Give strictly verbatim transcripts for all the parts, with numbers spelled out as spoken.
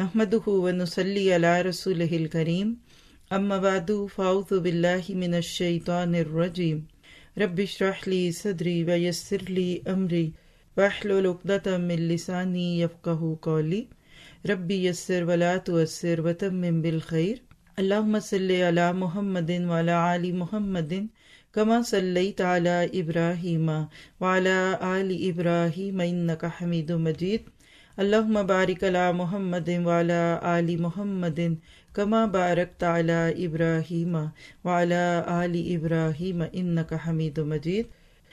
نحمدہ ونصلی علی رسولہ الکریم اما بعد فاعوذ باللہ من الشیطان الرجیم رب اشرح لی صدری ویسر لی امری واحلل عقدۃ من لسانی یفقہوا قولی رب یسر ولا تعسر وتمم بالخیر اللہم صلی علی محمد وعلی آل محمد کما صلیت علی ابراہیم وعلی آل ابراہیم انک حمید مجید اللہم بارک علی محمد وعلی آل محمد کما بارکت علی ابراہیم وعلی آل ابراہیم انک حمید مجید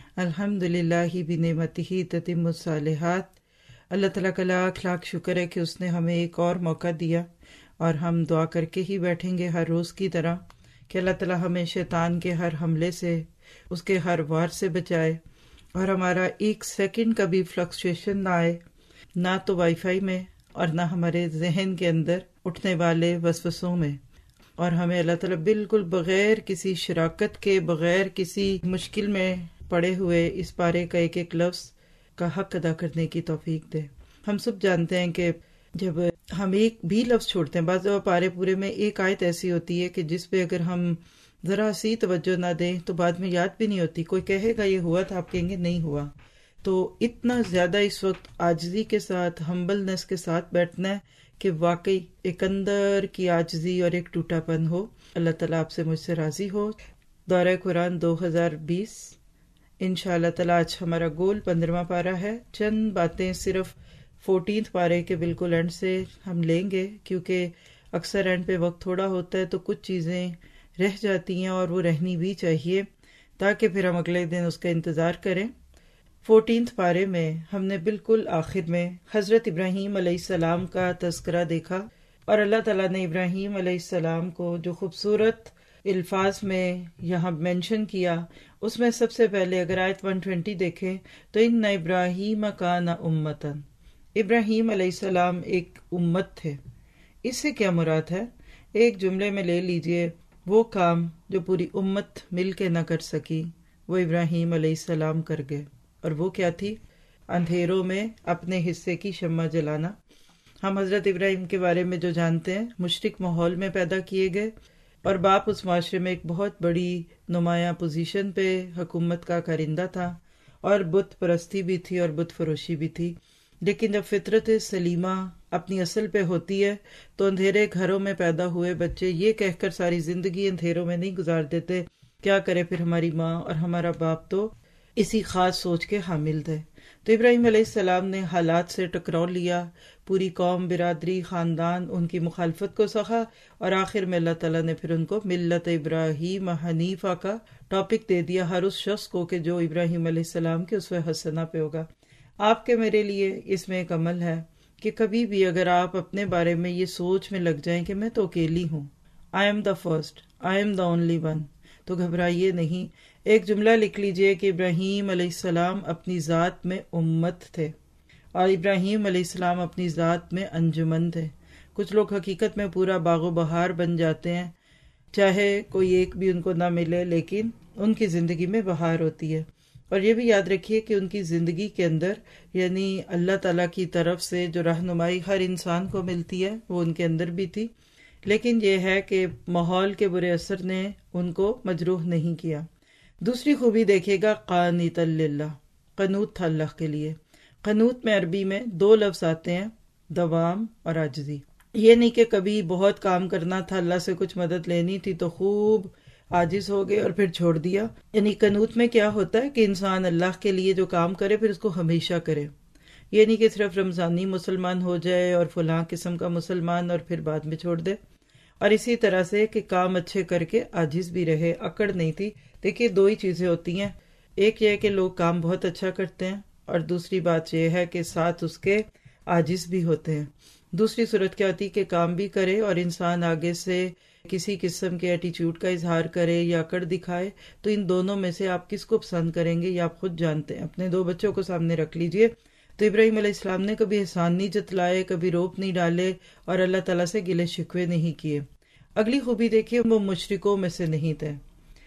الحمدللہ بنعمتہ تتم الصالحات۔ اللہ تعالیٰ کا لاکھ لاکھ شکر ہے کہ اس نے ہمیں ایک اور موقع دیا، اور ہم دعا کر کے ہی بیٹھیں گے ہر روز کی طرح کہ اللہ تعالیٰ ہمیں شیطان کے ہر حملے سے، اس کے ہر وار سے بچائے، اور ہمارا ایک سیکنڈ کا بھی فلکچویشن نہ آئے، نہ تو وائی فائی میں اور نہ ہمارے ذہن کے اندر اٹھنے والے وسوسوں میں، اور ہمیں اللہ تعالیٰ بالکل بغیر کسی شراکت کے، بغیر کسی مشکل میں پڑے ہوئے اس پارے کا ایک ایک لفظ کا حق ادا کرنے کی توفیق دے۔ ہم سب جانتے ہیں کہ جب ہم ایک بھی لفظ چھوڑتے ہیں، بعض دفعہ پارے پورے میں ایک آیت ایسی ہوتی ہے کہ جس پہ اگر ہم ذرا سی توجہ نہ دیں تو بعد میں یاد بھی نہیں ہوتی۔ کوئی کہے گا یہ ہوا تھا، آپ کہیں گے نہیں ہوا۔ تو اتنا زیادہ اس وقت عاجزی کے ساتھ، ہمبلنس کے ساتھ بیٹھنا ہے کہ واقعی ایک اندر کی عاجزی اور ایک ٹوٹا پن ہو۔ اللہ تعالیٰ آپ سے، مجھ سے راضی ہو۔ دورہ قرآن دو ہزار بیس انشاءاللہ تعالیٰ آج ہمارا گول پندرہواں پارہ ہے۔ چند باتیں صرف فورٹینتھ پارے کے بالکل اینڈ سے ہم لیں گے، کیونکہ اکثر اینڈ پہ وقت تھوڑا ہوتا ہے تو کچھ چیزیں رہ جاتی ہیں، اور وہ رہنی بھی چاہیے تاکہ پھر ہم اگلے دن اس کا انتظار کریں۔ فورٹینتھ پارے میں ہم نے بالکل آخر میں حضرت ابراہیم علیہ السلام کا تذکرہ دیکھا، اور اللہ تعالیٰ نے ابراہیم علیہ السلام کو جو خوبصورت الفاظ میں یہاں مینشن کیا، اس میں سب سے پہلے اگر آیت ایک سو بیس دیکھیں تو ان ابراہیم کان امتن، ابراہیم علیہ السلام ایک امت تھے۔ اس سے کیا مراد ہے؟ ایک جملے میں لے لیجئے، وہ کام جو پوری امت مل کے نہ کر سکی وہ ابراہیم علیہ السلام کر گئے، اور وہ کیا تھی؟ اندھیروں میں اپنے حصے کی شمع جلانا۔ ہم حضرت ابراہیم کے بارے میں جو جانتے ہیں، مشرک ماحول میں پیدا کیے گئے، اور باپ اس معاشرے میں ایک بہت بڑی نمایاں پوزیشن پہ حکومت کا کارندہ تھا، اور بت پرستی بھی تھی اور بت فروشی بھی تھی۔ لیکن جب فطرت سلیمہ اپنی اصل پہ ہوتی ہے تو اندھیرے گھروں میں پیدا ہوئے بچے یہ کہہ کر ساری زندگی اندھیروں میں نہیں گزار دیتے۔ کیا کرے پھر ہماری ماں اور ہمارا باپ تو اسی خاص سوچ کے حامل تھے۔ تو ابراہیم علیہ السلام نے حالات سے ٹکراؤ لیا، پوری قوم، برادری، خاندان ان کی مخالفت کو سہا، اور آخر میں اللہ تعالیٰ نے پھر ان کو ملت ابراہیم حنیفہ کا ٹاپک دے دیا ہر اس شخص کو کہ جو ابراہیم علیہ السلام کے اسوہ حسنہ پہ ہوگا۔ آپ کے میرے لیے اس میں ایک عمل ہے کہ کبھی بھی اگر آپ اپنے بارے میں یہ سوچ میں لگ جائیں کہ میں تو اکیلی ہوں، I am the first, I am the only one, تو گھبرائیے نہیں۔ ایک جملہ لکھ لیجئے کہ ابراہیم علیہ السلام اپنی ذات میں امت تھے، اور ابراہیم علیہ السلام اپنی ذات میں انجمن تھے۔ کچھ لوگ حقیقت میں پورا باغ و بہار بن جاتے ہیں، چاہے کوئی ایک بھی ان کو نہ ملے، لیکن ان کی زندگی میں بہار ہوتی ہے۔ اور یہ بھی یاد رکھیے کہ ان کی زندگی کے اندر، یعنی اللہ تعالیٰ کی طرف سے جو رہنمائی ہر انسان کو ملتی ہے وہ ان کے اندر بھی تھی، لیکن یہ ہے کہ ماحول کے برے اثر نے ان کو مجروح نہیں کیا۔ دوسری خوبی دیکھیے گا، قانتا للہ، قنوت تھا اللہ کے لیے۔ قنوت میں عربی میں دو لفظ آتے ہیں، دوام اور عاجزی۔ یہ نہیں کہ کبھی بہت کام کرنا تھا، اللہ سے کچھ مدد لینی تھی تو خوب عاجز ہو گئے اور پھر چھوڑ دیا۔ یعنی قنوت میں کیا ہوتا ہے کہ انسان اللہ کے لیے جو کام کرے پھر اس کو ہمیشہ کرے، یہ نہیں کہ صرف رمضانی مسلمان ہو جائے اور فلاں قسم کا مسلمان اور پھر بعد میں چھوڑ دے۔ اور اسی طرح سے کہ کام اچھے کر کے عاجز بھی رہے، اکڑ نہیں تھی۔ دیکھیے دو ہی چیزیں ہوتی ہیں، ایک یہ ہے کہ لوگ کام بہت اچھا کرتے ہیں، اور دوسری بات یہ ہے کہ ساتھ اس کے عاجز بھی ہوتے ہیں۔ دوسری صورت کیا ہوتی ہے کہ کام بھی کرے اور انسان آگے سے کسی قسم کے ایٹیچیوڈ کا اظہار کرے یا اکڑ دکھائے، تو ان دونوں میں سے آپ کس کو پسند کریں گے یہ آپ خود جانتے ہیں۔ اپنے دو بچوں کو سامنے رکھ لیجئے، تو ابراہیم علیہ السلام نے کبھی احسان نہیں جتلائے، کبھی روپ نہیں ڈالے، اور اللہ تعالیٰ سے گلے شکوے نہیں کیے۔ اگلی خوبی دیکھیے، وہ مشرکوں میں سے نہیں تھے۔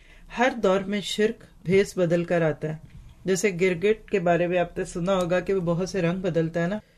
ہر دور میں شرک بھیس بدل کر آتا ہے، جیسے گرگٹ کے بارے میں آپ نے سنا ہوگا کہ وہ بہت سے رنگ بدلتا ہے نا،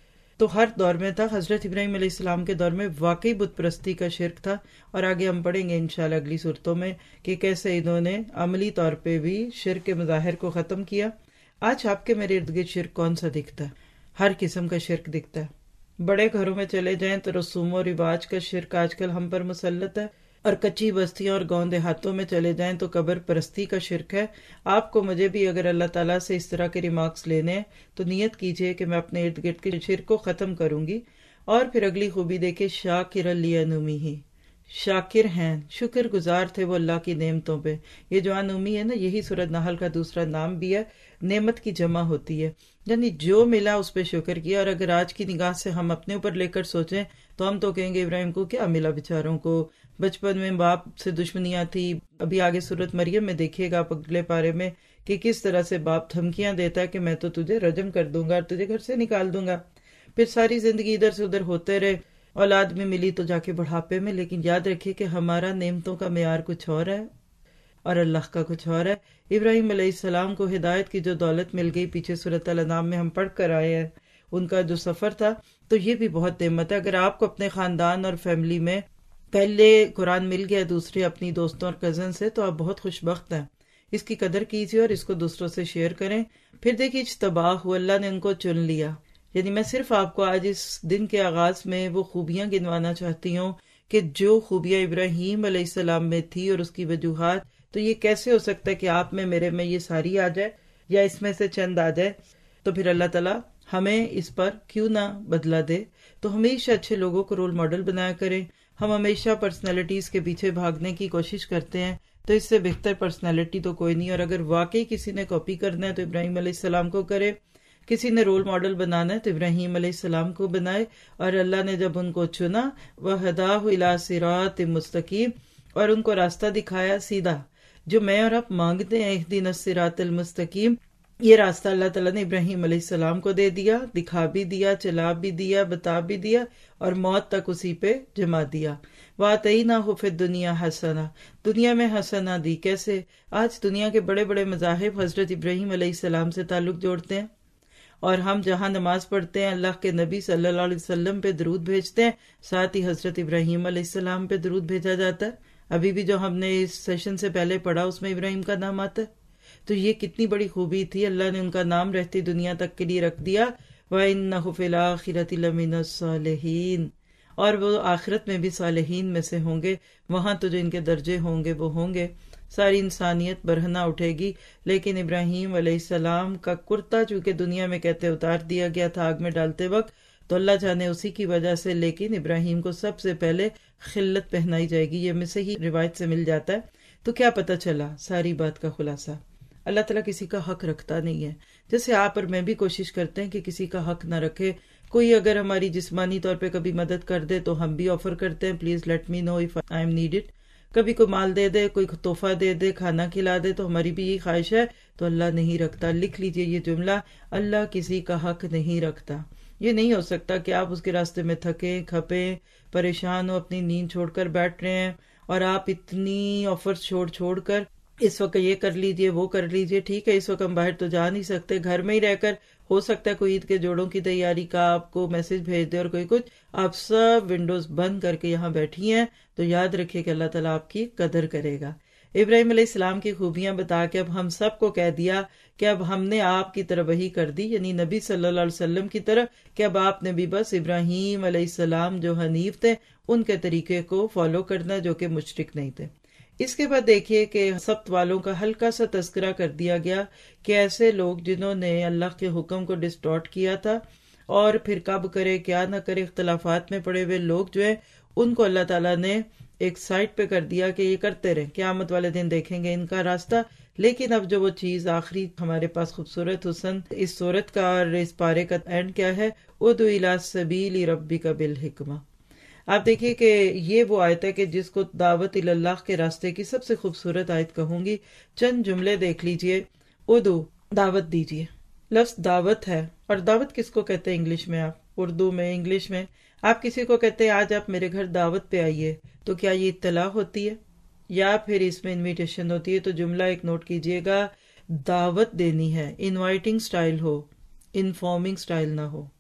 تو ہر دور میں تھا. حضرت ابراہیم علیہ السلام کے دور میں واقعی بت پرستی کا شرک تھا، اور آگے ہم پڑھیں گے انشاءاللہ اگلی صورتوں میں کہ کیسے انہوں نے عملی طور پہ بھی شرک کے مظاہر کو ختم کیا. آج آپ کے میرے ارد گرد شرک کون سا دکھتا ہے؟ ہر قسم کا شرک دکھتا ہے. بڑے گھروں میں چلے جائیں تو رسوم و رواج کا شرک آج کل ہم پر مسلط ہے، اور کچی بستیاں اور گاؤں دیہاتوں میں چلے جائیں تو قبر پرستی کا شرک ہے. آپ کو مجھے بھی اگر اللہ تعالیٰ سے اس طرح کے ریمارکس لینے ہیں تو نیت کیجئے کہ میں اپنے ارد گرد کے شرک کو ختم کروں گی. اور پھر اگلی خوبی دیکھیں، شاکر لانعمہ ہی، شاکر ہیں، شکر گزار تھے وہ اللہ کی نعمتوں پہ. یہ جو انعمی ہے نا، یہی سورۃ نحل کا دوسرا نام بھی ہے. نعمت کی جمع ہوتی ہے، یعنی جو ملا اس پہ شکر کیا. اور اگر آج کی نگاہ سے ہم اپنے اوپر لے کر سوچیں تو ہم تو کہیں گے ابراہیم کو کیا ملا بیچاروں کو، بچپن میں باپ سے دشمنیاں تھی. ابھی آگے سورۃ مریم میں دیکھیے گا آپ اگلے پارے میں کہ کس طرح سے باپ دھمکیاں دیتا ہے کہ میں تو تجھے رجم کر دوں گا اور تجھے گھر سے نکال دوں گا. پھر ساری زندگی ادھر سے ادھر ہوتے رہے، اولاد میں ملی تو جا کے بڑھاپے میں. لیکن یاد رکھیے کہ ہمارا نعمتوں کا معیار کچھ اور ہے اور اللہ کا کچھ اور ہے. ابراہیم علیہ السلام کو ہدایت کی جو دولت مل گئی، پیچھے سورۃ الانعام میں ہم پڑھ کر آئے ہیں ان کا جو سفر تھا، تو یہ بھی بہت نعمت ہے. اگر آپ کو اپنے خاندان اور فیملی میں پہلے قرآن مل گیا، دوسرے اپنی دوستوں اور کزن سے، تو آپ بہت خوش بخت ہیں. اس کی قدر کیجیے اور اس کو دوسروں سے شیئر کریں. پھر دیکھیے اجتباہ ہوا، اللہ نے ان کو چن لیا. یعنی میں صرف آپ کو آج اس دن کے آغاز میں وہ خوبیاں گنوانا چاہتی ہوں کہ جو خوبیاں ابراہیم علیہ السلام میں تھی اور اس کی وجوہات. تو یہ کیسے ہو سکتا ہے کہ آپ میں میرے میں یہ ساری آ جائے یا اس میں سے چند آ جائے؟ تو پھر اللہ تعالیٰ ہمیں اس پر کیوں نہ بدلہ دے. تو ہمیشہ اچھے لوگوں کو رول ماڈل بنایا کریں. ہم ہمیشہ پرسنالٹیز کے پیچھے بھاگنے کی کوشش کرتے ہیں، تو اس سے بہتر پرسنالٹی تو کوئی نہیں. اور اگر واقعی کسی نے کاپی کرنا ہے تو ابراہیم علیہ السلام کو کرے، کسی نے رول ماڈل بنانا ہے تو ابراہیم علیہ السلام کو بنائے. اور اللہ نے جب ان کو چنا، وَهَدَاهُ إِلَىٰ صِرَاطٍ مُسْتَقِيمٍ، اور ان کو راستہ دکھایا سیدھا جو میں اور آپ مانگتے ہیں، اهْدِنَا الصِّرَاطَ الْمُسْتَقِيمَ. یہ راستہ اللہ تعالیٰ نے ابراہیم علیہ السلام کو دے دیا، دکھا بھی دیا، چلا بھی دیا، بتا بھی دیا، اور موت تک اسی پہ جما دیا. وَآتَيْنَاهُ فِي الدُّنْيَا حَسَنَةً، دنیا میں حسنہ دی. کیسے؟ آج دنیا کے بڑے بڑے مذاہب حضرت ابراہیم علیہ السلام سے تعلق جوڑتے ہیں، اور ہم جہاں نماز پڑھتے ہیں اللہ کے نبی صلی اللہ علیہ وسلم پہ درود بھیجتے ہیں، ساتھ ہی حضرت ابراہیم علیہ السلام پہ درود بھیجا جاتا ہے. ابھی بھی جو ہم نے اس سیشن سے پہلے پڑھا اس میں ابراہیم کا نام آتا ہے. تو یہ کتنی بڑی خوبی تھی، اللہ نے ان کا نام رہتی دنیا تک کے لیے رکھ دیا. وَإِنَّهُ فِي الْآخِرَةِ لَمِنَ الصَّالِحِينَ، اور وہ آخرت میں بھی صالحین میں سے ہوں گے. وہاں تو جو ان کے درجے ہوں گے وہ ہوں گے. ساری انسانیت برہنہ اٹھے گی، لیکن ابراہیم علیہ السلام کا کرتا چونکہ دنیا میں کہتے اتار دیا گیا تھا آگ میں ڈالتے وقت، تو اللہ جانے اسی کی وجہ سے، لیکن ابراہیم کو سب سے پہلے خلت پہنائی جائے گی. یہ میں سے ہی روایت سے مل جاتا ہے. تو کیا پتہ چلا ساری بات کا خلاصہ؟ اللہ تعالیٰ کسی کا حق رکھتا نہیں ہے. جیسے آپ اور میں بھی کوشش کرتے ہیں کہ کسی کا حق نہ رکھے. کوئی اگر ہماری جسمانی طور پہ کبھی مدد کر دے تو ہم بھی آفر کرتے ہیں، please let me know if I am need it. کبھی کوئی مال دے دے، کوئی تحفہ دے دے، کھانا کھلا دے، تو ہماری بھی یہ خواہش ہے. تو اللہ نہیں رکھتا. لکھ لیجئے یہ جملہ، اللہ کسی کا حق نہیں رکھتا. یہ نہیں ہو سکتا کہ آپ اس کے راستے میں تھکے کھپے پریشان ہو، اپنی نیند چھوڑ کر بیٹھ رہے ہیں، اور آپ اتنی آفرز چھوڑ چھوڑ کر اس وقت یہ کر لیجئے وہ کر لیجئے. ٹھیک ہے اس وقت ہم باہر تو جا نہیں سکتے، گھر میں ہی رہ کر ہو سکتا ہے کوئی عید کے جوڑوں کی تیاری کا آپ کو میسج بھیج دے اور کوئی کچھ، آپ سب ونڈوز بند کر کے یہاں بیٹھی ہیں، تو یاد رکھیے کہ اللہ تعالیٰ آپ کی قدر کرے گا. ابراہیم علیہ السلام کی خوبیاں بتا کے اب ہم سب کو کہہ دیا کہ اب ہم نے آپ کی طرح وحی کر دی، یعنی نبی صلی اللہ علیہ وسلم کی طرح، کہ اب آپ نے بھی بس ابراہیم علیہ السلام جو حنیف تھے ان کے طریقے کو فالو کرنا، جو کہ مشرک نہیں تھے. اس کے بعد دیکھیے کہ سبت والوں کا ہلکا سا تذکرہ کر دیا گیا کہ ایسے لوگ جنہوں نے اللہ کے حکم کو ڈسٹارٹ کیا تھا، اور پھر کب کرے کیا نہ کرے اختلافات میں پڑے ہوئے لوگ جو ہیں ان کو اللہ تعالیٰ نے ایک سائٹ پہ کر دیا کہ یہ کرتے رہیں، قیامت والے دن دیکھیں گے ان کا راستہ. لیکن اب جو وہ چیز آخری ہمارے پاس خوبصورت حسن اس صورت کا اور اس پارے کا اینڈ کیا ہے، ادعو الی سبیل ربک بالحکمہ. آپ دیکھیے کہ یہ وہ آیت ہے کہ جس کو دعوت الی اللہ کے راستے کی سب سے خوبصورت آیت کہوں گی. چند جملے دیکھ لیجئے. ادعو، دعوت دیجئے. لفظ دعوت ہے، اور دعوت کس کو کہتے ہیں انگلش میں؟ آپ اردو میں انگلش میں آپ کسی کو کہتے ہیں آج آپ میرے گھر دعوت پہ آئیے، تو کیا یہ اطلاع ہوتی ہے یا پھر اس میں انویٹیشن ہوتی ہے؟ تو جملہ ایک نوٹ کیجئے گا، دعوت دینی ہے، انوائٹنگ سٹائل ہو، انفارمنگ سٹائل نہ ہو.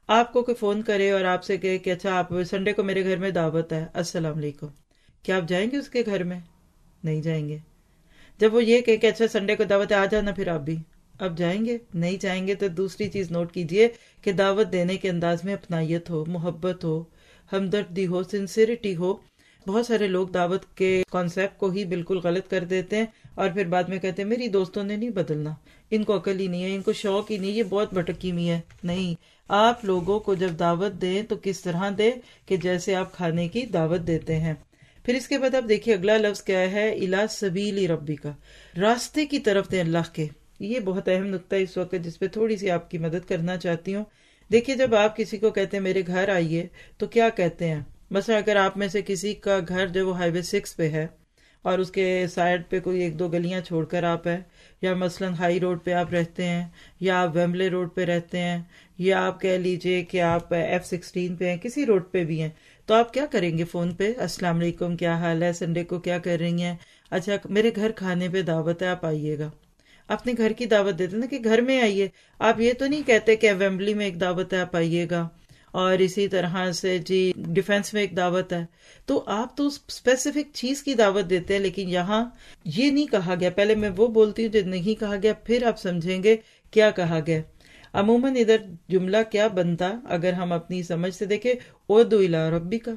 آپ کو کوئی فون کرے اور آپ سے کہے کہ اچھا آپ سنڈے کو میرے گھر میں دعوت ہے، السلام علیکم، کیا آپ جائیں گے اس کے گھر میں؟ نہیں جائیں گے۔ جب وہ یہ کہے کہ اچھا سنڈے کو دعوت ہے آ جانا، پھر آپ بھی اب جائیں گے؟ نہیں جائیں گے۔ تو دوسری چیز نوٹ کیجئے کہ دعوت دینے کے انداز میں اپنائیت ہو، محبت ہو، ہمدردی ہو، سنسیریٹی ہو۔ بہت سارے لوگ دعوت کے کانسیپٹ کو ہی بالکل غلط کر دیتے ہیں اور پھر بعد میں کہتے ہیں میری دوستوں نے نہیں بدلنا، ان کو عقل ہی نہیں ہے، ان کو شوق ہی نہیں، یہ بہت بھٹکی ہوئی ہے۔ نہیں، آپ لوگوں کو جب دعوت دیں تو کس طرح دیں کہ جیسے آپ کھانے کی دعوت دیتے ہیں۔ پھر اس کے بعد آپ دیکھیے اگلا لفظ کیا ہے، الی سبیل ربک، راستے کی طرف دیں اللہ کے۔ یہ بہت اہم نقطہ ہے اس وقت جس پہ تھوڑی سی آپ کی مدد کرنا چاہتی ہوں۔ دیکھیے جب آپ کسی کو کہتے ہیں میرے گھر آئیے تو کیا کہتے ہیں؟ مثلا اگر آپ میں سے کسی کا گھر جو وہ ہائی وے سکس پہ ہے اور اس کے سائڈ پہ کوئی ایک دو گلیاں چھوڑ کر آپ ہے، یا مثلا ہائی روڈ پہ آپ رہتے ہیں، یا آپ ویمبلے روڈ پہ رہتے ہیں، یا آپ کہہ لیجئے کہ آپ ایف سکسٹین پہ ہیں، کسی روڈ پہ بھی ہیں، تو آپ کیا کریں گے فون پہ؟ السلام علیکم، کیا حال ہے، سنڈے کو کیا کر رہی ہیں؟ اچھا میرے گھر کھانے پہ دعوت ہے، آپ آئیے گا۔ اپنے گھر کی دعوت دیتے نا کہ گھر میں آئیے، آپ یہ تو نہیں کہتے کہ ویمبلی میں ایک دعوت ہے آپ آئیے گا، اور اسی طرح سے جی ڈیفینس میں ایک دعوت ہے۔ تو آپ تو اسپیسیفک چیز کی دعوت دیتے ہیں، لیکن یہاں یہ نہیں کہا گیا۔ پہلے میں وہ بولتی ہوں جو نہیں کہا گیا، پھر آپ سمجھیں گے کیا کہا گیا۔ عموماً ادھر جملہ کیا بنتا اگر ہم اپنی سمجھ سے دیکھیں، ادعو الی ربک،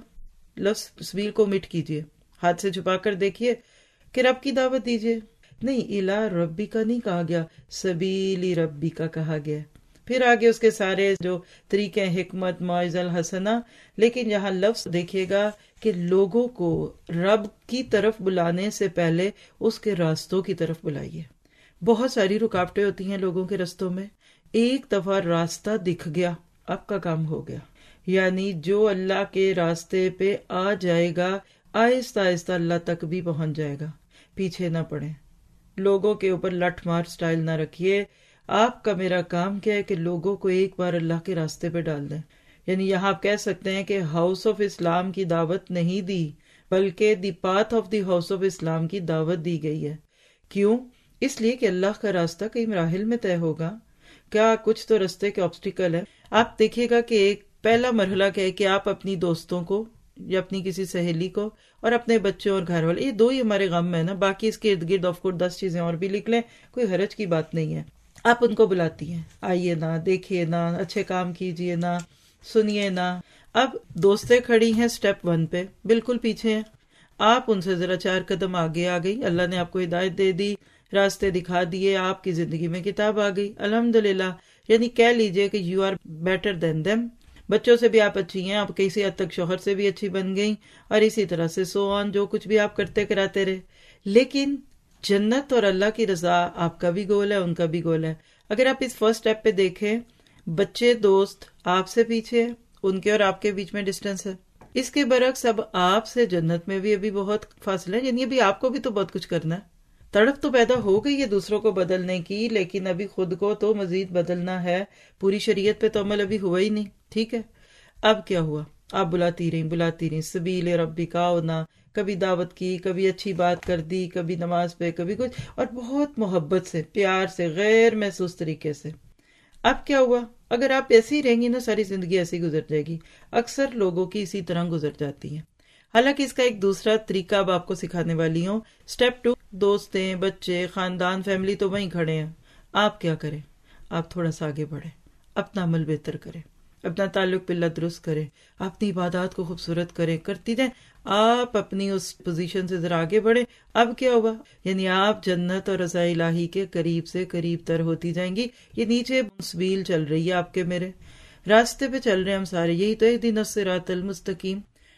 لفظ سبیل کو مٹ کیجئے، ہاتھ سے چھپا کر دیکھیے کہ رب کی دعوت دیجئے۔ نہیں، الی ربک نہیں کہا گیا، سبیل ربک کہا گیا۔ پھر آگے اس کے سارے جو طریقے حکمت، موعظہ الحسنہ، لیکن یہاں لفظ دیکھیے گا کہ لوگوں کو رب کی طرف بلانے سے پہلے اس کے راستوں کی طرف بلائیے۔ بہت ساری رکاوٹیں ہوتی ہیں لوگوں کے رستوں میں، ایک دفعہ راستہ دکھ گیا اب کا کام ہو گیا۔ یعنی جو اللہ کے راستے پہ آ جائے گا آہستہ آہستہ اللہ تک بھی پہنچ جائے گا۔ پیچھے نہ پڑیں، لوگوں کے اوپر لٹ مار سٹائل نہ رکھیے۔ آپ کا میرا کام کیا ہے کہ لوگوں کو ایک بار اللہ کے راستے پہ ڈال دیں۔ یعنی یہاں آپ کہہ سکتے ہیں کہ ہاؤس آف اسلام کی دعوت نہیں دی، بلکہ the path of the house of Islam کی دعوت دی گئی ہے۔ کیوں؟ اس لیے کہ اللہ کا راستہ کئی مراحل میں طے ہوگا، کیا کچھ تو رستے کے آبسٹیکل ہے۔ آپ دیکھیے گا کہ ایک پہلا مرحلہ کیا ہے کہ آپ اپنی دوستوں کو یا اپنی کسی سہیلی کو اور اپنے بچوں اور گھر والے، یہ دو ہی ہمارے غم ہے نا، باقی اس کے ارد گرد آف کورس دس چیزیں اور بھی لکھ لیں، کوئی حرج کی بات نہیں ہے۔ آپ ان کو بلاتی ہیں، آئیے نا، دیکھیے نا، اچھے کام کیجیے نا، سنیے نا۔ اب دوستیں کھڑی ہیں سٹیپ ون پہ، بالکل پیچھے ہیں، آپ ان سے ذرا چار قدم آگے آ گئی، اللہ نے آپ کو ہدایت دے دی، راستے دکھا دیے، آپ کی زندگی میں کتاب آ گئی، الحمدللہ۔ یعنی کہہ لیجئے کہ you are better than them. بچوں سے بھی آپ اچھی ہیں، آپ کسی حد تک شوہر سے بھی اچھی بن گئی، اور اسی طرح سے سو آن، جو کچھ بھی آپ کرتے کراتے رہے۔ لیکن جنت اور اللہ کی رضا آپ کا بھی گول ہے، ان کا بھی گول ہے۔ اگر آپ اس فرسٹ سٹیپ پہ دیکھیں، بچے دوست آپ سے پیچھے ہیں، ان کے اور آپ کے بیچ میں ڈسٹینس ہے۔ اس کے برعکس اب آپ سے جنت میں بھی ابھی بہت فاصلہ ہے، یعنی ابھی آپ کو بھی تو بہت کچھ کرنا ہے۔ تڑپ تو پیدا ہو گئی ہے دوسروں کو بدلنے کی، لیکن ابھی خود کو تو مزید بدلنا ہے۔ پوری شریعت پہ تو عمل ابھی ہوا ہی نہیں، ٹھیک ہے؟ اب کیا ہوا؟ آپ بلاتی رہیں بلاتی رہیں، سبیل ربک آؤنا، کبھی دعوت کی، کبھی اچھی بات کر دی، کبھی نماز پہ، کبھی کچھ، اور بہت محبت سے، پیار سے، غیر محسوس طریقے سے۔ اب کیا ہوا؟ اگر آپ ایسے ہی رہیں گی نا، ساری زندگی ایسے ہی گزر جائے گی۔ اکثر لوگوں کی اسی طرح گزر جاتی ہیں۔ حالانکہ اس کا ایک دوسرا طریقہ اب آپ کو سکھانے والی ہوں۔ سٹیپ ٹو، دوستیں، بچے، خاندان، فیملی تو وہیں کھڑے ہیں، آپ کیا کریں؟ آپ تھوڑا سا آگے بڑھیں، اپنا عمل بہتر کریں، اپنا تعلق باللہ درست کریں، اپنی عبادات کو خوبصورت کریں، کرتی رہیں۔ آپ اپنی اس پوزیشن سے ذرا آگے بڑھیں۔ اب کیا ہوا؟ یعنی آپ جنت اور رضا الہی کے قریب سے قریب تر ہوتی جائیں گی۔ یہ نیچے سبیل چل رہی ہے، آپ کے میرے راستے پہ چل رہے ہیں ہم سارے، یہی تو اہدنا الصراط المستقیم۔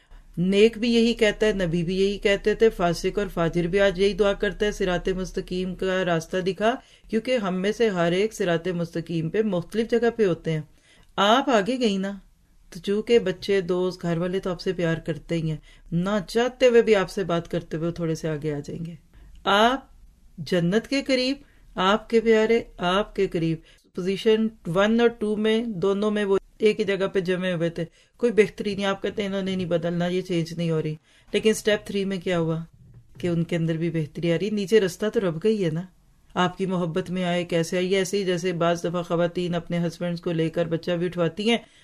نیک بھی یہی کہتا ہے، نبی بھی یہی کہتے تھے، فاسق اور فاجر بھی آج یہی دعا کرتا ہے، صراط مستقیم کا راستہ دکھا، کیونکہ ہم میں سے ہر ایک صراط مستقیم پہ مختلف جگہ پہ ہوتے ہیں۔ آپ آگے گئی نا، تو چونکہ بچے، دوست، گھر والے تو آپ سے پیار کرتے ہی ہیں، نہ چاہتے ہوئے بھی آپ سے بات کرتے ہوئے تھوڑے سے آگے آ جائیں گے۔ آپ جنت کے قریب، آپ کے پیارے آپ کے قریب۔ پوزیشن ون اور ٹو میں دونوں میں وہ ایک ہی جگہ پہ جمے ہوئے تھے، کوئی بہتری نہیں۔ آپ کہتے ہیں انہوں نے نہیں بدلنا، یہ چینج نہیں ہو رہی، لیکن سٹیپ تھری میں کیا ہوا کہ ان کے اندر بھی بہتری آ رہی۔ نیچے رستہ تو رب گئی ہے نا، آپ کی محبت میں آئے، کیسے آئی؟ ایسے ہی جیسے بعض دفعہ خواتین اپنے ہسبینڈز کو لے کر بچہ بھی اٹھواتی ہیں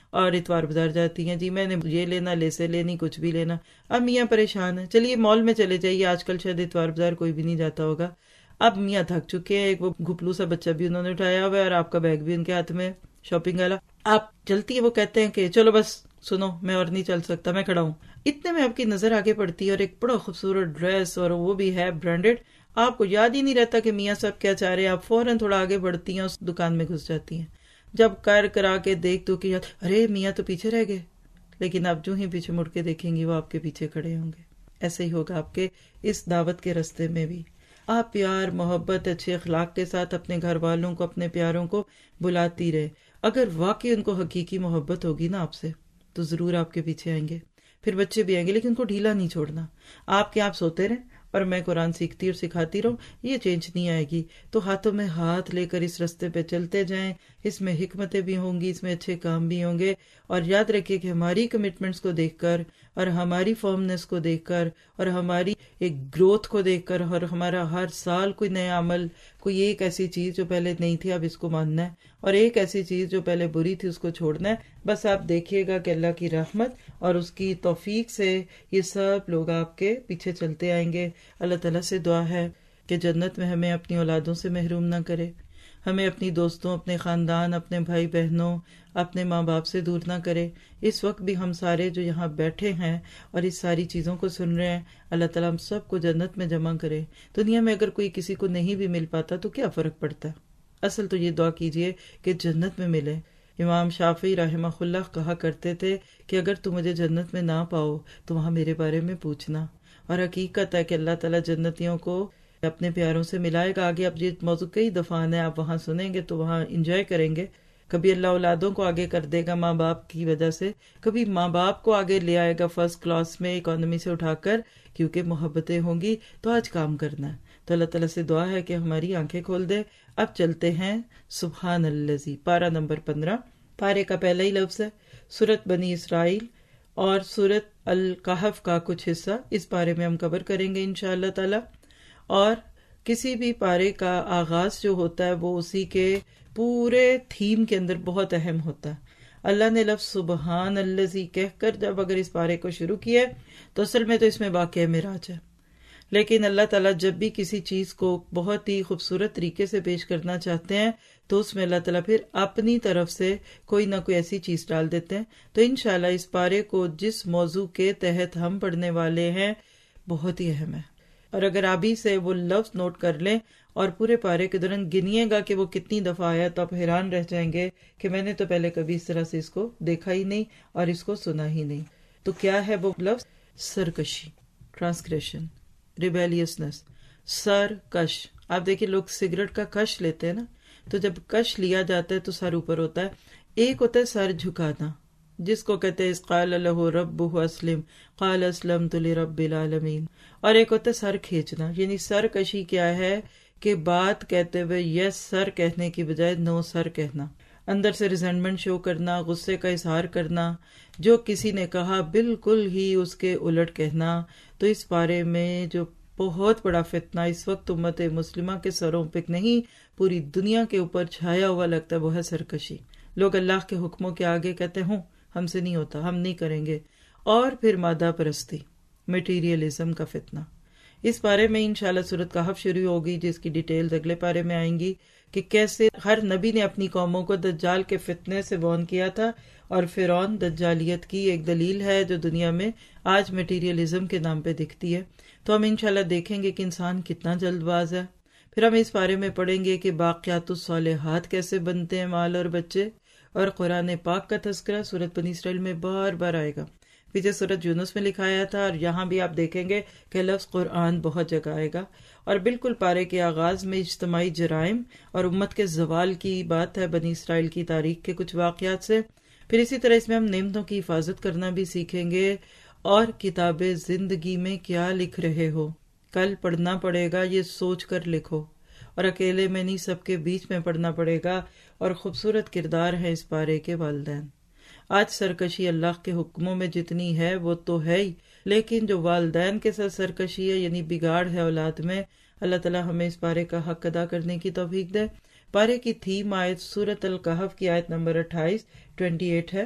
اور اتوار بازار جاتی ہیں، جی میں نے یہ لینا، لیسے لینی، کچھ بھی لینا۔ اب میاں پریشان ہے، چلیے مال میں چلے جائیے، آج کل شاید اتوار بازار کوئی بھی نہیں جاتا ہوگا۔ اب میاں تھک چکے ہیں، ایک وہ گھپلو سا بچہ بھی انہوں نے اٹھایا ہوا ہے اور آپ کا بیگ بھی ان کے ہاتھ میں شاپنگ والا۔ آپ چلتی ہے، وہ کہتے ہیں کہ چلو بس سنو میں اور نہیں چل سکتا، میں کھڑا ہوں۔ اتنے میں آپ کی نظر آگے پڑتی ہے اور ایک بڑا خوبصورت ڈریس، اور وہ بھی ہے برانڈیڈ، آپ کو یاد ہی نہیں رہتا کہ میاں صاحب کیا چاہ رہے ہیں، آپ فوراً تھوڑا آگے بڑھتی ہیں، اس دکان میں گھس جاتی ہیں۔ جب کر کرا کے دیکھ تو کہ ارے میاں تو پیچھے رہ گئے، لیکن آپ جو ہی پیچھے مڑ کے دیکھیں گی وہ آپ کے پیچھے کھڑے ہوں گے۔ ایسے ہی ہوگا آپ کے اس دعوت کے راستے میں بھی۔ آپ پیار محبت اچھے اخلاق کے ساتھ اپنے گھر والوں کو، اپنے پیاروں کو بلاتی رہے۔ اگر واقعی ان کو حقیقی محبت ہوگی نا آپ سے تو ضرور آپ کے پیچھے آئیں گے، پھر بچے بھی آئیں گے، لیکن ان کو ڈھیلا نہیں چھوڑنا۔ آپ کے آپ سوتے رہیں اور میں قرآن سیکھتی اور سکھاتی رہوں، یہ چینج نہیں آئے گی۔ تو ہاتھوں میں ہاتھ لے کر اس راستے پہ چلتے جائیں، اس میں حکمتیں بھی ہوں گی، اس میں اچھے کام بھی ہوں گے۔ اور یاد رکھیے کہ ہماری کمٹمنٹس کو دیکھ کر اور ہماری فرمنس کو دیکھ کر اور ہماری ایک گروتھ کو دیکھ کر اور ہمارا ہر سال کوئی نیا عمل، کوئی ایک ایسی چیز جو پہلے نہیں تھی اب اس کو ماننا ہے، اور ایک ایسی چیز جو پہلے بری تھی اس کو چھوڑنا ہے۔ بس آپ دیکھیے گا کہ اللہ کی رحمت اور اس کی توفیق سے یہ سب لوگ آپ کے پیچھے چلتے آئیں گے۔ اللہ تعالیٰ سے دعا ہے کہ جنت میں ہمیں اپنی اولادوں سے محروم نہ کرے، ہمیں اپنی دوستوں، اپنے خاندان، اپنے بھائی بہنوں، اپنے ماں باپ سے دور نہ کرے۔ اس وقت بھی ہم سارے جو یہاں بیٹھے ہیں اور اس ساری چیزوں کو سن رہے ہیں، اللہ تعالیٰ ہم سب کو جنت میں جمع کرے۔ دنیا میں اگر کوئی کسی کو نہیں بھی مل پاتا تو کیا فرق پڑتا ہے، اصل تو یہ دعا کیجئے کہ جنت میں ملے۔ امام شافعی رحمہ اللہ کہا کرتے تھے کہ اگر تم مجھے جنت میں نہ پاؤ تو وہاں میرے بارے میں پوچھنا۔ اور حقیقت ہے کہ اللہ تعالیٰ جنتیوں کو اپنے پیاروں سے ملائے گا۔ آگے اب یہ موضوع کئی دفعہ ہے، آپ وہاں سنیں گے تو وہاں انجوائے کریں گے۔ کبھی اللہ اولادوں کو آگے کر دے گا ماں باپ کی وجہ سے، کبھی ماں باپ کو آگے لے آئے گا فرسٹ کلاس میں اکانومی سے اٹھا کر، کیونکہ محبتیں ہوں گی تو آج کام کرنا ہے۔ تو اللہ تعالیٰ سے دعا ہے کہ ہماری آنکھیں کھول دے۔ اب چلتے ہیں سبحان الذی، پارہ نمبر پندرہ، پارے کا پہلا ہی لفظ ہے سورت بنی اسرائیل اور سورت الکہف کا کچھ حصہ اس پارے میں ہم کور کریں گے انشاءاللہ تعالی۔ اور کسی بھی پارے کا آغاز جو ہوتا ہے وہ اسی کے پورے تھیم کے اندر بہت اہم ہوتا ہے۔ اللہ نے لفظ سبحان الذی کہہ کر جب اگر اس پارے کو شروع کیا تو اصل میں تو اس میں واقعہ معراج ہے، لیکن اللہ تعالیٰ جب بھی کسی چیز کو بہت ہی خوبصورت طریقے سے پیش کرنا چاہتے ہیں تو اس میں اللہ تعالیٰ پھر اپنی طرف سے کوئی نہ کوئی ایسی چیز ڈال دیتے ہیں۔ تو انشاءاللہ اس پارے کو جس موضوع کے تحت ہم پڑھنے والے ہیں بہت ہی اہم ہے، اور اگر ابھی سے وہ لفظ نوٹ کر لیں اور پورے پارے کے دوران گنیے گا کہ وہ کتنی دفعہ آیا تو آپ حیران رہ جائیں گے کہ میں نے تو پہلے کبھی اس طرح سے اس کو دیکھا ہی نہیں اور اس کو سنا ہی نہیں۔ تو کیا ہے وہ لفظ؟ سرکشی، ٹرانسگریشن، ریبیلیسنس، سر کش۔ آپ دیکھیں لوگ سگریٹ کا کش لیتے ہیں نا، تو جب کش لیا جاتا ہے تو سر اوپر ہوتا ہے، ایک ہوتا ہے سر جھکانا جس کو کہتے ہیں قال لہ ربہ اسلم قال اسلمت لرب العالمین، اور ایک ہوتا ہے سر کھینچنا، یعنی سر کشی کیا ہے کہ بات کہتے ہوئے یس سر کہنے کی بجائے نو سر کہنا، اندر سے ریزنٹمنٹ شو کرنا، غصے کا اظہار کرنا، جو کسی نے کہا بالکل ہی اس کے الٹ کہنا۔ تو اس بارے میں جو بہت بڑا فتنہ اس وقت امت مسلمہ کے سروں پہ نہیں پوری دنیا کے اوپر چھایا ہوا لگتا ہے وہ ہے سرکشی۔ لوگ اللہ کے حکموں کے آگے کہتے ہوں ہم سے نہیں ہوتا، ہم نہیں کریں گے، اور پھر مادہ پرستی، میٹیریلزم کا فتنہ۔ اس بارے میں انشاءاللہ سورت کہف شروع ہوگی جس کی ڈیٹیلز اگلے پارے میں آئیں گی کہ کیسے ہر نبی نے اپنی قوموں کو دجال کے فتنے سے وارن کیا تھا، اور فرعون دجالیت کی ایک دلیل ہے جو دنیا میں آج میٹیریلزم کے نام پہ دکھتی ہے۔ تو ہم انشاءاللہ دیکھیں گے کہ انسان کتنا جلد باز ہے۔ پھر ہم اس بارے میں پڑھیں گے کہ باقیات الصالحات کیسے بنتے ہیں مال اور بچے، اور قرآن پاک کا تذکرہ سورت بنی اسرائیل میں بار بار آئے گا۔ پیچھے سورت یونس میں لکھایا تھا اور یہاں بھی آپ دیکھیں گے کہ لفظ قرآن بہت جگہ آئے گا، اور بالکل پارے کے آغاز میں اجتماعی جرائم اور امت کے زوال کی بات ہے بنی اسرائیل کی تاریخ کے کچھ واقعات سے۔ پھر اسی طرح اس میں ہم نعمتوں کی حفاظت کرنا بھی سیکھیں گے، اور کتاب زندگی میں کیا لکھ رہے ہو کل پڑھنا پڑے گا، یہ سوچ کر لکھو، اور اکیلے میں نہیں سب کے بیچ میں پڑھنا پڑے گا۔ اور خوبصورت کردار ہے اس پارے کے والدین۔ آج سرکشی اللہ کے حکموں میں جتنی ہے وہ تو ہے ہی، لیکن جو والدین کے ساتھ سرکشی ہے یعنی بگاڑ ہے اولاد میں، اللہ تعالیٰ ہمیں اس پارے کا حق ادا کرنے کی توفیق دے۔ پارے کی تھیم آیت سورت الکہف کی آیت نمبر اٹھائیس، ٹوینٹی ایٹ ہے۔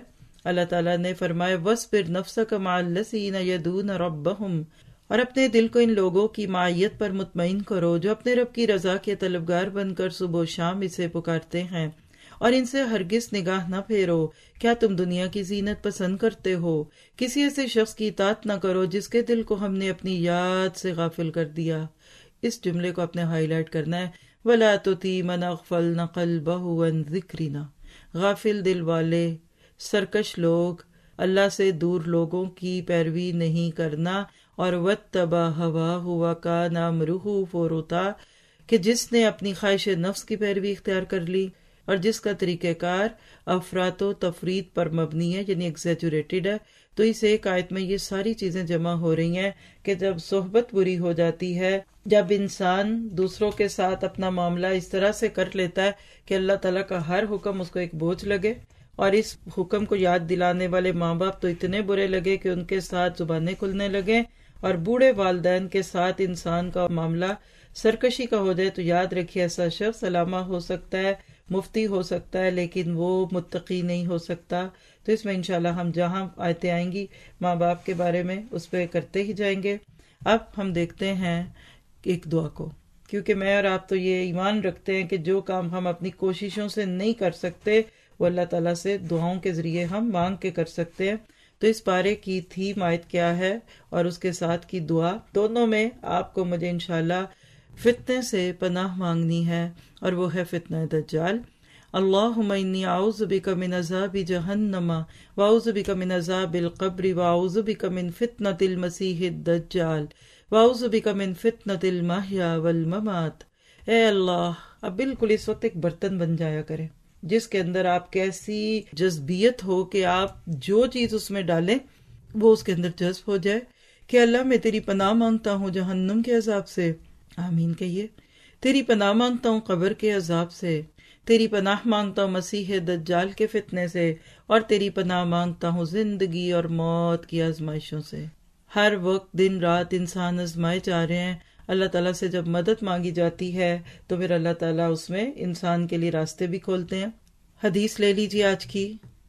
اللہ تعالیٰ نے فرمایا وَاصْبِرْ نَفْسَكَ مَعَ الَّذِينَ يَدْعُونَ رَبَّهُمْ، اور اپنے دل کو ان لوگوں کی معیت پر مطمئن کرو جو اپنے رب کی رضا کے طلبگار بن کر صبح و شام اسے پکارتے ہیں، اور ان سے ہرگز نگاہ نہ پھیرو۔ کیا تم دنیا کی زینت پسند کرتے ہو؟ کسی ایسے شخص کی اطاعت نہ کرو جس کے دل کو ہم نے اپنی یاد سے غافل کر دیا۔ اس جملے کو اپنے ہائی لائٹ کرنا ہے، وَلَا تُطِیعْ مَنْ أَغْفَلْنَا قَلْبَهُ عَنْ ذِکْرِنَا، غافل دل والے، سرکش لوگ، اللہ سے دور لوگوں کی پیروی نہیں کرنا، اور وَاتَّبَعَ هَوَاهُ وَكَانَ أَمْرُهُ فُرُطًا، کہ جس نے اپنی خواہش نفس کی پیروی اختیار کر لی اور جس کا طریقہ کار افراط و تفرید پر مبنی ہے، یعنی ایگزیجوریٹڈ ہے۔ تو اس ایک آیت میں یہ ساری چیزیں جمع ہو رہی ہیں کہ جب صحبت بری ہو جاتی ہے، جب انسان دوسروں کے ساتھ اپنا معاملہ اس طرح سے کر لیتا ہے کہ اللہ تعالیٰ کا ہر حکم اس کو ایک بوجھ لگے، اور اس حکم کو یاد دلانے والے ماں باپ تو اتنے برے لگے کہ ان کے ساتھ زبانیں کھلنے لگیں، اور بوڑھے والدین کے ساتھ انسان کا معاملہ سرکشی کا ہو جائے، تو یاد رکھیے ایسا شخص علامہ ہو سکتا ہے، مفتی ہو سکتا ہے، لیکن وہ متقی نہیں ہو سکتا۔ تو اس میں انشاءاللہ ہم جہاں آیتیں آئیں گی ماں باپ کے بارے میں اس پہ کرتے ہی جائیں گے۔ اب ہم دیکھتے ہیں ایک دعا کو، کیونکہ میں اور آپ تو یہ ایمان رکھتے ہیں کہ جو کام ہم اپنی کوششوں سے نہیں کر سکتے وہ اللہ تعالیٰ سے دعاؤں کے ذریعے ہم مانگ کے کر سکتے ہیں۔ تو اس پارے کی تھیم آیت کیا ہے اور اس کے ساتھ کی دعا، دونوں میں آپ کو مجھے انشاءاللہ فتنے سے پناہ مانگنی ہے، اور وہ ہے فتنہ دجال۔ اللہم انی اعوذ بک من عذاب جہنم واعوذ بک من عذاب القبر واعوذ بک من فتنۃ المسیح الدجال واعوذ بک من فتنۃ المحیا والممات۔ اے اللہ، اب بالکل اس وقت ایک برتن بن جایا کرے جس کے اندر آپ کیسی جذبیت ہو کہ آپ جو چیز اس میں ڈالیں وہ اس کے اندر جذب ہو جائے، کہ اللہ میں تیری پناہ مانگتا ہوں جہنم کے عذاب سے، آمین کہیے، تیری پناہ مانگتا ہوں قبر کے عذاب سے، تیری پناہ مانگتا ہوں مسیح دجال کے فتنے سے، اور تیری پناہ مانگتا ہوں زندگی اور موت کی آزمائشوں سے۔ ہر وقت دن رات انسان آزمائے جا رہے ہیں، اللہ تعالیٰ سے جب مدد مانگی جاتی ہے تو پھر اللہ تعالیٰ اس میں انسان کے لیے راستے بھی کھولتے ہیں۔ حدیث لے لیجیے آج کی،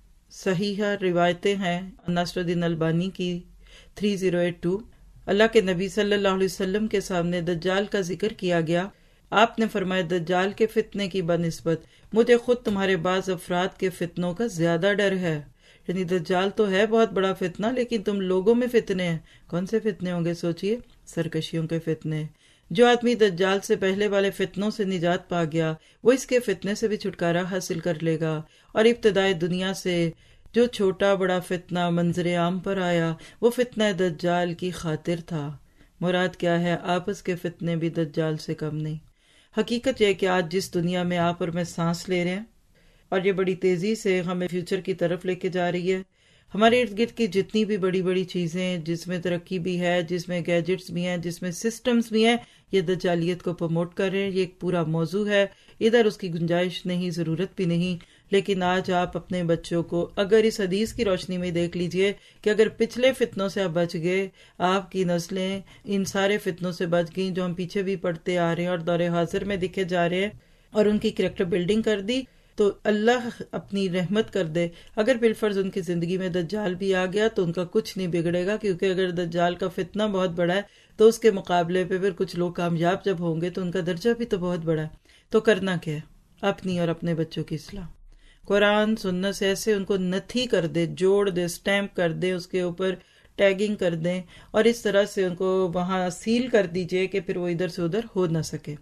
صحیحہ روایتیں ہیں ناصر الدین البانی کی تھری زیرو ایٹ ٹو۔ اللہ کے نبی صلی اللہ علیہ وسلم کے سامنے دجال کا ذکر کیا گیا، آپ نے فرمایا دجال کے فتنے کی بنسبت مجھے خود تمہارے بعض افراد کے فتنوں کا زیادہ ڈر ہے۔ یعنی دجال تو ہے بہت بڑا فتنہ، لیکن تم لوگوں میں فتنے ہیں۔ کون سے فتنے ہوں گے سوچئے؟ سرکشیوں کے فتنے۔ جو آدمی دجال سے پہلے والے فتنوں سے نجات پا گیا وہ اس کے فتنے سے بھی چھٹکارا حاصل کر لے گا، اور ابتدائے دنیا سے جو چھوٹا بڑا فتنہ منظر عام پر آیا وہ فتنہ دجال کی خاطر تھا۔ مراد کیا ہے؟ آپس کے فتنے بھی دجال سے کم نہیں۔ حقیقت یہ کہ آج جس دنیا میں آپ اور میں سانس لے رہے ہیں، اور یہ بڑی تیزی سے ہمیں فیوچر کی طرف لے کے جا رہی ہے، ہمارے ارد گرد کی جتنی بھی بڑی بڑی چیزیں جس میں ترقی بھی ہے، جس میں گیجٹس بھی ہیں، جس میں سسٹمز بھی ہیں، یہ دجالیت کو پروموٹ کر رہے ہیں۔ یہ ایک پورا موضوع ہے، ادھر اس کی گنجائش نہیں، ضرورت بھی نہیں۔ لیکن آج آپ اپنے بچوں کو اگر اس حدیث کی روشنی میں دیکھ لیجئے کہ اگر پچھلے فتنوں سے آپ بچ گئے، آپ کی نسلیں ان سارے فتنوں سے بچ گئیں جو ہم پیچھے بھی پڑھتے آ رہے ہیں اور دور حاضر میں دکھے جا رہے ہیں، اور ان کی کریکٹر بلڈنگ کر دی، تو اللہ اپنی رحمت کر دے۔ اگر بالفرض ان کی زندگی میں دجال بھی آ گیا تو ان کا کچھ نہیں بگڑے گا، کیونکہ اگر دجال کا فتنہ بہت بڑا ہے تو اس کے مقابلے پہ پھر کچھ لوگ کامیاب جب ہوں گے تو ان کا درجہ بھی تو بہت بڑا ہے۔ تو کرنا کیا ہے؟ اپنی اور اپنے بچوں کی اصلاح، قرآن سنت سے ایسے ان کو نتھی کر دے، جوڑ دے، سٹیمپ کر دے، اس کے اوپر ٹیگنگ کر دیں، اور اس طرح سے ان کو وہاں سیل کر دیجئے کہ پھر وہ ادھر سے ادھر ہو نہ سکے۔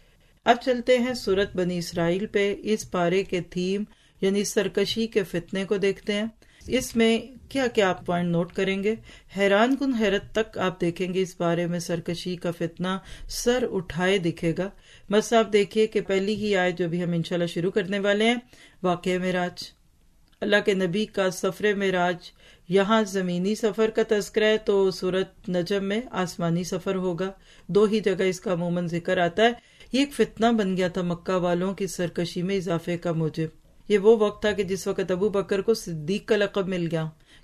اب چلتے ہیں سورت بنی اسرائیل پہ۔ اس پارے کے تھیم یعنی سرکشی کے فتنے کو دیکھتے ہیں۔ اس میں کیا کیا آپ پوائنٹ نوٹ کریں گے؟ حیران کن حیرت تک آپ دیکھیں گے اس بارے میں سرکشی کا فتنہ سر اٹھائے دکھے گا۔ بس آپ دیکھیے کہ پہلی ہی آیت جو بھی ہم انشاءاللہ شروع کرنے والے ہیں، واقعہ معراج، اللہ کے نبی کا سفر معراج۔ یہاں زمینی سفر کا تذکرہ ہے تو سورت نجم میں آسمانی سفر ہوگا، دو ہی جگہ اس کا عموماً ذکر آتا ہے۔ یہ ایک فتنہ بن گیا تھا مکہ والوں کی سرکشی میں اضافے کا موجب۔ یہ وہ وقت تھا کہ جس وقت ابو بکر کو صدیق کا لقب مل گیا،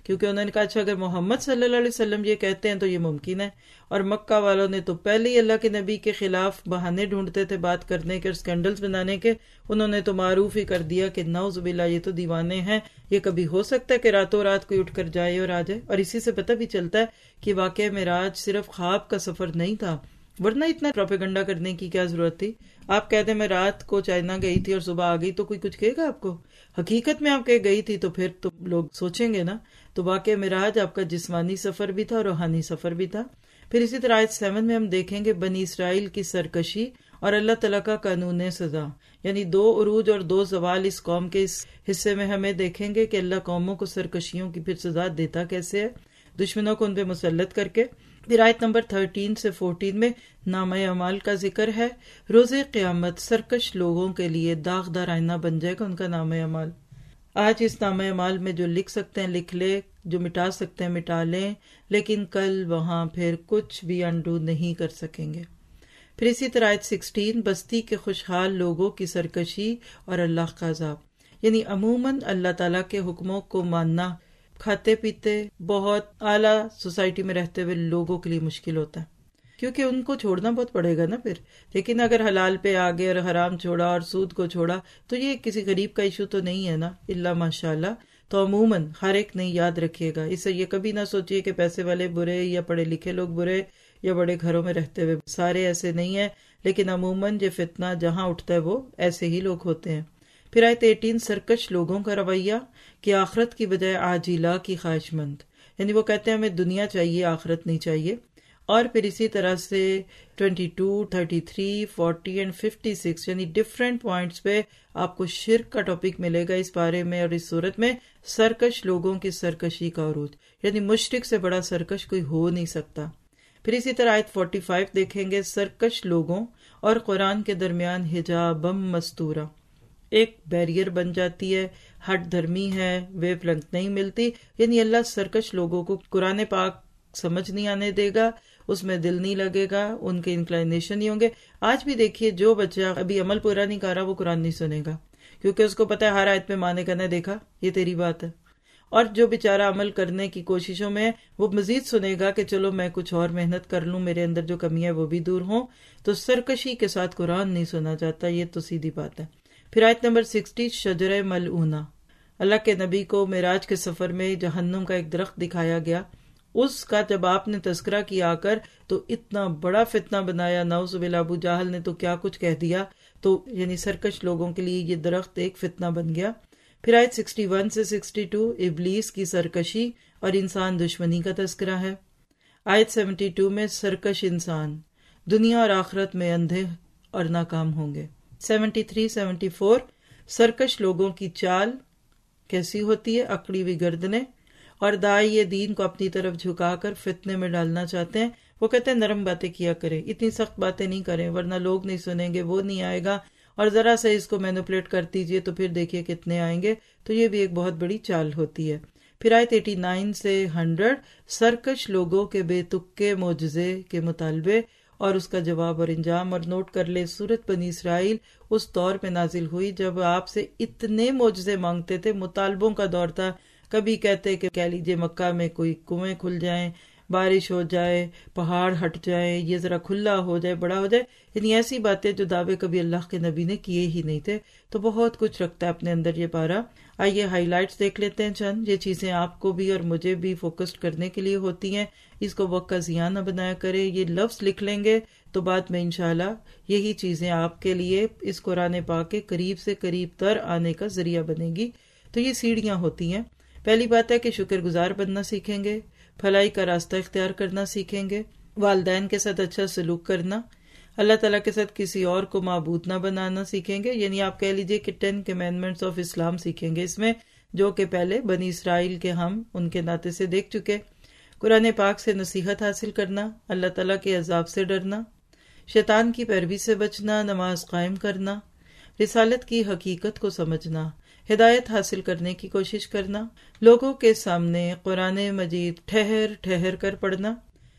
کیونکہ انہوں نے کہا اچھا اگر محمد صلی اللہ علیہ وسلم یہ کہتے ہیں تو یہ ممکن ہے، اور مکہ والوں نے تو پہلے ہی اللہ کے نبی کے خلاف بہانے ڈھونڈتے تھے بات کرنے کے اور اسکینڈلز بنانے کے، انہوں نے تو معروف ہی کر دیا کہ نعوذ باللہ یہ تو دیوانے ہیں، یہ کبھی ہو سکتا ہے کہ راتوں رات کوئی اٹھ کر جائے اور آ جائے۔ اور اسی سے پتہ بھی چلتا ہے کہ واقعہ معراج صرف خواب کا سفر نہیں تھا، ورنہ اتنا پروپیگنڈا کرنے کی کیا ضرورت تھی؟ آپ کہتے ہیں میں رات کو چائنا گئی تھی اور صبح آ گئی، تو کوئی کچھ کہے گا آپ کو؟ حقیقت میں آپ کہ گئی تھی تو پھر تو لوگ سوچیں گے نا۔ تو واقعہ معراج آپ کا جسمانی سفر بھی تھا اور روحانی سفر بھی تھا۔ پھر اسی طرح آیت سیون میں ہم دیکھیں گے بنی اسرائیل کی سرکشی اور اللہ تعالیٰ کا قانون سزا، یعنی دو عروج اور دو زوال اس قوم کے اس حصے میں ہمیں دیکھیں گے کہ اللہ قوموں کو سرکشیوں کی پھر سزا دیتا کیسے ہے، دشمنوں کو ان پہ مسلط کر کے۔ پھر آیت نمبر تھرٹین سے فورٹین میں نامہ اعمال کا ذکر ہے۔ روز قیامت سرکش لوگوں کے لیے داغدار آئینہ بن جائے گا ان کا نامہ اعمال۔ آج اس نامہ اعمال میں جو لکھ سکتے ہیں لکھ لے، جو مٹا سکتے ہیں مٹا لیں، لیکن کل وہاں پھر کچھ بھی انڈو نہیں کر سکیں گے۔ پھر اسی طرح آیت سکسٹین بستی کے خوشحال لوگوں کی سرکشی اور اللہ کا عذاب، یعنی عموماً اللہ تعالیٰ کے حکموں کو ماننا کھاتے پیتے بہت اعلیٰ سوسائٹی میں رہتے ہوئے لوگوں کے لیے مشکل ہوتا ہے، کیونکہ ان کو چھوڑنا بہت پڑے گا نا پھر۔ لیکن اگر حلال پہ آگے اور حرام چھوڑا اور سود کو چھوڑا تو یہ کسی غریب کا ایشو تو نہیں ہے نا، اللہ ماشاء اللہ۔ تو عموماً ہر ایک نہیں یاد رکھیے گا، اس سے یہ کبھی نہ سوچیے کہ پیسے والے برے یا پڑھے لکھے لوگ برے یا بڑے گھروں میں رہتے ہوئے سارے ایسے نہیں ہیں، لیکن عموماً یہ فتنہ جہاں اٹھتا ہے وہ ایسے ہی لوگ ہوتے ہیں۔ پھر آیت ایٹین سرکش لوگوں کا رویہ کہ آخرت کی بجائے عاجلہ کی خواہش مند، یعنی وہ کہتے ہیں ہمیں دنیا چاہیے آخرت نہیں چاہیے۔ اور پھر اسی طرح سے twenty two thirty three forty and fifty six یعنی ڈفرینٹ پوائنٹس پہ آپ کو شرک کا ٹاپک ملے گا اس بارے میں، اور اس صورت میں سرکش لوگوں کی سرکشی کا عروج، یعنی مشرک سے بڑا سرکش کوئی ہو نہیں سکتا۔ پھر اسی طرح آیت فورٹی فائیو دیکھیں گے سرکش لوگوں اور قرآن کے درمیان حجابم مستورہ، ایک بیریئر بن جاتی ہے، ہٹ دھرمی ہے، ویو لینتھ نہیں ملتی، یعنی اللہ سرکش لوگوں کو قرآن پاک سمجھ نہیں آنے دے گا، اس میں دل نہیں لگے گا، ان کے انکلائنیشن نہیں ہوں گے۔ آج بھی دیکھیے جو بچہ ابھی عمل پورا نہیں کر رہا وہ قرآن نہیں سنے گا، کیونکہ اس کو پتا ہے ہر آیت میں ماں نے کہنا دیکھا یہ تیری بات ہے، اور جو بیچارہ عمل کرنے کی کوششوں میں وہ مزید سنے گا کہ چلو میں کچھ اور محنت کر لوں، میرے اندر جو کمی ہے وہ بھی دور ہوں، تو سرکشی کے ساتھ قرآن نہیں سنا جاتا، یہ تو سیدھی بات ہے۔ پھر آیت نمبر سکسٹی شجرہ ملعونہ، اللہ کے نبی کو معراج کے سفر میں جہنم کا ایک درخت دکھایا گیا، اس کا جب آپ نے تذکرہ کیا آ کر تو اتنا بڑا فتنہ بنایا، نعوذ باللہ ابو جہل نے تو کیا کچھ کہہ دیا، تو یعنی سرکش لوگوں کے لیے یہ درخت ایک فتنہ بن گیا۔ پھر آیت سکسٹی ون سے سکسٹی ٹو ابلیس کی سرکشی اور انسان دشمنی کا تذکرہ ہے۔ آیت سیونٹی ٹو میں سرکش انسان دنیا اور آخرت میں اندھے اور ناکام ہوں گے۔ سیونٹی تھری سیونٹی فور سرکش لوگوں کی چال کیسی ہوتی ہے، اکڑی ہوئی گردنیں، اور داعی دین کو اپنی طرف جھکا کر فتنے میں ڈالنا چاہتے ہیں، وہ کہتے ہیں نرم باتیں کیا کریں، اتنی سخت باتیں نہیں کریں ورنہ لوگ نہیں سنیں گے، وہ نہیں آئے گا، اور ذرا سا اس کو مینوپولیٹ کر دیجئے تو پھر دیکھیے کتنے آئیں گے، تو یہ بھی ایک بہت بڑی چال ہوتی ہے۔ پھر آیت ایٹی نائن سے ہنڈریڈ سرکش لوگوں کے بے تکے معجزے کے مطالبے اور اس کا جواب اور انجام، اور نوٹ کر لے سورت بنی اسرائیل اس دور پہ نازل ہوئی جب آپ سے اتنے معجزے مانگتے تھے، مطالبوں کا دور تھا، کبھی کہتے کہ کہہ لیجیے مکہ میں کوئی کنویں کھل جائیں، بارش ہو جائے، پہاڑ ہٹ جائیں، یہ ذرا کھلا ہو جائے، بڑا ہو جائے، یعنی ایسی باتیں جو دعوے کبھی اللہ کے نبی نے کیے ہی نہیں تھے۔ تو بہت کچھ رکھتا ہے اپنے اندر یہ پارہ۔ آئیے ہائی لائٹس دیکھ لیتے ہیں چند، یہ چیزیں آپ کو بھی اور مجھے بھی فوکسڈ کرنے کے لیے ہوتی ہیں، اس کو وقت کا ضیاع نہ بنایا کرے۔ یہ لفظ لکھ لیں گے تو بعد میں انشاءاللہ یہی چیزیں آپ کے لیے اس قرآن پاک کے قریب سے قریب تر آنے کا ذریعہ بنے گی۔ تو یہ سیڑھیاں ہوتی ہیں۔ پہلی بات ہے کہ شکر گزار بننا سیکھیں گے، بھلائی کا راستہ اختیار کرنا سیکھیں گے، والدین کے ساتھ اچھا سلوک کرنا، اللہ تعالیٰ کے ساتھ کسی اور کو معبود نہ بنانا سیکھیں گے، یعنی آپ کہہ لیجئے کہ ٹین کمینڈمنٹس آف اسلام سیکھیں گے اس میں، جو کہ پہلے بنی اسرائیل کے ہم ان کے ناطے سے دیکھ چکے۔ قرآن پاک سے نصیحت حاصل کرنا، اللہ تعالیٰ کے عذاب سے ڈرنا، شیطان کی پیروی سے بچنا، نماز قائم کرنا، رسالت کی حقیقت کو سمجھنا، ہدایت حاصل کرنے کی کوشش کرنا، لوگوں کے سامنے قرآن مجید ٹھہر ٹھہر کر پڑھنا،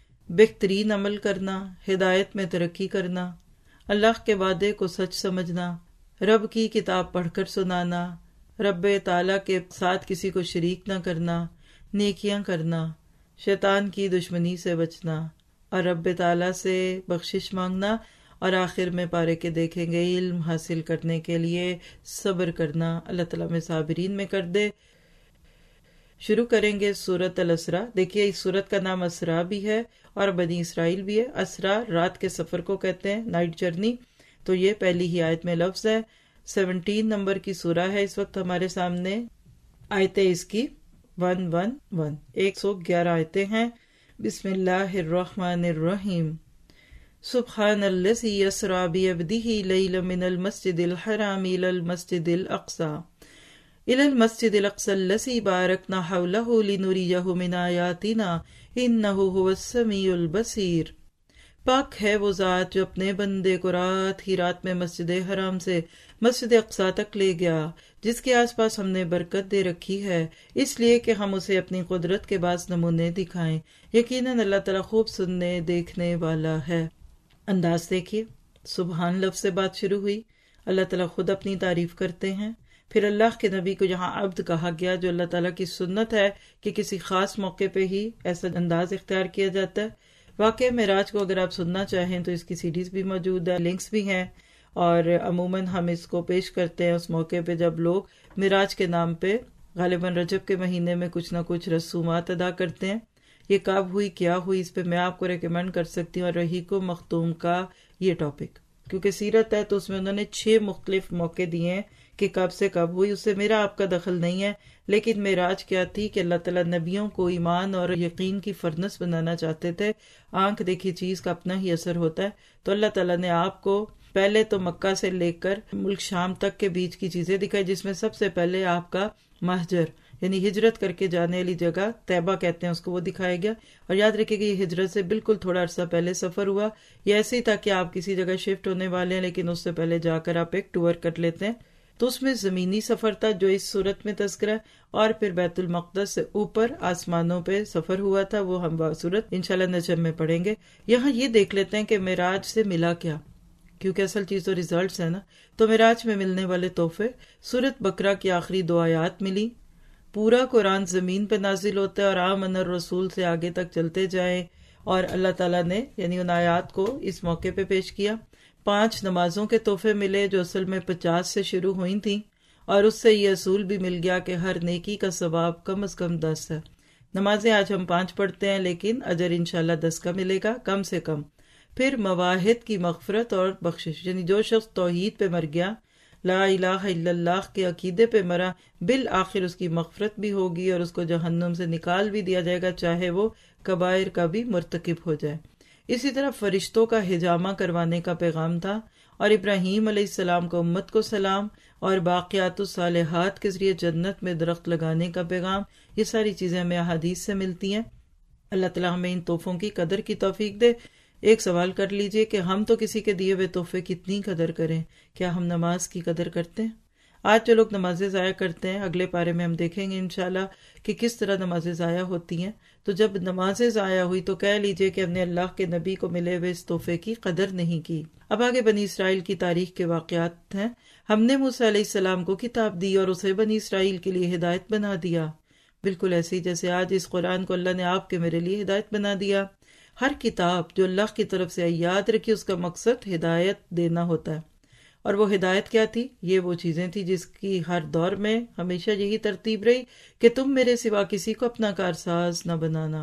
بہترین عمل کرنا، ہدایت میں ترقی کرنا، اللہ کے وعدے کو سچ سمجھنا، رب کی کتاب پڑھ کر سنانا، رب تعالیٰ کے ساتھ کسی کو شریک نہ کرنا، نیکیاں کرنا، شیطان کی دشمنی سے بچنا اور رب تعالیٰ سے بخشش مانگنا، اور آخر میں پارے کے دیکھیں گے علم حاصل کرنے کے لیے صبر کرنا۔ اللہ تعالیٰ میں صابرین میں کر دے۔ شروع کریں گے سورۃ الاسراء۔ دیکھیے اس سورت کا نام اسراء بھی ہے اور بنی اسرائیل بھی ہے۔ اسراء رات کے سفر کو کہتے ہیں، نائٹ جرنی، تو یہ پہلی ہی آیت میں لفظ ہے۔ سیونٹین نمبر کی سورہ ہے اس وقت ہمارے سامنے، آیتیں اس کی ون ون ون ایک سو گیارہ آیتیں ہیں۔ بسم اللہ الرحمن الرحیم۔ سبحان الذی اسریٰ بعبدہ لیلا من المسجد الحرام الی المسجد الاقصی الی المسجد الاقصی الذی بارکنا حولہ لنریہ من آیاتنا انہ هو السمیع البصیر۔ پاک ہے وہ ذات جو اپنے بندے کو رات ہی رات میں مسجد حرام سے مسجد اقصی تک لے گیا، جس کے آس پاس ہم نے برکت دے رکھی ہے، اس لیے کہ ہم اسے اپنی قدرت کے بعض نمونے دکھائیں۔ یقیناً اللہ تعالیٰ خوب سننے دیکھنے والا ہے۔ انداز دیکھیے، سبحان لفظ سے بات شروع ہوئی۔ اللہ تعالیٰ خود اپنی تعریف کرتے ہیں، پھر اللہ کے نبی کو یہاں عبد کہا گیا، جو اللہ تعالیٰ کی سنت ہے کہ کسی خاص موقع پہ ہی ایسا انداز اختیار کیا جاتا ہے۔ واقعہ معراج کو اگر آپ سننا چاہیں تو اس کی سیڈیز بھی موجود ہے، لنکس بھی ہیں، اور عموماً ہم اس کو پیش کرتے ہیں اس موقع پہ جب لوگ معراج کے نام پہ غالباً رجب کے مہینے میں کچھ نہ کچھ رسومات ادا کرتے ہیں۔ یہ کب ہوئی، کیا ہوئی، اس پہ میں آپ کو ریکمینڈ کر سکتی ہوں، اور رحیق و مختوم کا یہ ٹاپک، کیونکہ سیرت ہے تو اس میں انہوں نے چھ مختلف موقع دیے ہیں کہ کب سے کب ہوئی۔ اس سے میرا آپ کا دخل نہیں ہے، لیکن معراج کیا تھی کہ اللہ تعالیٰ نبیوں کو ایمان اور یقین کی فرنس بنانا چاہتے تھے۔ آنکھ دیکھی چیز کا اپنا ہی اثر ہوتا ہے، تو اللہ تعالیٰ نے آپ کو پہلے تو مکہ سے لے کر ملک شام تک کے بیچ کی چیزیں دکھائی، جس میں سب سے پہلے آپ کا مہجر یعنی ہجرت کر کے جانے والی جگہ طیبہ کہتے ہیں اس کو، وہ دکھایا گیا۔ اور یاد رکھیے کہ یہ ہجرت سے بالکل تھوڑا عرصہ پہلے سفر ہوا، یہ ایسے ہی تھا کہ آپ کسی جگہ شفٹ ہونے والے ہیں لیکن اس سے پہلے جا کر آپ ایک ٹور کر لیتے ہیں، تو اس میں زمینی سفر تھا جو اس صورت میں تذکرہ ہے، اور پھر بیت المقدس سے اوپر آسمانوں پہ سفر ہوا تھا، وہ ہم صورت انشاءاللہ نجم میں پڑھیں گے۔ یہاں یہ دیکھ لیتے ہیں کہ معراج سے ملا کیا، کیونکہ اصل چیز تو ریزلٹس ہے نا۔ تو معراج میں ملنے والے تحفے، سورت بقرہ کی آخری دو آیات ملی، پورا قرآن زمین پہ نازل ہوتا ہے اور آمن الرسول سے آگے تک چلتے جائیں، اور اللہ تعالیٰ نے یعنی ان آیات کو اس موقع پہ پیش کیا۔ پانچ نمازوں کے تحفے ملے جو اصل میں پچاس سے شروع ہوئی تھیں، اور اس سے یہ اصول بھی مل گیا کہ ہر نیکی کا ثواب کم از کم دس ہے۔ نمازیں آج ہم پانچ پڑھتے ہیں لیکن اجر انشاءاللہ دس کا ملے گا کم سے کم۔ پھر مواحد کی مغفرت اور بخشش، یعنی جو شخص توحید پہ مر گیا، لا الہ الا اللہ کے عقیدے پہ مرا، بالآخر اس کی مغفرت بھی ہوگی اور اس کو جہنم سے نکال بھی دیا جائے گا، چاہے وہ کبائر کا بھی مرتکب ہو جائے۔ اسی طرح فرشتوں کا حجامہ کروانے کا پیغام تھا، اور ابراہیم علیہ السلام کو امت کو سلام، اور باقیات الصالحات کے ذریعے جنت میں درخت لگانے کا پیغام۔ یہ ساری چیزیں ہمیں احادیث سے ملتی ہیں۔ اللہ تعالیٰ ہمیں ان تحفوں کی قدر کی توفیق دے۔ ایک سوال کر لیجئے کہ ہم تو کسی کے دیے ہوئے تحفے کتنی قدر کریں؟ کیا ہم نماز کی قدر کرتے ہیں؟ آج جو لوگ نمازیں ضائع کرتے ہیں، اگلے پارے میں ہم دیکھیں گے انشاءاللہ کہ کس طرح نمازیں ضائع ہوتی ہیں۔ تو جب نمازیں ضائع ہوئی تو کہہ لیجئے کہ ہم نے اللہ کے نبی کو ملے ہوئے اس تحفے کی قدر نہیں کی۔ اب آگے بنی اسرائیل کی تاریخ کے واقعات ہیں۔ ہم نے موسیٰ علیہ السلام کو کتاب دی اور اسے بنی اسرائیل کے لیے ہدایت بنا دیا، بالکل ایسے ہی جیسے آج اس قرآن کو اللہ نے آپ کے میرے لیے ہدایت بنا دیا۔ ہر کتاب جو اللہ کی طرف سے یاد رکھی اس کا مقصد ہدایت دینا ہوتا ہے، اور وہ ہدایت کیا تھی؟ یہ وہ چیزیں تھی جس کی ہر دور میں ہمیشہ یہی ترتیب رہی کہ تم میرے سوا کسی کو اپنا کارساز نہ بنانا۔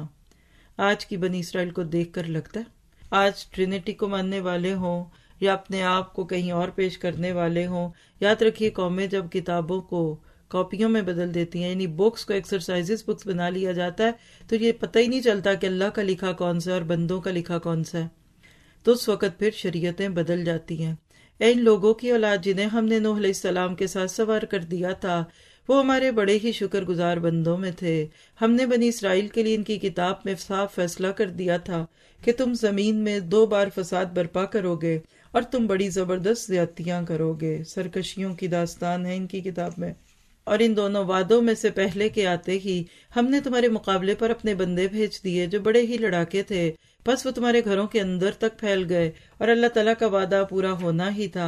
آج کی بنی اسرائیل کو دیکھ کر لگتا ہے، آج ٹرینٹی کو ماننے والے ہوں یا اپنے آپ کو کہیں اور پیش کرنے والے ہوں، یاد رکھیے قومیں جب کتابوں کو کاپیوں میں بدل دیتی ہیں، یعنی بکس کو ایکسرسائزز بکس بنا لیا جاتا ہے، تو یہ پتہ ہی نہیں چلتا کہ اللہ کا لکھا کون سا ہے اور بندوں کا لکھا کون سا ہے، تو اس وقت پھر شریعتیں بدل جاتی ہیں۔ اے ان لوگوں کی اولاد جنہیں ہم نے نوح علیہ السلام کے ساتھ سوار کر دیا تھا، وہ ہمارے بڑے ہی شکر گزار بندوں میں تھے۔ ہم نے بنی اسرائیل کے لیے ان کی کتاب میں صاف فیصلہ کر دیا تھا کہ تم زمین میں دو بار فساد برپا کرو گے اور تم بڑی زبردست زیادتیاں کرو گے۔ سرکشیوں کی داستان ہے ان کی کتاب میں۔ اور ان دونوں وعدوں میں سے پہلے کے آتے ہی ہم نے تمہارے مقابلے پر اپنے بندے بھیج دیے جو بڑے ہی لڑاکے تھے، بس وہ تمہارے گھروں کے اندر تک پھیل گئے، اور اللہ تعالیٰ کا وعدہ پورا ہونا ہی تھا۔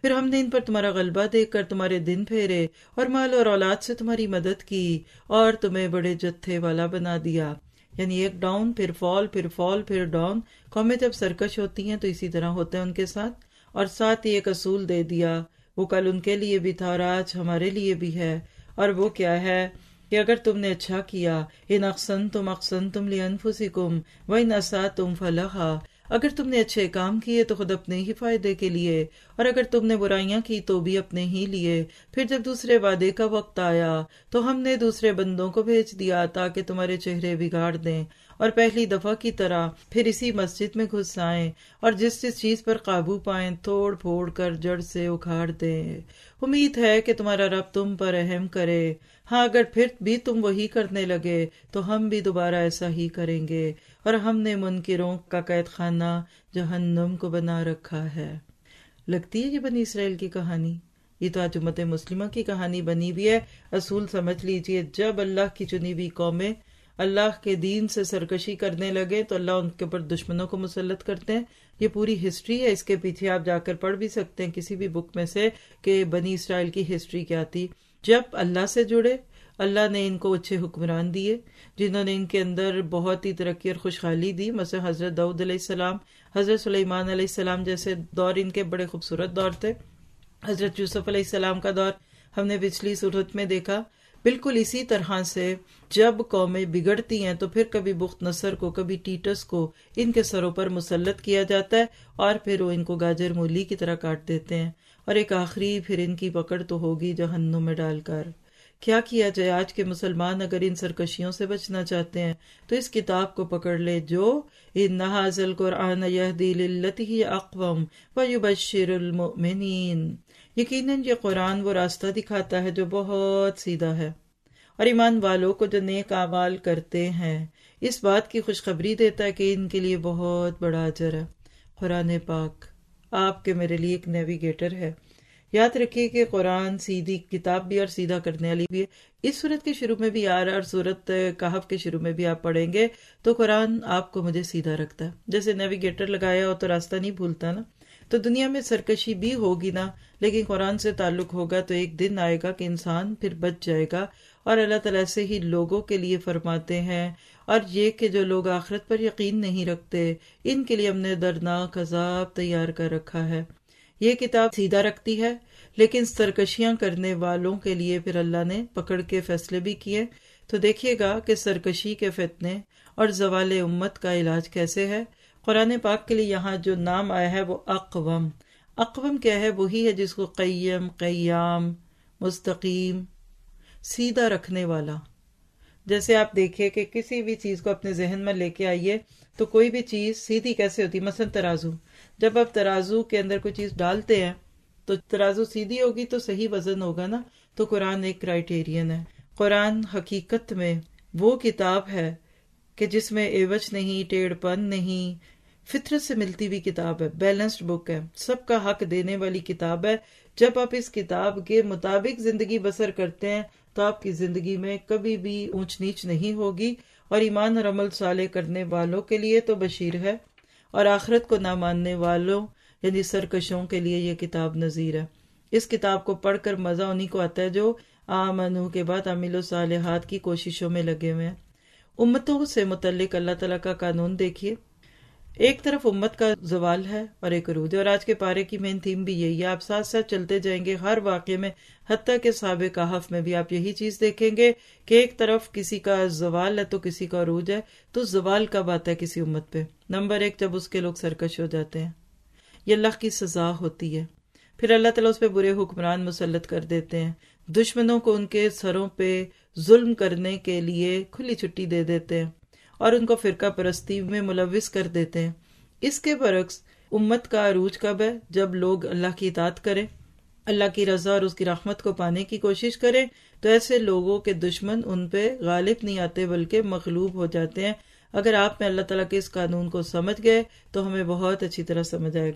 پھر ہم نے ان پر تمہارا غلبہ دیکھ کر تمہارے دن پھیرے اور مال اور اولاد سے تمہاری مدد کی اور تمہیں بڑے جتھے والا بنا دیا. یعنی ایک ڈاؤن پھر فال پھر فال پھر ڈاؤن. قومیں جب سرکش ہوتی ہیں تو اسی طرح ہوتا ہے ان کے ساتھ. اور ساتھ ہی ایک اصول دے دیا، وہ کل ان کے لیے بھی تھا اور آج ہمارے لیے بھی ہے، اور وہ کیا ہے کہ اگر تم نے اچھا کیا، ان احسنتم احسنتم لانفسکم وان اسأتم فلہا، اگر تم نے اچھے کام کیے تو خود اپنے ہی فائدے کے لیے، اور اگر تم نے برائیاں کی تو بھی اپنے ہی لیے. پھر جب دوسرے وعدے کا وقت آیا تو ہم نے دوسرے بندوں کو بھیج دیا تاکہ تمہارے چہرے بگاڑ دیں اور پہلی دفعہ کی طرح پھر اسی مسجد میں گھس آئیں اور جس جس چیز پر قابو پائیں توڑ پھوڑ کر جڑ سے اکھاڑ دیں. امید ہے کہ تمہارا رب تم پر رحم کرے. ہاں اگر پھر بھی تم وہی کرنے لگے تو ہم بھی دوبارہ ایسا ہی کریں گے، اور ہم نے منکروں کا قید خانہ جہنم کو بنا رکھا ہے. لگتی ہے یہ بنی اسرائیل کی کہانی، یہ تو آج امت مسلمہ کی کہانی بنی ہوئی ہے. اصول سمجھ لیجئے، جب اللہ کی چنی ہوئی قومیں اللہ کے دین سے سرکشی کرنے لگے تو اللہ ان کے اوپر دشمنوں کو مسلط کرتے ہیں. یہ پوری ہسٹری ہے، اس کے پیچھے آپ جا کر پڑھ بھی سکتے ہیں کسی بھی بک میں سے کہ بنی اسرائیل کی ہسٹری کیا تھی. جب اللہ سے جڑے، اللہ نے ان کو اچھے حکمران دیے جنہوں نے ان کے اندر بہت ہی ترقی اور خوشحالی دی. مثلا حضرت داؤد علیہ السلام، حضرت سلیمان علیہ السلام جیسے دور ان کے بڑے خوبصورت دور تھے. حضرت یوسف علیہ السلام کا دور ہم نے پچھلی صورت میں دیکھا. بالکل اسی طرح سے جب قومیں بگڑتی ہیں تو پھر کبھی بخت نصر کو، کبھی ٹیٹس کو ان کے سروں پر مسلط کیا جاتا ہے اور پھر وہ ان کو گاجر مولی کی طرح کاٹ دیتے ہیں. اور ایک آخری پھر ان کی پکڑ تو ہوگی جہنم میں ڈال کر. کیا کیا جائے؟ آج کے مسلمان اگر ان سرکشیوں سے بچنا چاہتے ہیں تو اس کتاب کو پکڑ لے جو ان ھذا القرآن یہدی للتی ہی اقوم ویبشر المؤمنین. یقیناً یہ قرآن وہ راستہ دکھاتا ہے جو بہت سیدھا ہے، اور ایمان والوں کو جو نیک اعمال کرتے ہیں اس بات کی خوشخبری دیتا ہے کہ ان کے لیے بہت بڑا اجر ہے. قرآن پاک آپ کے میرے لیے ایک نیویگیٹر ہے. یاد رکھیے کہ قرآن سیدھی کتاب بھی اور سیدھا کرنے والی بھی ہے. اس سورت کے شروع میں بھی آ رہا ہے اور سورت کہف کے شروع میں بھی آپ پڑھیں گے تو قرآن آپ کو مجھے سیدھا رکھتا ہے. جیسے نیویگیٹر لگایا ہو تو راستہ نہیں بھولتا نا. تو دنیا میں سرکشی بھی ہوگی نا، لیکن قرآن سے تعلق ہوگا تو ایک دن آئے گا کہ انسان پھر بچ جائے گا. اور اللہ تعالیٰ سے ہی لوگوں کے لیے فرماتے ہیں، اور یہ کہ جو لوگ آخرت پر یقین نہیں رکھتے ان کے لیے ہم نے دردناک عذاب تیار کر رکھا ہے. یہ کتاب سیدھا رکھتی ہے لیکن سرکشیاں کرنے والوں کے لیے پھر اللہ نے پکڑ کے فیصلے بھی کیے. تو دیکھیے گا کہ سرکشی کے فتنے اور زوال امت کا علاج کیسے ہے. قرآن پاک کے لیے یہاں جو نام آیا ہے وہ اقوم. اقوم کیا ہے؟ وہی ہے جس کو قیم، قیام، مستقیم، سیدھا رکھنے والا. جیسے آپ دیکھیں کہ کسی بھی چیز کو اپنے ذہن میں لے کے آئیے تو کوئی بھی چیز سیدھی کیسے ہوتی ہے. مثلا ترازو، جب آپ ترازو کے اندر کوئی چیز ڈالتے ہیں تو ترازو سیدھی ہوگی تو صحیح وزن ہوگا نا. تو قرآن ایک کرائیٹیرین ہے. قرآن حقیقت میں وہ کتاب ہے کہ جس میں عوج نہیں، ٹیڑھ پن نہیں، فطرت سے ملتی ہوئی کتاب ہے، بیلنسڈ بک ہے، سب کا حق دینے والی کتاب ہے. جب آپ اس کتاب کے مطابق زندگی بسر کرتے ہیں تو آپ کی زندگی میں کبھی بھی اونچ نیچ نہیں ہوگی. اور ایمان اور عمل صالح کرنے والوں کے لیے تو بشیر ہے، اور آخرت کو نہ ماننے والوں یعنی سرکشوں کے لیے یہ کتاب نذیر ہے. اس کتاب کو پڑھ کر مزہ انہی کو آتا ہے جو آمنو کے بعد عامل و صالحات کی کوششوں میں لگے ہوئے ہیں. امتوں سے متعلق اللہ تعالیٰ کا قانون دیکھیے. ایک طرف امت کا زوال ہے اور ایک عروج ہے، اور آج کے پارے کی مین تھیم بھی یہی ہے. آپ ساتھ ساتھ چلتے جائیں گے ہر واقعے میں، حتیٰ کہ صحابہ کہف میں بھی آپ یہی چیز دیکھیں گے کہ ایک طرف کسی کا زوال ہے تو کسی کا عروج ہے. تو زوال کب آتا ہے کسی امت پہ؟ نمبر ایک، جب اس کے لوگ سرکش ہو جاتے ہیں. یہ اللہ کی سزا ہوتی ہے. پھر اللہ تعالیٰ اس پہ برے حکمران مسلط کر دیتے ہیں، دشمنوں کو ان کے سروں پہ ظلم کرنے کے لیے کھلی چھٹی دے دیتے ہیں اور ان کو فرقہ پرستی میں ملوث کر دیتے ہیں. اس کے برعکس امت کا عروج کب ہے؟ جب لوگ اللہ کی اطاعت کریں، اللہ کی رضا اور اس کی رحمت کو پانے کی کوشش کریں. تو ایسے لوگوں کے دشمن ان پہ غالب نہیں آتے بلکہ مغلوب ہو جاتے ہیں. اگر آپ میں اللہ تعالیٰ کے اس قانون کو سمجھ گئے تو ہمیں بہت اچھی طرح سمجھ آئے گا.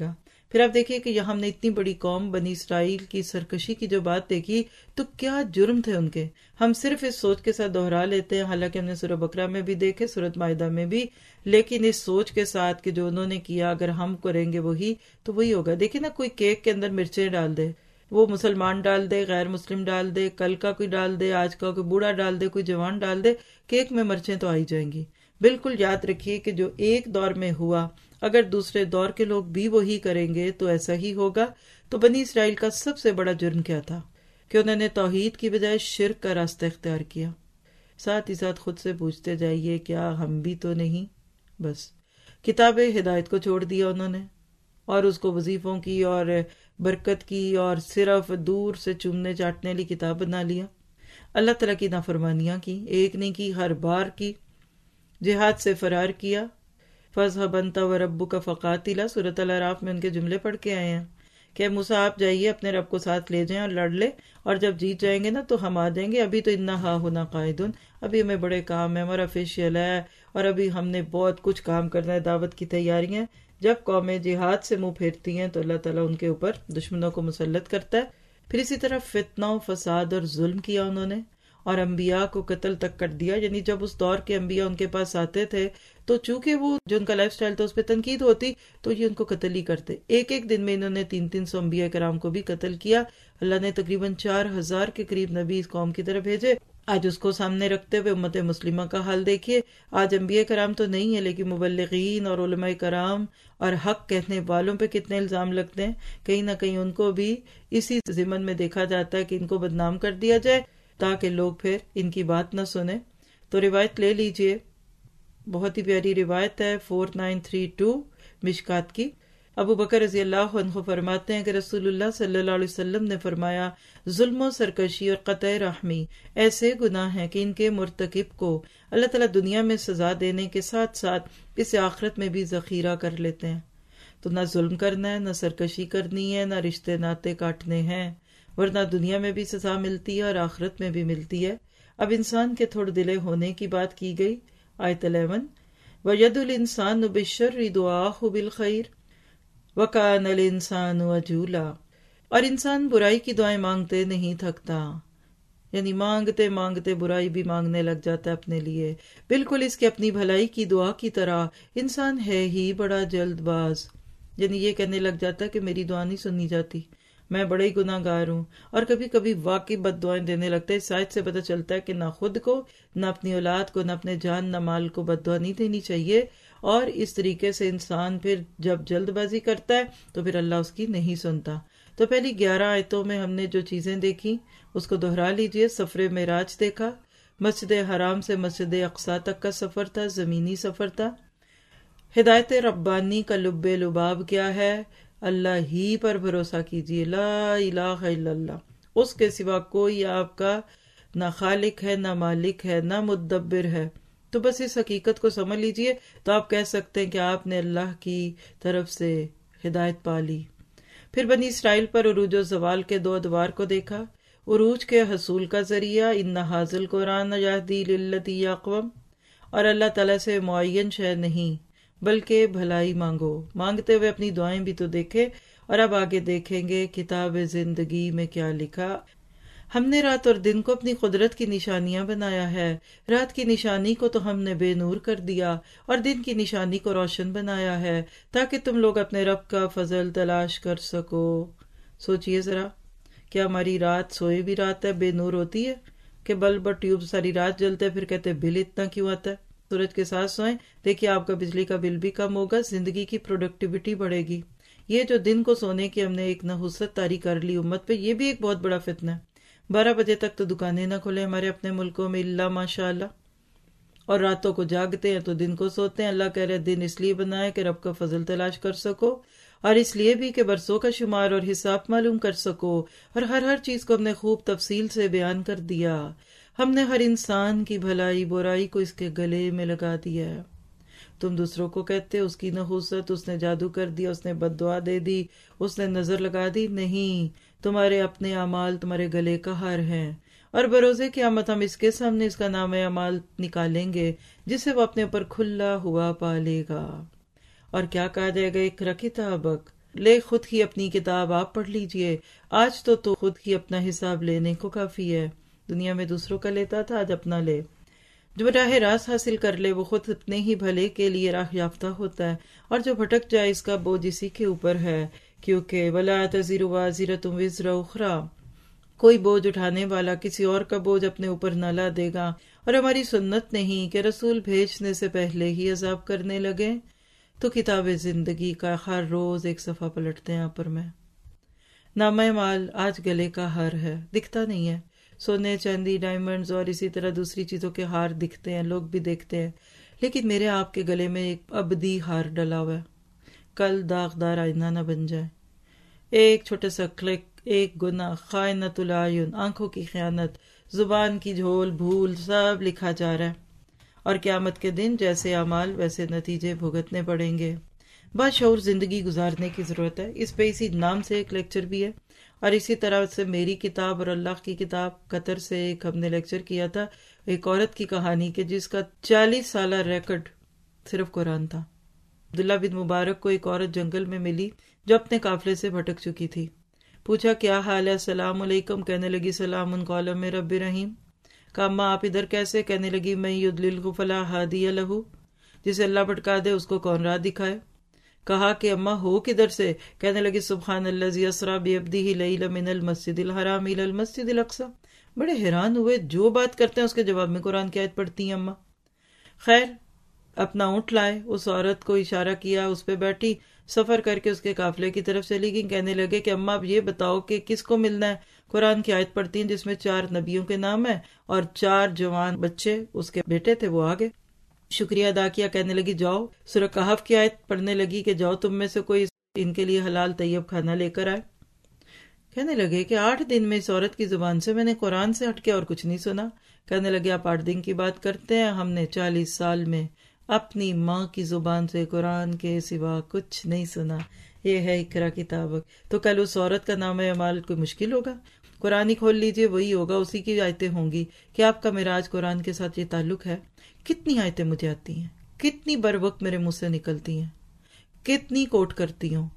پھر آپ دیکھیے کہ یہاں ہم نے اتنی بڑی قوم بنی اسرائیل کی سرکشی کی جو بات دیکھی تو کیا جرم تھے ان کے، ہم صرف اس سوچ کے ساتھ دوہرا لیتے ہیں، حالانکہ ہم نے سورہ بقرہ میں بھی دیکھے، سورہ مائدہ میں بھی، لیکن اس سوچ کے ساتھ کہ جو انہوں نے کیا اگر ہم کریں گے وہی تو وہی ہوگا۔ دیکھیں نا، کوئی کیک کے اندر مرچیں ڈال دے، وہ مسلمان ڈال دے، غیر مسلم ڈال دے، کل کا کوئی ڈال دے، آج کا کوئی بوڑھا ڈال دے، کوئی جوان ڈال دے، کیک میں مرچیں تو آئی جائیں گی۔ بالکل یاد رکھیے کہ جو ایک دور میں ہوا اگر دوسرے دور کے لوگ بھی وہی کریں گے تو ایسا ہی ہوگا۔ تو بنی اسرائیل کا سب سے بڑا جرم کیا تھا کہ انہوں نے توحید کی بجائے شرک کا راستہ اختیار کیا۔ ساتھ ہی ساتھ خود سے پوچھتے جائیے کیا ہم بھی تو نہیں؟ بس کتاب ہدایت کو چھوڑ دیا انہوں نے اور اس کو وظیفوں کی اور برکت کی اور صرف دور سے چومنے چاٹنے والی کتاب بنا لیا۔ اللہ تعالیٰ کی نافرمانیاں کی، ایک نہیں کی، ہر بار کی، جہاد سے فرار کیا۔ فَاذْهَبْ أَنْتَ وَرَبُّكَ فَقَاتِلَا، سورۃ الاعراف میں ان کے جملے پڑھ کے آئے ہیں کہ موسیٰ آپ جائیے اپنے رب کو ساتھ لے جائیں اور لڑ لے، اور جب جیت جائیں گے نا تو ہم آ جائیں گے، ابھی تو اِنَّا ہَا ہُنَا قَاعِدُونَ، ابھی ہمیں بڑے کام ہے، ہمارا فیشیل ہے اور ابھی ہم نے بہت کچھ کام کرنا ہے، دعوت کی تیاریاں۔ جب قومیں جہاد سے منہ پھیرتی ہیں تو اللہ تعالیٰ ان کے اوپر دشمنوں کو مسلط کرتا ہے۔ پھر اسی طرح فتنہ و فساد اور ظلم کیا انہوں نے، اور انبیاء کو قتل تک کر دیا۔ یعنی جب اس دور کے انبیاء ان کے پاس آتے تھے تو چونکہ وہ جو ان کا لائف سٹائل تھا اس پہ تنقید ہوتی تو یہ ان کو قتل ہی کرتے۔ ایک ایک دن میں انہوں نے تین تین سو انبیاء کرام کو بھی قتل کیا۔ اللہ نے تقریباً چار ہزار کے قریب نبی اس قوم کی طرف بھیجے۔ آج اس کو سامنے رکھتے ہوئے امت مسلمہ کا حال دیکھیے، آج انبیاء کرام تو نہیں ہے لیکن مبلغین اور علماء کرام اور حق کہنے والوں پہ کتنے الزام لگتے ہیں۔ کہیں نہ کہیں ان کو بھی اسی ضمن میں دیکھا جاتا ہے کہ ان کو بدنام کر دیا جائے تاکہ لوگ پھر ان کی بات نہ سنیں۔ تو روایت لے لیجئے، بہت ہی پیاری روایت ہے فور نائن تھری ٹو مشکات کی۔ ابو بکر رضی اللہ عنہ فرماتے ہیں کہ رسول اللہ صلی اللہ علیہ وسلم نے فرمایا، ظلم و سرکشی اور قطع رحمی ایسے گناہ ہیں کہ ان کے مرتکب کو اللہ تعالیٰ دنیا میں سزا دینے کے ساتھ ساتھ اسے آخرت میں بھی ذخیرہ کر لیتے ہیں۔ تو نہ ظلم کرنا ہے، نہ سرکشی کرنی ہے، نہ رشتے ناطے کاٹنے ہیں، ورنہ دنیا میں بھی سزا ملتی ہے اور آخرت میں بھی ملتی ہے۔ اب انسان کے تھوڑ دلے ہونے کی بات کی گئی۔ آیت الیون، وَيَدُ الْإِنسَانُ بِالشَّرِّ دُعَاءُهُ بِالْخَيْرِ وَكَانَ الْإِنسَانُ عَجُولًا، اور انسان برائی کی دعائیں مانگتے نہیں تھکتا، یعنی مانگتے مانگتے برائی بھی مانگنے لگ جاتا ہے اپنے لیے، بالکل اس کے اپنی بھلائی کی دعا کی طرح۔ انسان ہے ہی بڑا جلد باز، یعنی یہ کہنے لگ جاتا ہے کہ میری دعا نہیں سنی جاتی، میں بڑا ہی گناہ گار ہوں، اور کبھی کبھی واقعی بد دعائیں دینے لگتا ہے۔ اس آیت سے پتہ چلتا ہے کہ نہ خود کو، نہ اپنی اولاد کو، نہ اپنے جان نہ مال کو بد دعا نہیں دینی چاہیے، اور اس طریقے سے انسان پھر جب جلد بازی کرتا ہے تو پھر اللہ اس کی نہیں سنتا۔ تو پہلی گیارہ آیتوں میں ہم نے جو چیزیں دیکھی اس کو دہرا لیجئے۔ سفر معراج دیکھا، مسجد حرام سے مسجد اقصی تک کا سفر تھا، زمینی سفر تھا۔ ہدایت ربانی کا لب لباب کیا ہے؟ اللہ ہی پر بھروسہ کیجیے، لا الہ الا اللہ، اس کے سوا کوئی آپ کا نہ خالق ہے، نہ مالک ہے، نہ مدبر ہے۔ تو بس اس حقیقت کو سمجھ لیجئے تو آپ کہہ سکتے ہیں کہ آپ نے اللہ کی طرف سے ہدایت پا لی۔ پھر بنی اسرائیل پر عروج و زوال کے دو ادوار کو دیکھا۔ عروج کے حصول کا ذریعہ ان ھذا القرآن یہدی للتی اقوم، اور اللہ تعالیٰ سے معین شے نہیں بلکہ بھلائی مانگو۔ مانگتے ہوئے اپنی دعائیں بھی تو دیکھے، اور اب آگے دیکھیں گے کتاب زندگی میں کیا لکھا۔ ہم نے رات اور دن کو اپنی قدرت کی نشانیاں بنایا ہے، رات کی نشانی کو تو ہم نے بے نور کر دیا اور دن کی نشانی کو روشن بنایا ہے تاکہ تم لوگ اپنے رب کا فضل تلاش کر سکو۔ سوچئے ذرا، کیا ہماری رات سوئے بھی رات ہے بے نور ہوتی ہے کہ بلب اور ٹیوب ساری رات جلتے ہیں، پھر کہتے ہیں بل اتنا کیوں آتا ہے؟ سورج کے ساتھ سوئیں، دیکھیے آپ کا بجلی کا بل بھی کم ہوگا، زندگی کی پروڈکٹیوٹی بڑھے گی۔ یہ جو دن کو سونے کی ہم نے ایک نحوست طاری کر لی امت پہ، یہ بھی ایک بہت بڑا فتنہ ہے۔ بارہ بجے تک تو دکانیں نہ کھلے ہمارے اپنے ملکوں میں الا ماشاء اللہ، اور راتوں کو جاگتے ہیں تو دن کو سوتے ہیں۔ اللہ کہہ رہے دن اس لیے بنائے کہ رب کا فضل تلاش کر سکو، اور اس لیے بھی کہ برسوں کا شمار اور حساب معلوم کر سکو، اور ہر ہر چیز کو ہم نے خوب تفصیل سے بیان کر دیا۔ ہم نے ہر انسان کی بھلائی برائی کو اس کے گلے میں لگا دیا ہے۔ تم دوسروں کو کہتے اس کی نحوست، اس نے جادو کر دیا، اس نے بد دعا دے دی، اس نے نظر لگا دی، نہیں، تمہارے اپنے اعمال تمہارے گلے کا ہار ہیں، اور بروز قیامت ہم اس کے سامنے اس کا نام اعمال نکالیں گے جسے وہ اپنے اوپر کھلا ہوا پالے گا۔ اور کیا کہا جائے گا؟ اقرأ کتابک، لے خود ہی اپنی کتاب آپ پڑھ لیجئے، آج تو تو خود ہی اپنا حساب لینے کو کافی ہے۔ دنیا میں دوسروں کا لیتا تھا، آج اپنا لے۔ جو راہ راست حاصل کر لے وہ خود اپنے ہی بھلے کے لیے راہ یافتہ ہوتا ہے، اور جو بھٹک جائے اس کا بوجھ اسی کے اوپر ہے، کیونکہ وَلَا تَزِرُ وَازِرَةٌ وِزْرَ أُخْرَىٰ، کوئی بوجھ اٹھانے والا کسی اور کا بوجھ اپنے اوپر نہ لا دے گا۔ اور ہماری سنت نہیں کہ رسول بھیجنے سے پہلے ہی عذاب کرنے لگے، تو کتاب زندگی کا ہر روز ایک صفحہ پلٹتے ہیں پر میں۔ نامہ مال آج گلے کا ہار ہے، دکھتا نہیں ہے، سونے چاندی ڈائمنڈز اور اسی طرح دوسری چیزوں کے ہار دکھتے ہیں، لوگ بھی دیکھتے ہیں، لیکن میرے آپ کے گلے میں ایک ابدی ہار ڈلا ہوا ہے، کل داغدار آئینہ نہ بن جائے۔ ایک چھوٹے سا کلک، ایک گناہ، خائنۃ العیون، آنکھوں کی خیانت، زبان کی جھول بھول، سب لکھا جا رہا ہے، اور قیامت کے دن جیسے اعمال ویسے نتیجے بھگتنے پڑیں گے۔ باشعور زندگی گزارنے کی ضرورت ہے۔ اس پہ اسی نام سے ایک لیکچر بھی ہے، اور اسی طرح سے میری کتاب اور اللہ کی کتاب قطر سے ایک ہم نے لیکچر کیا تھا، ایک عورت کی کہانی کے جس کا چالیس سالہ ریکارڈ صرف قرآن تھا۔ عبداللہ بن مبارک کو ایک عورت جنگل میں ملی جو اپنے قافلے سے بھٹک چکی تھی۔ پوچھا کیا حال ہے؟ السلام علیکم، کہنے لگی سلام قولا من رب رحیم۔ کہا اماں آپ ادھر کیسے؟ کہنے لگی من یضللہ فلا ہادی لہ، جسے اللہ بھٹکا دے اس کو کون راہ دکھائے۔ کہا کہ اماں ہو کدھر سے؟ کہنے لگی سبحان الذی اسریٰ بعبدہ لیلا من المسجد الحرام الی المسجد الاقصیٰ۔ بڑے حیران ہوئے، جو بات کرتے ہیں اس کے جواب میں قرآن کی آیت پڑھتی ہیں اماں۔ خیر اپنا اونٹ لائے، اس عورت کو اشارہ کیا، اس پہ بیٹھی، سفر کر کے اس کے قافلے کی طرف چلی گئی۔ کہنے لگے کہ اماں اب یہ بتاؤ کہ کس کو ملنا ہے؟ قرآن کی آیت پڑھتی ہیں جس میں چار نبیوں کے نام ہیں، اور چار جوان بچے اس کے بیٹے تھے، وہ آگے شکریہ ادا کیا۔ کہنے لگی جاؤ، سورہ کہف کی آیت پڑھنے لگی کہ جاؤ تم میں سے کوئی ان کے لیے حلال طیب کھانا لے کر آئے۔ کہنے لگے کہ آٹھ دن میں اس عورت کی زبان سے میں نے قرآن سے ہٹ کے اور کچھ نہیں سنا۔ کہنے لگے آپ آٹھ دن کی بات کرتے ہیں، ہم نے چالیس سال میں اپنی ماں کی زبان سے قرآن کے سوا کچھ نہیں سنا۔ یہ ہے اقرا کتابک۔ تو کل اس عورت کا نام اعمال کوئی مشکل ہوگا؟ قرآن ہی کھول لیجئے، وہی ہوگا، اسی کی آیتیں ہوں گی کہ آپ کا معراج قرآن کے ساتھ یہ تعلق ہے۔ کتنی آیتیں مجھے آتی ہیں، کتنی بر وقت میرے منہ سے نکلتی ہیں، کتنی کوٹ کرتی ہوں،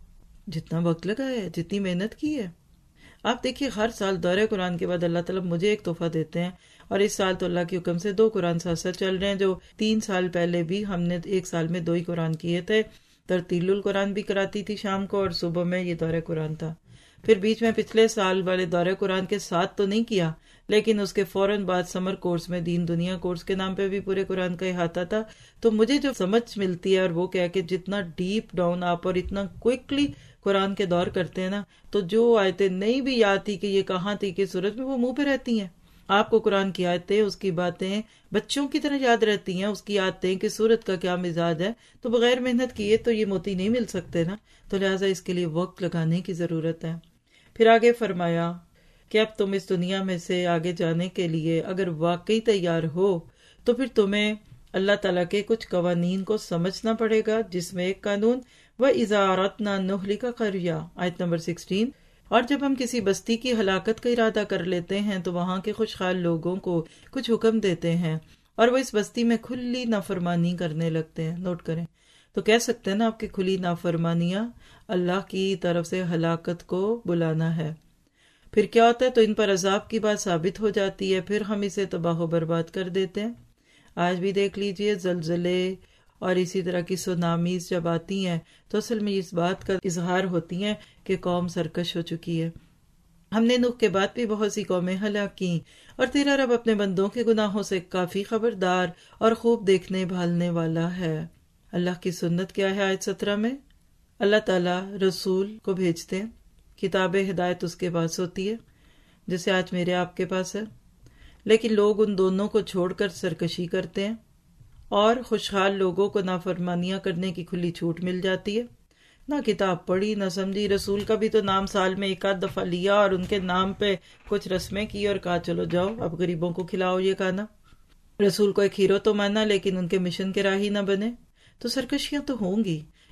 جتنا وقت لگا ہے، جتنی محنت کی ہے۔ آپ دیکھیے ہر سال دورہ قرآن کے بعد اللہ تعالیٰ مجھے ایک تحفہ دیتے ہیں، اور اس سال تو اللہ کے حکم سے دو قرآن ساتھ ساتھ چل رہے ہیں، جو تین سال پہلے بھی ہم نے ایک سال میں دو ہی قرآن کیے تھے۔ ترتیل القرآن بھی کراتی تھی شام کو، اور صبح میں یہ دورہ قرآن تھا۔ پھر بیچ میں پچھلے سال والے دورہ قرآن کے ساتھ تو نہیں کیا، لیکن اس کے فوراً بعد سمر کورس میں دین دنیا کورس کے نام پہ بھی پورے قرآن کا احاطہ تھا۔ تو مجھے جو سمجھ ملتی ہے، اور وہ کیا کہ جتنا ڈیپ ڈاؤن آپ اور اتنا کوئکلی قرآن کے دور کرتے ہیں نا، تو جو آیتیں نہیں بھی یاد تھی کہ یہ کہاں تھی کہ صورت میں، وہ منہ پہ رہتی ہیں۔ آپ کو قرآن کی آیتیں، اس کی باتیں بچوں کی طرح یاد رہتی ہیں، اس کی عادتیں کہ سورت کا کیا مزاج ہے، تو بغیر محنت کیے تو یہ موتی نہیں مل سکتے نا، تو لہٰذا اس کے لیے وقت لگانے کی ضرورت ہے۔ پھر آگے فرمایا کہ اب تم اس دنیا میں سے آگے جانے کے لیے اگر واقعی تیار ہو تو پھر تمہیں اللہ تعالیٰ کے کچھ قوانین کو سمجھنا پڑے گا، جس میں ایک قانون وَإِذَا أَرَدْنَا أَن نُهْلِكَ قَرْيَةً، آیت نمبر سکسٹین، اور جب ہم کسی بستی کی ہلاکت کا ارادہ کر لیتے ہیں تو وہاں کے خوشحال لوگوں کو کچھ حکم دیتے ہیں، اور وہ اس بستی میں کھلی نافرمانی کرنے لگتے ہیں۔ نوٹ کریں، تو کہہ سکتے ہیں نا آپ کی کھلی نافرمانیاں اللہ کی طرف سے ہلاکت کو بلانا ہے۔ پھر کیا ہوتا ہے؟ تو ان پر عذاب کی بات ثابت ہو جاتی ہے، پھر ہم اسے تباہ و برباد کر دیتے ہیں۔ آج بھی دیکھ لیجئے زلزلے اور اسی طرح کی سونامیز جب آتی ہیں تو اصل میں اس بات کا اظہار ہوتی ہیں کہ قوم سرکش ہو چکی ہے۔ ہم نے نوح کے بعد بھی بہت سی قومیں ہلاک کیں، اور تیرا رب اپنے بندوں کے گناہوں سے کافی خبردار اور خوب دیکھنے بھالنے والا ہے۔ اللہ کی سنت کیا ہے؟ آیت سترہ میں اللہ تعالیٰ رسول کو بھیجتے ہیں، کتاب ہدایت اس کے پاس ہوتی ہے جیسے آج میرے آپ کے پاس ہے، لیکن لوگ ان دونوں کو چھوڑ کر سرکشی کرتے ہیں، اور خوشحال لوگوں کو نافرمانیاں کرنے کی کھلی چھوٹ مل جاتی ہے۔ نہ کتاب پڑھی، نہ سمجھی، رسول کا بھی تو نام سال میں ایک آدھ دفعہ لیا اور ان کے نام پہ کچھ رسمیں کی اور کہا چلو جاؤ اب غریبوں کو کھلاؤ یہ کھانا۔ رسول کو ایک ہیرو تو مانا لیکن ان کے مشن کے راہی نہ بنے، تو سرکشیاں تو ہوں گی۔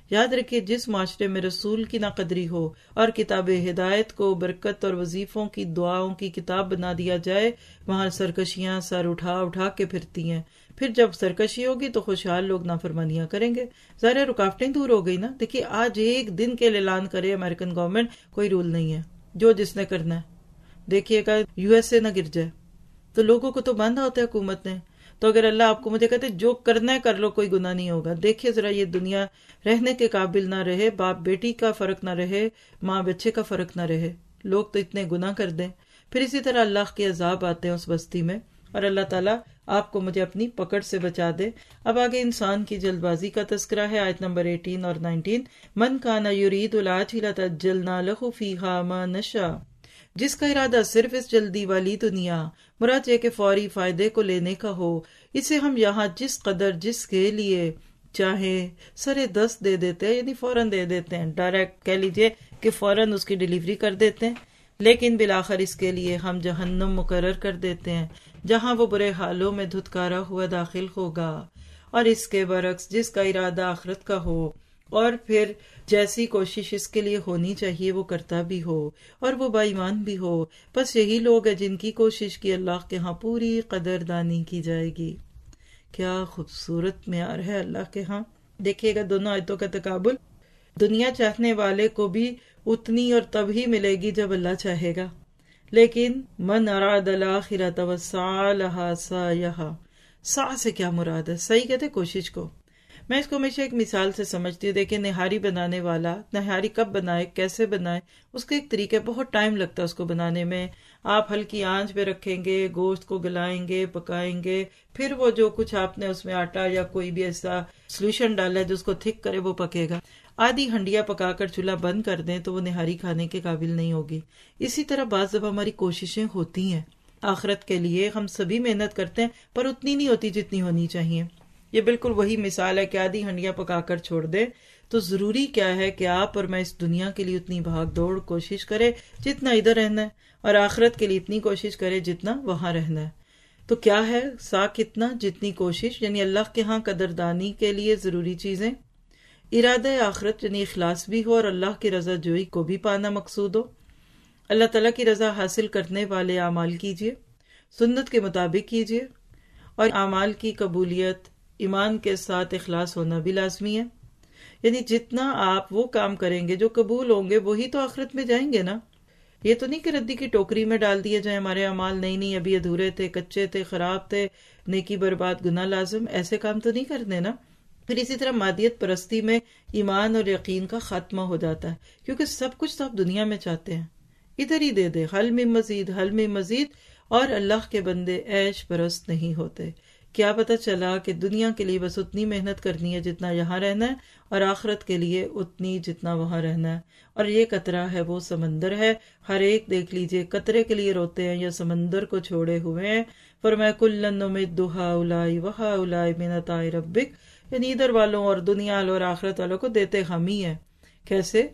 یاد رکھیے جس معاشرے میں رسول کی ناقدری ہو اور کتاب ہدایت کو برکت اور وظیفوں کی دعاؤں کی کتاب بنا دیا جائے، وہاں سرکشیاں سر اٹھا اٹھا کے پھرتی ہیں. پھر جب سرکشی ہوگی تو خوشحال لوگ نافرمانیاں کریں گے. ظاہر رکاوٹیں دور ہو گئی نا. دیکھیے آج ایک دن کے لیے اعلان کرے امریکن گورنمنٹ، کوئی رول نہیں ہے، جو جس نے کرنا ہے. دیکھیے گا یو ایس اے نہ گر جائے تو لوگوں کو تو باندھا ہوتا ہے حکومت نے. تو اگر اللہ آپ کو مجھے کہتے جو کرنا ہے کر لو، کوئی گناہ نہیں ہوگا. دیکھیے ذرا یہ دنیا رہنے کے قابل نہ رہے، باپ بیٹی کا فرق نہ رہے، ماں بچے کا فرق نہ رہے، لوگ تو اتنے گناہ کر دیں. پھر اسی طرح اللہ کے عذاب آتے ہیں اس بستی میں، اور اللہ تعالیٰ آپ کو مجھے اپنی پکڑ سے بچا دے. اب آگے انسان کی جلد بازی کا تذکرہ ہے، آیت نمبر اٹھارہ اور انیس. من کان یرید العاجلۃ عجلنا لہ فیہا ما نشاء، جس کا ارادہ صرف اس جلدی والی دنیا، مراد یہ کہ فوری فائدے کو لینے کا ہو، اسے ہم یہاں جس قدر جس کے لیے چاہیں سرے دست دے دیتے ہیں، یعنی فوراً دے دیتے ہیں، ڈائریکٹ کہہ لیجئے کہ فوراً اس کی ڈیلیوری کر دیتے ہیں. لیکن بالآخر اس کے لیے ہم جہنم مقرر کر دیتے ہیں جہاں وہ برے حالوں میں دھتکارا ہوا داخل ہوگا. اور اس کے برعکس جس کا ارادہ آخرت کا ہو اور پھر جیسی کوشش اس کے لیے ہونی چاہیے وہ کرتا بھی ہو اور وہ با ایمان بھی ہو، بس یہی لوگ ہیں جن کی کوشش کی اللہ کے ہاں پوری قدردانی کی جائے گی. کیا خوبصورت معیار ہے اللہ کے ہاں. دیکھیے گا دونوں آیتوں کا تقابل. دنیا چاہنے والے کو بھی اتنی اور تب ہی ملے گی جب اللہ چاہے گا، لیکن من اراد الآخرۃ وسعی لہا سعیہا، سعی سے کیا مراد ہے؟ صحیح کہتے کوشش کو. میں اس کو ہمیشہ ایک مثال سے سمجھتی ہوں. دیکھیں نہاری بنانے والا نہاری کب بنائے، کیسے بنائے، اس کا ایک طریقہ، بہت ٹائم لگتا ہے اس کو بنانے میں. آپ ہلکی آنچ پہ رکھیں گے، گوشت کو گلائیں گے، پکائیں گے، پھر وہ جو کچھ آپ نے اس میں آٹا یا کوئی بھی ایسا سولوشن ڈالا ہے جو اس کو تھک کرے وہ پکے گا. آدھی ہنڈیا پکا کر چولہا بند کر دیں تو وہ نہاری کھانے کے قابل نہیں ہوگی. اسی طرح بعض دفعہ ہماری کوششیں ہوتی ہیں آخرت کے لیے، ہم سبھی محنت کرتے ہیں پر اتنی نہیں ہوتی جتنی ہونی چاہیے. یہ بالکل وہی مثال ہے کہ آدھی ہنڈیا پکا کر چھوڑ دے. تو ضروری کیا ہے کہ آپ اور میں اس دنیا کے لیے اتنی بھاگ دوڑ کوشش کرے جتنا ادھر رہنا ہے، اور آخرت کے لیے اتنی کوشش کرے جتنا وہاں رہنا ہے. تو کیا ہے سا کتنا جتنی کوشش، یعنی اللہ کے ہاں قدردانی کے لیے ضروری چیزیں، ارادہ آخرت یعنی اخلاص بھی ہو اور اللہ کی رضا جوئی کو بھی پانا مقصود ہو. اللہ تعالیٰ کی رضا حاصل کرنے والے اعمال کیجیے، سنت کے مطابق کیجیے، اور اعمال کی قبولیت ایمان کے ساتھ اخلاص ہونا بھی لازمی ہے. یعنی جتنا آپ وہ کام کریں گے جو قبول ہوں گے وہی تو آخرت میں جائیں گے نا. یہ تو نہیں کہ ردی کی ٹوکری میں ڈال دیے جائیں ہمارے اعمال، نہیں نہیں ابھی ادھورے تھے، کچے تھے، خراب تھے، نیکی برباد گناہ لازم، ایسے کام تو نہیں کرنے نا. پھر اسی طرح مادیت پرستی میں ایمان اور یقین کا خاتمہ ہو جاتا ہے، کیونکہ سب کچھ تو آپ دنیا میں چاہتے ہیں، ادھر ہی دے دے، حل میں مزید حل میں مزید. اور اللہ کے بندے عیش پرست نہیں ہوتے. کیا پتہ چلا کہ دنیا کے لیے بس اتنی محنت کرنی ہے جتنا یہاں رہنا ہے، اور آخرت کے لیے اتنی جتنا وہاں رہنا ہے. اور یہ قطرہ ہے وہ سمندر ہے. ہر ایک دیکھ لیجئے قطرے کے لیے روتے ہیں یا سمندر کو چھوڑے ہوئے ہیں. فرمایا کلن نمد ہؤلاء وہؤلاء من عطاء ربک، یعنی ادھر والوں اور دنیا والوں اور آخرت والوں کو دیتے ہم ہی ہیں. کیسے؟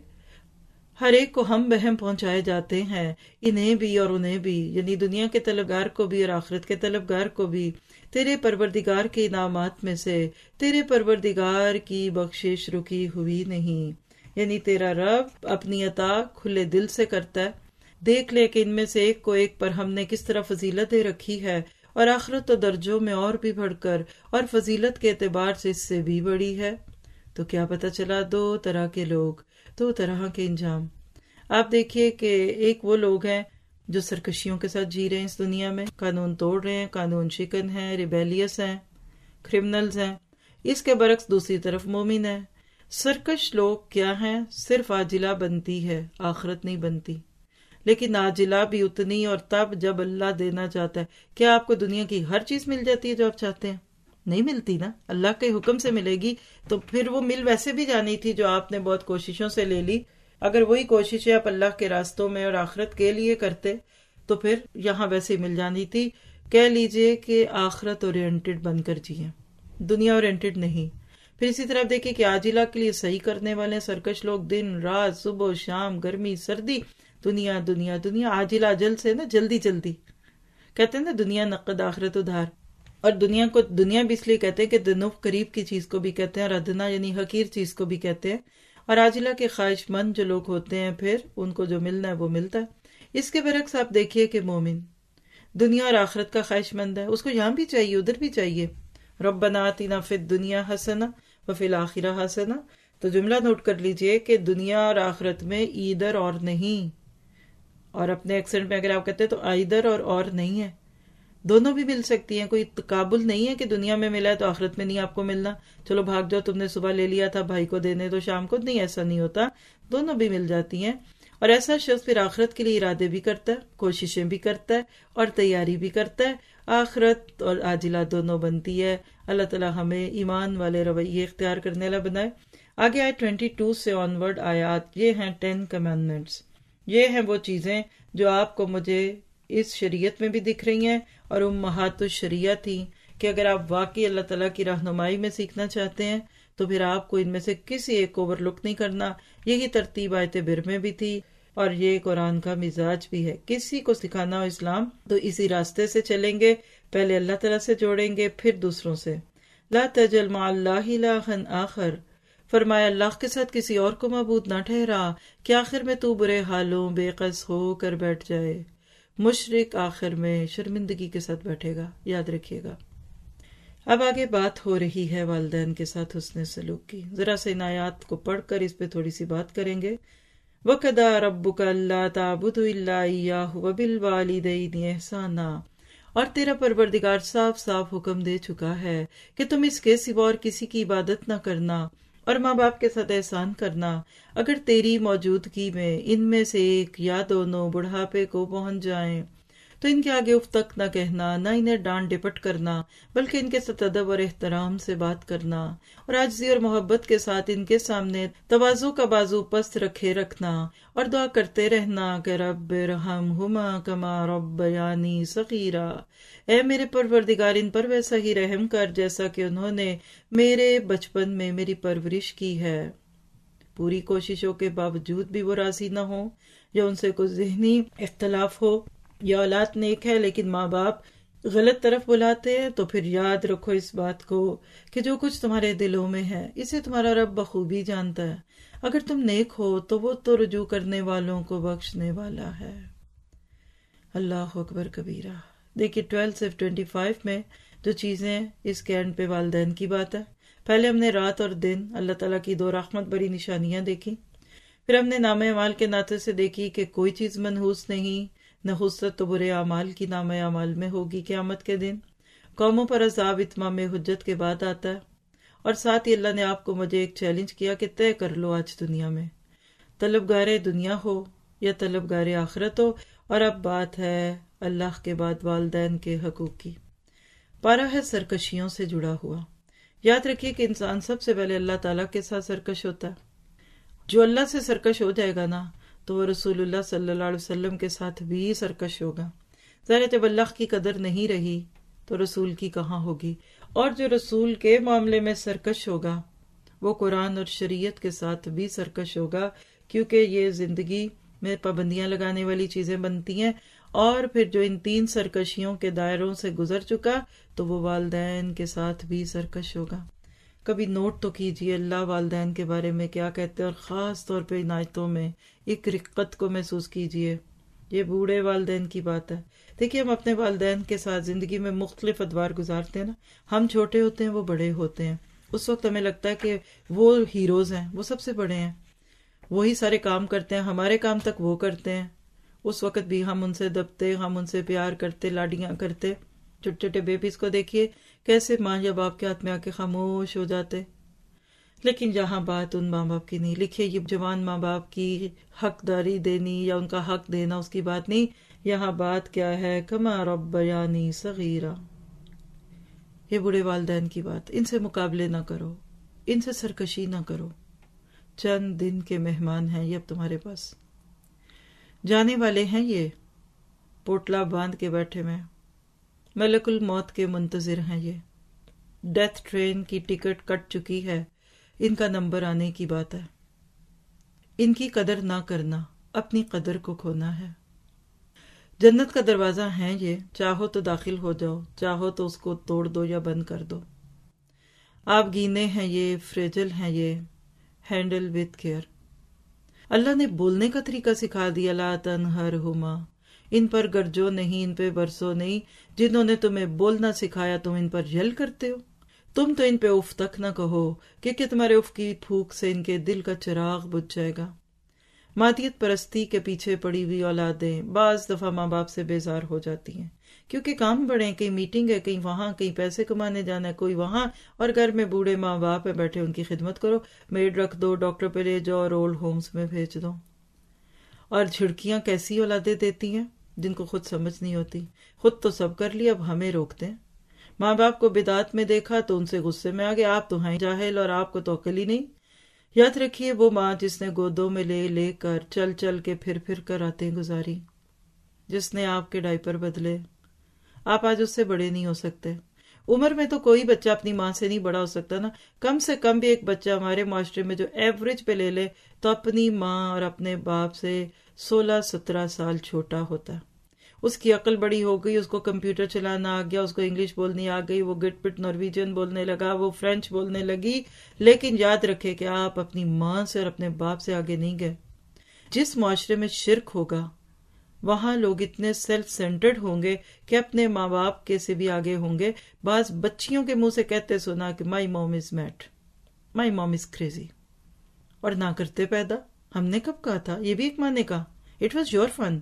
ہر ایک کو ہم بہم پہنچائے جاتے ہیں، انہیں بھی اور انہیں بھی، یعنی دنیا کے طلبگار کو بھی اور آخرت کے طلبگار کو بھی، تیرے پروردگار کے انعامات میں سے. تیرے پروردگار کی بخشش رکی ہوئی نہیں، یعنی تیرا رب اپنی عطا کھلے دل سے کرتا ہے. دیکھ لے کہ ان میں سے ایک کو ایک پر ہم نے کس طرح فضیلت دے رکھی ہے، اور آخرت و درجوں میں اور بھی بڑھ کر، اور فضیلت کے اعتبار سے اس سے بھی بڑی ہے. تو کیا پتہ چلا؟ دو طرح کے لوگ، دو طرح کے انجام. آپ دیکھیے کہ ایک وہ لوگ ہیں جو سرکشیوں کے ساتھ جی رہے ہیں اس دنیا میں، قانون توڑ رہے ہیں، قانون شکن ہیں، ریبیلیس ہیں، کرمنلز ہیں. اس کے برعکس دوسری طرف مومن ہیں. سرکش لوگ کیا ہیں؟ صرف عاجلہ بنتی ہے، آخرت نہیں بنتی. لیکن عاجلہ بھی اتنی اور تب جب اللہ دینا چاہتا ہے. کیا آپ کو دنیا کی ہر چیز مل جاتی ہے جو آپ چاہتے ہیں؟ نہیں ملتی نا. اللہ کے حکم سے ملے گی تو پھر وہ مل ویسے بھی جانی تھی جو آپ نے بہت کوششوں سے لے لی. اگر وہی کوششیں آپ اللہ کے راستوں میں اور آخرت کے لیے کرتے تو پھر یہاں ویسے ہی مل جانی تھی. کہہ لیجئے کہ آخرت اورینٹڈ بن کر جیئیں، دنیا اورینٹڈ نہیں. پھر اسی طرح دیکھیں کہ عاجلہ کے لیے صحیح کرنے والے سرکش لوگ دن رات، صبح شام، گرمی سردی، دنیا دنیا دنیا. عاجلہ اجل سے نا جلدی جلدی، کہتے ہیں نا دنیا نقد آخرت ادھار. اور دنیا کو دنیا بھی اس لیے کہتے ہیں کہ دنوف قریب کی چیز کو بھی کہتے ہیں، اور ادنا یعنی حقیر چیز کو بھی کہتے ہیں، اور عاجلہ کے خواہش مند جو لوگ ہوتے ہیں پھر ان کو جو ملنا ہے وہ ملتا ہے۔ اس کے برعکس آپ دیکھیے کہ مومن دنیا اور آخرت کا خواہش مند ہے، اس کو یہاں بھی چاہیے ادھر بھی چاہیے۔ ربنا آتنا فی الدنیا حسنہ وفی الآخرہ حسنہ، تو جملہ نوٹ کر لیجئے کہ دنیا اور آخرت میں ایدر اور نہیں، اور اپنے ایکسنٹ میں اگر آپ کہتے ہیں تو آئدر اور اور نہیں ہے، دونوں بھی مل سکتی ہیں۔ کوئی تقابل نہیں ہے کہ دنیا میں ملا ہے تو آخرت میں نہیں آپ کو ملنا، چلو بھاگ جاؤ، تم نے صبح لے لیا تھا بھائی کو دینے تو شام کو نہیں، ایسا نہیں ہوتا، دونوں بھی مل جاتی ہیں۔ اور ایسا شخص پھر آخرت کے لیے ارادے بھی کرتا ہے، کوششیں بھی کرتا ہے اور تیاری بھی کرتا ہے، آخرت اور عاجلہ دونوں بنتی ہے۔ اللہ تعالیٰ ہمیں ایمان والے رویے اختیار کرنے والا بنائے۔ آگے آئے ٹوینٹی ٹو سے آن ورڈ آیات، یہ ہیں ٹین کمانڈمنٹس، یہ ہیں وہ چیزیں جو آپ کو مجھے اس شریعت میں بھی دکھ رہی ہیں اور امہات الشریعہ تھی، کہ اگر آپ واقعی اللہ تعالیٰ کی رہنمائی میں سیکھنا چاہتے ہیں تو پھر آپ کو ان میں سے کسی ایک کو اوور لک نہیں کرنا۔ یہی ترتیب آیت بر میں بھی تھی اور یہ قرآن کا مزاج بھی ہے۔ کسی کو سکھانا ہو اسلام تو اسی راستے سے چلیں گے، پہلے اللہ تعالیٰ سے جوڑیں گے پھر دوسروں سے۔ لا تجعل مع اللہ الہا آخر، فرمایا اللہ کے ساتھ کسی اور کو معبود نہ ٹھہرا کہ آخر میں تو برے حالوں بے قص ہو کر بیٹھ جائے۔ مشرک آخر میں شرمندگی کے ساتھ بیٹھے گا، یاد رکھیے گا۔ اب آگے بات ہو رہی ہے والدین کے ساتھ حسن سلوک کی، ذرا سے ان آیات کو پڑھ کر اس پہ تھوڑی سی بات کریں گے۔ وَقَضَىٰ رَبُّكَ أَلَّا تَعْبُدُوا إِلَّا إِيَّاهُ وَبِالْوَالِدَيْنِ إِحْسَانًا، اور تیرا پروردگار صاف صاف حکم دے چکا ہے کہ تم اس کے سوا اور کسی کی عبادت نہ کرنا، اور ماں باپ کے ساتھ احسان کرنا، اگر تیری موجودگی میں ان میں سے ایک یا دونوں بڑھاپے کو پہنچ جائیں تو ان کے آگے اف تک نہ کہنا، نہ انہیں ڈانٹ ڈپٹ کرنا، بلکہ ان کے ساتھ ادب اور احترام سے بات کرنا، اور عاجزی اور محبت کے ساتھ ان کے سامنے تواضع کا بازو پست رکھے رکھنا، اور دعا کرتے رہنا کہ رب ارحمہما کما ربیانی صغیرا، اے میرے پروردگار ان پر ویسا ہی رحم کر جیسا کہ انہوں نے میرے بچپن میں میری پرورش کی ہے۔ پوری کوششوں کے باوجود بھی وہ راضی نہ ہوں، یا ان سے کوئی ذہنی اختلاف ہو، یا اولاد نیک ہے لیکن ماں باپ غلط طرف بلاتے ہیں، تو پھر یاد رکھو اس بات کو کہ جو کچھ تمہارے دلوں میں ہے اسے تمہارا رب بخوبی جانتا ہے۔ اگر تم نیک ہو تو وہ تو رجوع کرنے والوں کو بخشنے والا ہے۔ اللہ اکبر کبیرہ۔ دیکھیے ٹویلو سے ٹوینٹی فائیو میں جو چیزیں اس کے اینڈ پہ والدین کی بات ہے۔ پہلے ہم نے رات اور دن اللہ تعالیٰ کی دو رحمت بری نشانیاں دیکھی، پھر ہم نے نام اعمال کے ناطے سے دیکھی کہ کوئی چیز منحوس نہیں، نحوست تو برے اعمال کی نام اعمال میں ہوگی قیامت کے دن۔ قوموں پر عذاب اتمام حجت کے بعد آتا ہے، اور ساتھ ہی اللہ نے آپ کو مجھے ایک چیلنج کیا کہ طے کر لو آج دنیا میں طلبگار دنیا ہو یا طلبگار آخرت ہو۔ اور اب بات ہے اللہ کے بعد والدین کے حقوق کی۔ پارہ ہے سرکشیوں سے جڑا ہوا۔ یاد رکھیے کہ انسان سب سے پہلے اللہ تعالیٰ کے ساتھ سرکش ہوتا ہے۔ جو اللہ سے سرکش ہو جائے گا نا تو وہ رسول اللہ صلی اللہ علیہ وسلم کے ساتھ بھی سرکش ہوگا۔ ظاہر جب اللہ کی قدر نہیں رہی تو رسول کی کہاں ہوگی، اور جو رسول کے معاملے میں سرکش ہوگا وہ قرآن اور شریعت کے ساتھ بھی سرکش ہوگا، کیونکہ یہ زندگی میں پابندیاں لگانے والی چیزیں بنتی ہیں۔ اور پھر جو ان تین سرکشیوں کے دائروں سے گزر چکا تو وہ والدین کے ساتھ بھی سرکش ہوگا۔ کبھی نوٹ تو کیجئے اللہ والدین کے بارے میں کیا کہتے ہیں، اور خاص طور پہ ان آیتوں میں ایک رقت کو محسوس کیجئے۔ یہ بوڑھے والدین کی بات ہے۔ دیکھیے ہم اپنے والدین کے ساتھ زندگی میں مختلف ادوار گزارتے ہیں نا، ہم چھوٹے ہوتے ہیں وہ بڑے ہوتے ہیں، اس وقت ہمیں لگتا ہے کہ وہ ہیروز ہیں، وہ سب سے بڑے ہیں، وہی سارے کام کرتے ہیں، ہمارے کام تک وہ کرتے ہیں۔ اس وقت بھی ہم ان سے دبتے، ہم ان سے پیار کرتے، لاڈیاں کرتے۔ چھوٹے چھوٹے بیبیز کو دیکھیے کیسے ماں یا باپ کے ہاتھ میں آ کے خاموش ہو جاتے۔ لیکن یہاں بات ان ماں باپ کی نہیں، لکھیے یہ جوان ماں باپ کی حقداری دینی یا ان کا حق دینا اس کی بات نہیں، یہاں بات کیا ہے، کما ربیانی صغیرا، یہ بوڑھے والدین کی بات۔ ان سے مقابلے نہ کرو، ان سے سرکشی نہ کرو، چند دن کے مہمان ہیں یہ اب تمہارے پاس، جانے والے ہیں، یہ پوٹلا باندھ کے بیٹھے ہوئے، ملک الموت کے منتظر ہیں، یہ ڈیتھ ٹرین کی ٹکٹ کٹ چکی ہے، ان کا نمبر آنے کی بات ہے۔ ان کی قدر نہ کرنا اپنی قدر کو کھونا ہے۔ جنت کا دروازہ ہے یہ، چاہو تو داخل ہو جاؤ، چاہو تو اس کو توڑ دو یا بند کر دو۔ آپ گینے ہیں یہ، فریجل ہیں یہ، ہینڈل وتھ کیئر۔ اللہ نے بولنے کا طریقہ سکھا دیا، لا تنہرہما، ان پر گرجو نہیں، ان پہ برسو نہیں، جنہوں نے تمہیں بولنا سکھایا تم ان پر یل کرتے ہو۔ تم تو ان پہ اف تک نہ کہو، کیونکہ تمہارے اف کی پھونک سے ان کے دل کا چراغ بجھ جائے گا۔ مادیت پرستی کے پیچھے پڑی ہوئی اولادیں بعض دفعہ ماں باپ سے بیزار ہو جاتی ہیں، کیونکہ کام بڑے، کہیں میٹنگ ہے، کہیں وہاں، کہیں پیسے کمانے جانا ہے، کوئی وہاں، اور گھر میں بوڑھے ماں باپ ہے بیٹھے، ان کی خدمت کرو، میڈ رکھ دو، ڈاکٹر پہ لے جاؤ اور اولڈ ہومز میں بھیج دو۔ اور جھڑکیاں کیسی اولادیں دیتی ہیں جن کو خود سمجھ نہیں ہوتی، خود تو سب کر لیا، اب ہمیں روکتے ہیں۔ ماں باپ کو بدعت میں دیکھا تو ان سے غصے میں آگے، آپ تو ہیں جاہل اور آپ کو تو عقل ہی نہیں۔ یاد رکھیے وہ ماں جس نے گودوں میں لے لے کر چل چل کے پھر پھر کر راتیں گزاری، جس نے آپ کے ڈائپر بدلے، آپ آج اس سے بڑے نہیں ہو سکتے۔ عمر میں تو کوئی بچہ اپنی ماں سے نہیں بڑا ہو سکتا نا، کم سے کم بھی ایک بچہ ہمارے معاشرے میں جو ایوریج پہ لے لے تو اپنی ماں اور اپنے باپ سے سولہ سترہ سال چھوٹا ہوتا ہے۔ اس کی عقل بڑی ہو گئی، اس کو کمپیوٹر چلانا آ گیا، اس کو انگلش بولنی آ گئی، وہ گٹ پٹ نارویجن بولنے لگا، وہ فرینچ بولنے لگی، لیکن یاد رکھے کہ آپ اپنی ماں سے اور اپنے باپ سے آگے نہیں گئے۔ جس معاشرے میں شرک ہوگا وہاں لوگ اتنے سیلف سینٹرڈ ہوں گے کہ اپنے ماں باپ کے سے بھی آگے ہوں گے۔ بعض بچیوں کے منہ سے کہتے سنا کہ مائی موم is made, my mom is crazy, اور نہ کرتے پیدا۔ ہم نے کب کہا تھا؟ یہ بھی ایک ماں نے کہا، اٹ واز یور فن،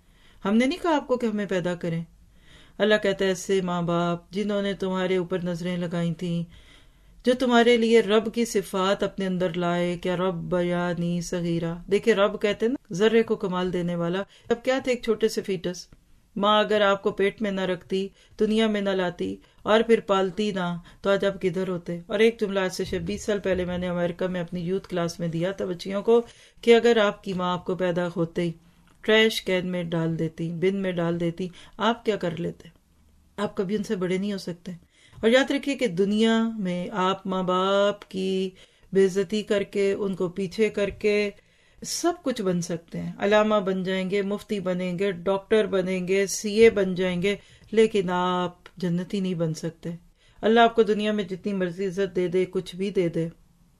ہم نے نہیں کہا آپ کو کہ ہمیں پیدا کریں۔ اللہ کہتا ہے ایسے ماں باپ جنہوں نے تمہارے اوپر نظریں لگائی تھیں، جو تمہارے لیے رب کی صفات اپنے اندر لائے، کیا رب بیانی صغیرہ، دیکھیں رب کہتے ہیں نا ذرے کو کمال دینے والا، اب کیا تھے ایک چھوٹے سے فیٹس۔ ماں اگر آپ کو پیٹ میں نہ رکھتی، دنیا میں نہ لاتی اور پھر پالتی نہ، تو آج آپ کدھر ہوتے؟ اور ایک جملہ آج سے بیس سال پہلے میں نے امریکہ میں اپنی یوتھ کلاس میں دیا تھا بچیوں کو کہ اگر آپ کی ماں آپ کو پیدا ہوتے ہی ٹریش کین میں ڈال دیتی، بن میں ڈال دیتی، آپ کیا کر لیتے؟ آپ کبھی ان سے بڑے نہیں ہو سکتے۔ اور یاد رکھیے کہ دنیا میں آپ ماں باپ کی بے عزتی کر کے، ان کو پیچھے کر کے سب کچھ بن سکتے ہیں، علامہ بن جائیں گے، مفتی بنیں گے، ڈاکٹر بنیں گے، سی اے بن جائیں گے، لیکن آپ جنتی نہیں بن سکتے۔ اللہ آپ کو دنیا میں جتنی مرضی عزت دے دے، کچھ بھی دے دے،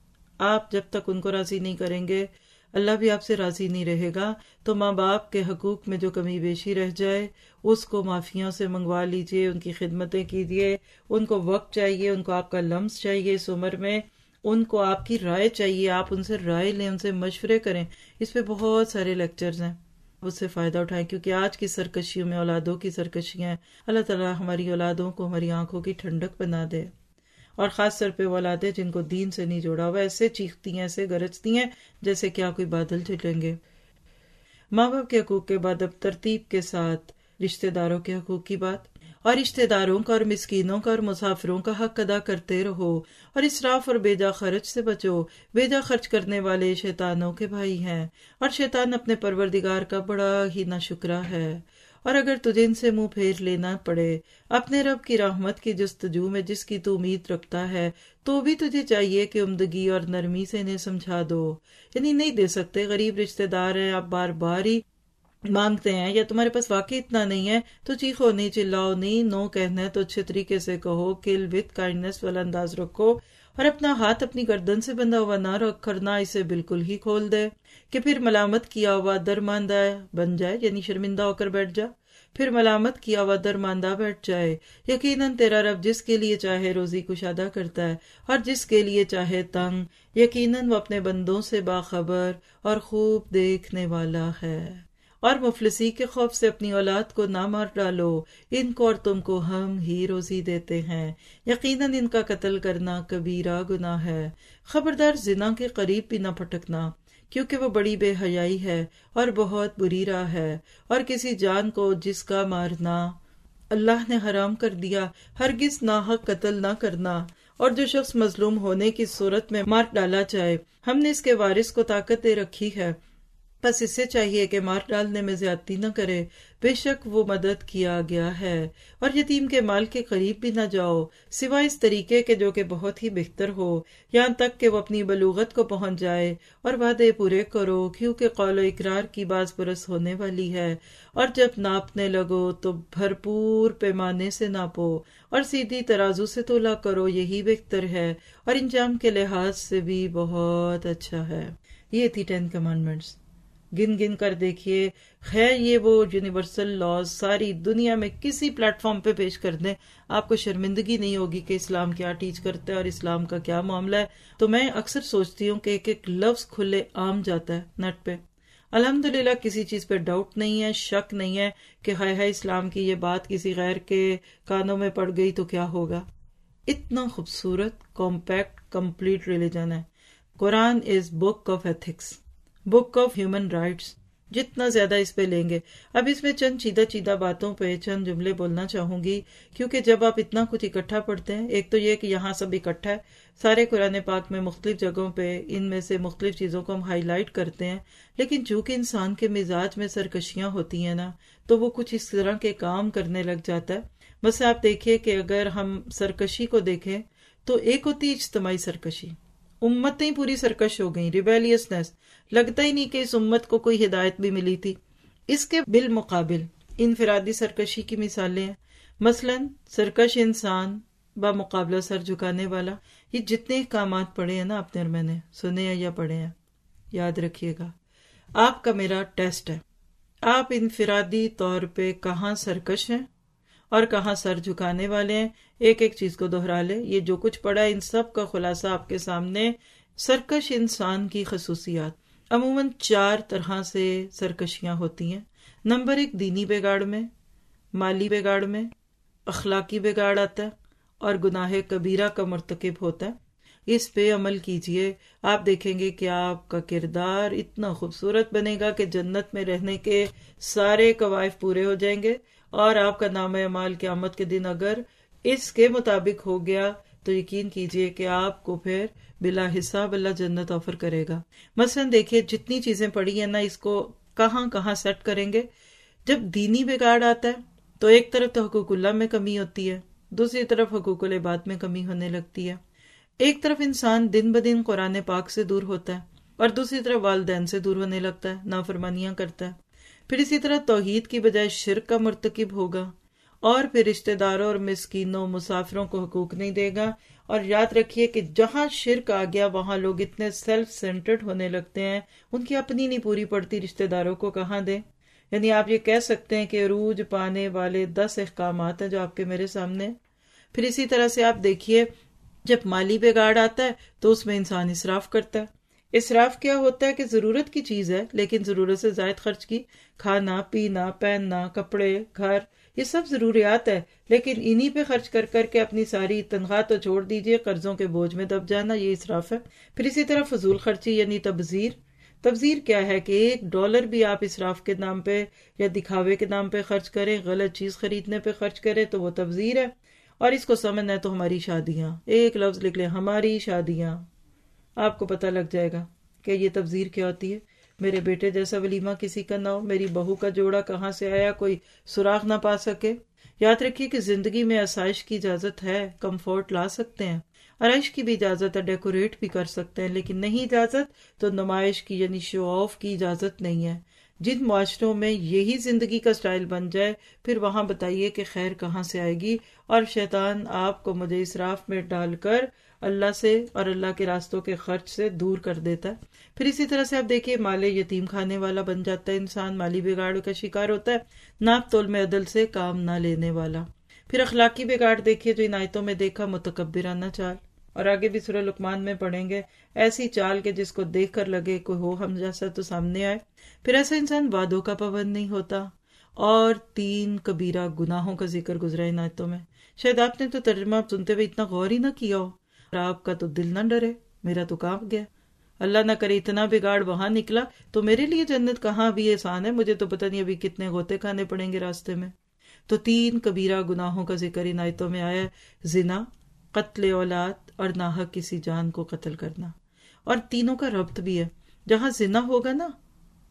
آپ جب تک ان کو راضی نہیں کریں گے اللہ بھی آپ سے راضی نہیں رہے گا۔ تو ماں باپ کے حقوق میں جو کمی بیشی رہ جائے اس کو معافیوں سے منگوا لیجئے، ان کی خدمتیں کیجئے، ان کو وقت چاہیے، ان کو آپ کا لمس چاہیے اس عمر میں، ان کو آپ کی رائے چاہیے، آپ ان سے رائے لیں، ان سے مشورے کریں۔ اس پہ بہت سارے لیکچرز ہیں، اس سے فائدہ اٹھائیں، کیونکہ آج کی سرکشیوں میں اولادوں کی سرکشیاں ہیں۔ اللہ تعالیٰ ہماری اولادوں کو ہماری آنکھوں کی ٹھنڈک بنا دے، اور خاص طور پہ وہ اولادیں جن کو دین سے نہیں جوڑا ہوا، ایسے چیختی ہیں، ایسے گرجتی ہیں جیسے کیا کوئی بادل چلیں گے۔ ماں باپ کے حقوق کے بعد اب ترتیب کے ساتھ رشتہ داروں کے حقوق کی بات، اور رشتہ داروں کا اور مسکینوں کا اور مسافروں کا حق ادا کرتے رہو، اور اسراف اور بیجا خرچ سے بچو۔ بیجا خرچ کرنے والے شیطانوں کے بھائی ہیں، اور شیطان اپنے پروردگار کا بڑا ہی ناشکرا ہے۔ اور اگر تجھے ان سے منہ پھیر لینا پڑے اپنے رب کی رحمت کی جستجو میں جس کی تو امید رکھتا ہے، تو بھی تجھے چاہیے کہ عمدگی اور نرمی سے انہیں سمجھا دو۔ یعنی نہیں دے سکتے، غریب رشتہ دار ہیں، آپ بار بار ہی مانگتے ہیں، یا تمہارے پاس واقعی اتنا نہیں ہے تو چیخو نہیں، چلاؤ نہیں، نو کہنا ہے تو اچھے طریقے سے کہو، کل وتھ کائنڈنس والا انداز رکھو، اور اپنا ہاتھ اپنی گردن سے بندھا ہوا نہ رکھ کرنا، اسے بالکل ہی کھول دے کہ پھر ملامت کیا ہوا درماندہ بن جائے، یعنی شرمندہ ہو کر بیٹھ جا، پھر ملامت کیا ہوا درماندہ بیٹھ جائے۔ یقیناً تیرا رب جس کے لیے چاہے روزی کشادہ کرتا ہے اور جس کے لیے چاہے تنگ، یقیناً وہ اپنے بندوں سے باخبر اور خوب دیکھنے والا ہے۔ اور مفلسی کے خوف سے اپنی اولاد کو نہ مار ڈالو، ان کو اور تم کو ہم ہی روزی دیتے ہیں، یقیناً ان کا قتل کرنا کبیرہ گناہ ہے۔ خبردار زنا کے قریب بھی نہ پھٹکنا، کیونکہ وہ بڑی بے حیائی ہے اور بہت بری راہ ہے، اور کسی جان کو جس کا مارنا اللہ نے حرام کر دیا، ہرگز ناحق قتل نہ کرنا، اور جو شخص مظلوم ہونے کی صورت میں مار ڈالا جائے، ہم نے اس کے وارث کو طاقت دے رکھی ہے بس اسے چاہیے کہ مار ڈالنے میں زیادتی نہ کرے، بے شک وہ مدد کیا گیا ہے، اور یتیم کے مال کے قریب بھی نہ جاؤ سوائے اس طریقے کے جو کہ بہت ہی بہتر ہو، یہاں تک کہ وہ اپنی بلوغت کو پہنچ جائے، اور وعدے پورے کرو کیونکہ قول و اقرار کی باز پرس ہونے والی ہے، اور جب ناپنے لگو تو بھرپور پیمانے سے ناپو اور سیدھی ترازو سے تولا کرو، یہی بہتر ہے اور انجام کے لحاظ سے بھی بہت اچھا ہے۔ یہ تھی ٹین کمانڈمنٹس، گن گن کر دیکھیے۔ خیر یہ وہ یونیورسل لاز ساری دنیا میں کسی پلیٹ فارم پہ پیش کر دیں، آپ کو شرمندگی نہیں ہوگی کہ اسلام کیا ٹیچ کرتا ہے اور اسلام کا کیا معاملہ ہے۔ تو میں اکثر سوچتی ہوں کہ ایک ایک لفظ کھلے عام جاتا ہے نیٹ پہ، الحمدللہ کسی چیز پہ ڈاؤٹ نہیں ہے، شک نہیں ہے کہ ہائے ہائے اسلام کی یہ بات کسی غیر کے کانوں میں پڑ گئی تو کیا ہوگا۔ اتنا خوبصورت کمپیکٹ کمپلیٹ ریلیجن ہے۔ قرآن is book of ethics, book of human rights. جتنا زیادہ اس پہ لیں گے، اب اس میں چند چیدہ چیدہ باتوں پہ چند جملے بولنا چاہوں گی، کیونکہ جب آپ اتنا کچھ اکٹھا پڑھتے ہیں، ایک تو یہ کہ یہاں سب اکٹھا ہے، سارے قرآن پاک میں مختلف جگہوں پہ ان میں سے مختلف چیزوں کو ہم ہائی لائٹ کرتے ہیں، لیکن چونکہ انسان کے مزاج میں سرکشیاں ہوتی ہیں نا، تو وہ کچھ اس طرح کے کام کرنے لگ جاتا ہے۔ بس آپ دیکھیے کہ اگر ہم سرکشی کو دیکھیں تو ایک ہوتی اجتماعی سرکشی، امتیں پوری سرکش ہو گئیں، ریبیلیسنس، لگتا ہی نہیں کہ اس امت کو کوئی ہدایت بھی ملی تھی۔ اس کے بالمقابل انفرادی سرکشی کی مثالیں ہیں، مثلا سرکش انسان بمقابلہ سر جھکانے والا۔ یہ جتنے احکامات پڑھے ہیں نا آپ نے اور میں نے سنے ہیں یا پڑھے ہیں، یاد رکھیے گا آپ کا میرا ٹیسٹ ہے، آپ انفرادی طور پہ کہاں سرکش ہیں اور کہاں سر جھکانے والے ہیں۔ ایک ایک چیز کو دہرا لے، یہ جو کچھ پڑھا ہے ان سب کا خلاصہ آپ کے سامنے۔ سرکش انسان کی خصوصیات، عموماً چار طرح سے سرکشیاں ہوتی ہیں۔ نمبر ایک، دینی بگاڑ میں، مالی بگاڑ میں، اخلاقی بگاڑ آتا ہے اور گناہ کبیرہ کا مرتکب ہوتا ہے۔ اس پہ عمل کیجئے، آپ دیکھیں گے کہ آپ کا کردار اتنا خوبصورت بنے گا کہ جنت میں رہنے کے سارے قوائف پورے ہو جائیں گے، اور آپ کا نام اعمال قیامت کے دن اگر اس کے مطابق ہو گیا تو یقین کیجئے کہ آپ کو پھر بلا حساب اللہ جنت آفر کرے گا۔ مثلا دیکھیے جتنی چیزیں پڑھی ہیں نا، اس کو کہاں کہاں سیٹ کریں گے۔ جب دینی بگاڑ آتا ہے تو ایک طرف تو حقوق اللہ میں کمی ہوتی ہے، دوسری طرف حقوق العباد میں کمی ہونے لگتی ہے۔ ایک طرف انسان دن بدن قرآن پاک سے دور ہوتا ہے اور دوسری طرف والدین سے دور ہونے لگتا ہے، نافرمانیاں کرتا ہے۔ پھر اسی طرح توحید کی بجائے شرک کا مرتکب ہوگا، اور پھر رشتہ داروں اور مسکینوں مسافروں کو حقوق نہیں دے گا۔ اور یاد رکھیے کہ جہاں شرک آ گیا وہاں لوگ اتنے سیلف سینٹرڈ ہونے لگتے ہیں، ان کی اپنی نہیں پوری پڑتی، رشتہ داروں کو کہاں دیں۔ یعنی آپ یہ کہہ سکتے ہیں کہ عروج پانے والے دس احکامات ہیں جو آپ کے میرے سامنے۔ پھر اسی طرح سے آپ دیکھیے جب مالی بگاڑ آتا ہے تو اس میں انسان اسراف کرتا ہے۔ اسراف کیا ہوتا ہے کہ ضرورت کی چیز ہے لیکن ضرورت سے زائد خرچ کی، کھانا پینا پہننا کپڑے گھر یہ سب ضروریات ہے، لیکن انہی پہ خرچ کر کر کے اپنی ساری تنخواہ تو چھوڑ دیجئے، قرضوں کے بوجھ میں دب جانا، یہ اسراف ہے۔ پھر اسی طرح فضول خرچی یعنی تبذیر۔ تبذیر کیا ہے کہ ایک ڈالر بھی آپ اسراف کے نام پہ یا دکھاوے کے نام پہ خرچ کریں، غلط چیز خریدنے پہ خرچ کریں تو وہ تبذیر ہے۔ اور اس کو سمجھنا ہے تو ہماری شادیاں، ایک لفظ لکھ لیں، ہماری شادیاں، آپ کو پتہ لگ جائے گا کہ یہ تبذیر کیا ہوتی ہے۔ میرے بیٹے جیسا ولیمہ کسی کا نہ ہو، میری بہو کا جوڑا کہاں سے آیا کوئی سراغ نہ پا سکے۔ یاد رکھیے کہ زندگی میں آسائش کی اجازت ہے، کمفورٹ لا سکتے ہیں، آرائش کی بھی اجازت ہے، ڈیکوریٹ بھی کر سکتے ہیں، لیکن نہیں اجازت تو نمائش کی یعنی شو آف کی اجازت نہیں ہے۔ جن معاشروں میں یہی زندگی کا سٹائل بن جائے پھر وہاں بتائیے کہ خیر کہاں سے آئے گی، اور شیطان آپ کو مجھے اسراف میں ڈال کر اللہ سے اور اللہ کے راستوں کے خرچ سے دور کر دیتا ہے۔ پھر اسی طرح سے آپ دیکھیے مال یتیم کھانے والا بن جاتا ہے انسان، مالی بگاڑ کا شکار ہوتا ہے، ناپ تول میں عدل سے کام نہ لینے والا۔ پھر اخلاقی بگاڑ دیکھیے جو ان آیتوں میں دیکھا، متکبرانہ چال، اور آگے بھی سورہ لقمان میں پڑھیں گے، ایسی چال کہ جس کو دیکھ کر لگے کوئی ہو ہم جیسا تو سامنے آئے۔ پھر ایسا انسان وعدوں کا پابند نہیں ہوتا، اور تین کبیرہ گناہوں کا ذکر گزرا ان آیتوں میں۔ شاید آپ نے تو ترجمہ سنتے ہوئے اتنا غور ہی نہ کیا ہو، اور آپ کا تو دل نہ ڈرے، میرا تو کانپ گیا، اللہ نہ کرے اتنا بگاڑ وہاں نکلا تو میرے لیے جنت کہاں بھی احسان ہے، مجھے تو پتہ نہیں ابھی کتنے غوطے کھانے پڑیں گے راستے میں۔ تو تین کبیرہ گناہوں کا ذکر ان آیتوں میں آیا ہے، زنا، قتل اولاد اور ناحق کسی جان کو قتل کرنا، اور تینوں کا ربط بھی ہے۔ جہاں زنا ہوگا نا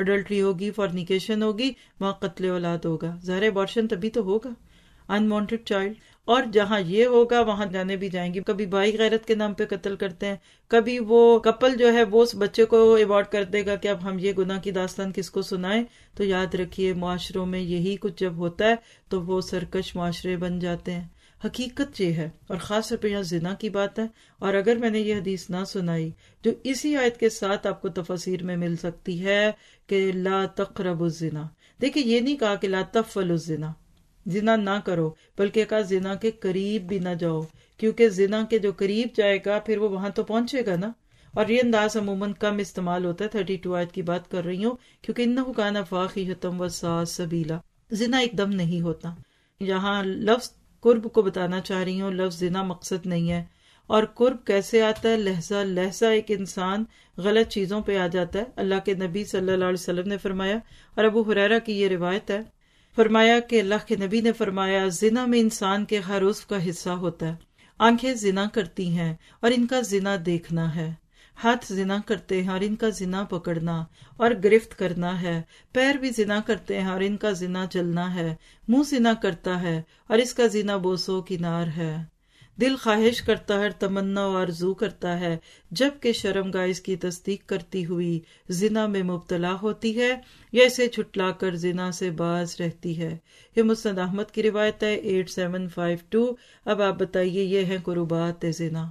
اڈلٹری ہوگی، فورنیکیشن ہوگی، وہاں قتل اولاد ہوگا، ظاہر ابارشن تبھی تو ہوگا، انوانٹڈ چائلڈ. اور جہاں یہ ہوگا وہاں جانے بھی جائیں گی. کبھی بھائی غیرت کے نام پہ قتل کرتے ہیں، کبھی وہ کپل جو ہے وہ اس بچے کو ایوارڈ کر دے گا کہ اب ہم یہ گناہ کی داستان کس کو سنائیں. تو یاد رکھیے معاشروں میں یہی کچھ جب ہوتا ہے تو وہ سرکش معاشرے بن جاتے ہیں. حقیقت یہ ہے، اور خاص طور پہ یہاں زنا کی بات ہے. اور اگر میں نے یہ حدیث نہ سنائی جو اسی آیت کے ساتھ آپ کو تفاسیر میں مل سکتی ہے کہ لا تقربوا الزنا، دیکھیں یہ نہیں کہا کہ لا تفعلوا الزنا، زنا نہ کرو، بلکہ کہا زنا کے قریب بھی نہ جاؤ، کیونکہ زنا کے جو قریب جائے گا پھر وہ وہاں تو پہنچے گا نا. اور یہ انداز عموماً کم استعمال ہوتا ہے، تھرٹی ٹو آیت کی بات کر رہی ہوں، کیونکہ انہ کان فاحشۃ وساء سبیلا، زنا ایک دم نہیں ہوتا. یہاں لفظ قرب کو بتانا چاہ رہی ہوں، لفظ زنا مقصد نہیں ہے. اور قرب کیسے آتا ہے؟ لہجہ لہجہ ایک انسان غلط چیزوں پہ آ جاتا ہے. اللہ کے نبی صلی اللہ علیہ وسلم نے فرمایا، اور ابو ہریرہ کی یہ روایت ہے، فرمایا کہ اللہ کے نبی نے فرمایا زنا میں انسان کے ہر عضو کا حصہ ہوتا ہے. آنکھیں زنا کرتی ہیں اور ان کا زنا دیکھنا ہے، ہاتھ زنا کرتے ہیں اور ان کا زنا پکڑنا اور گرفت کرنا ہے، پیر بھی زنا کرتے ہیں اور ان کا زنا چلنا ہے، منہ زنا کرتا ہے اور اس کا زنا بوسو کنار ہے، دل خواہش کرتا ہے، تمنا و آرزو کرتا ہے، جبکہ شرمگاہ اس کی تصدیق کرتی ہوئی زنا میں مبتلا ہوتی ہے یا اسے چھٹلا کر زنا سے باز رہتی ہے. یہ مسند احمد کی روایت ہے ایٹ سیون فائیو ٹو. اب آپ بتائیے یہ ہیں قربات زنا.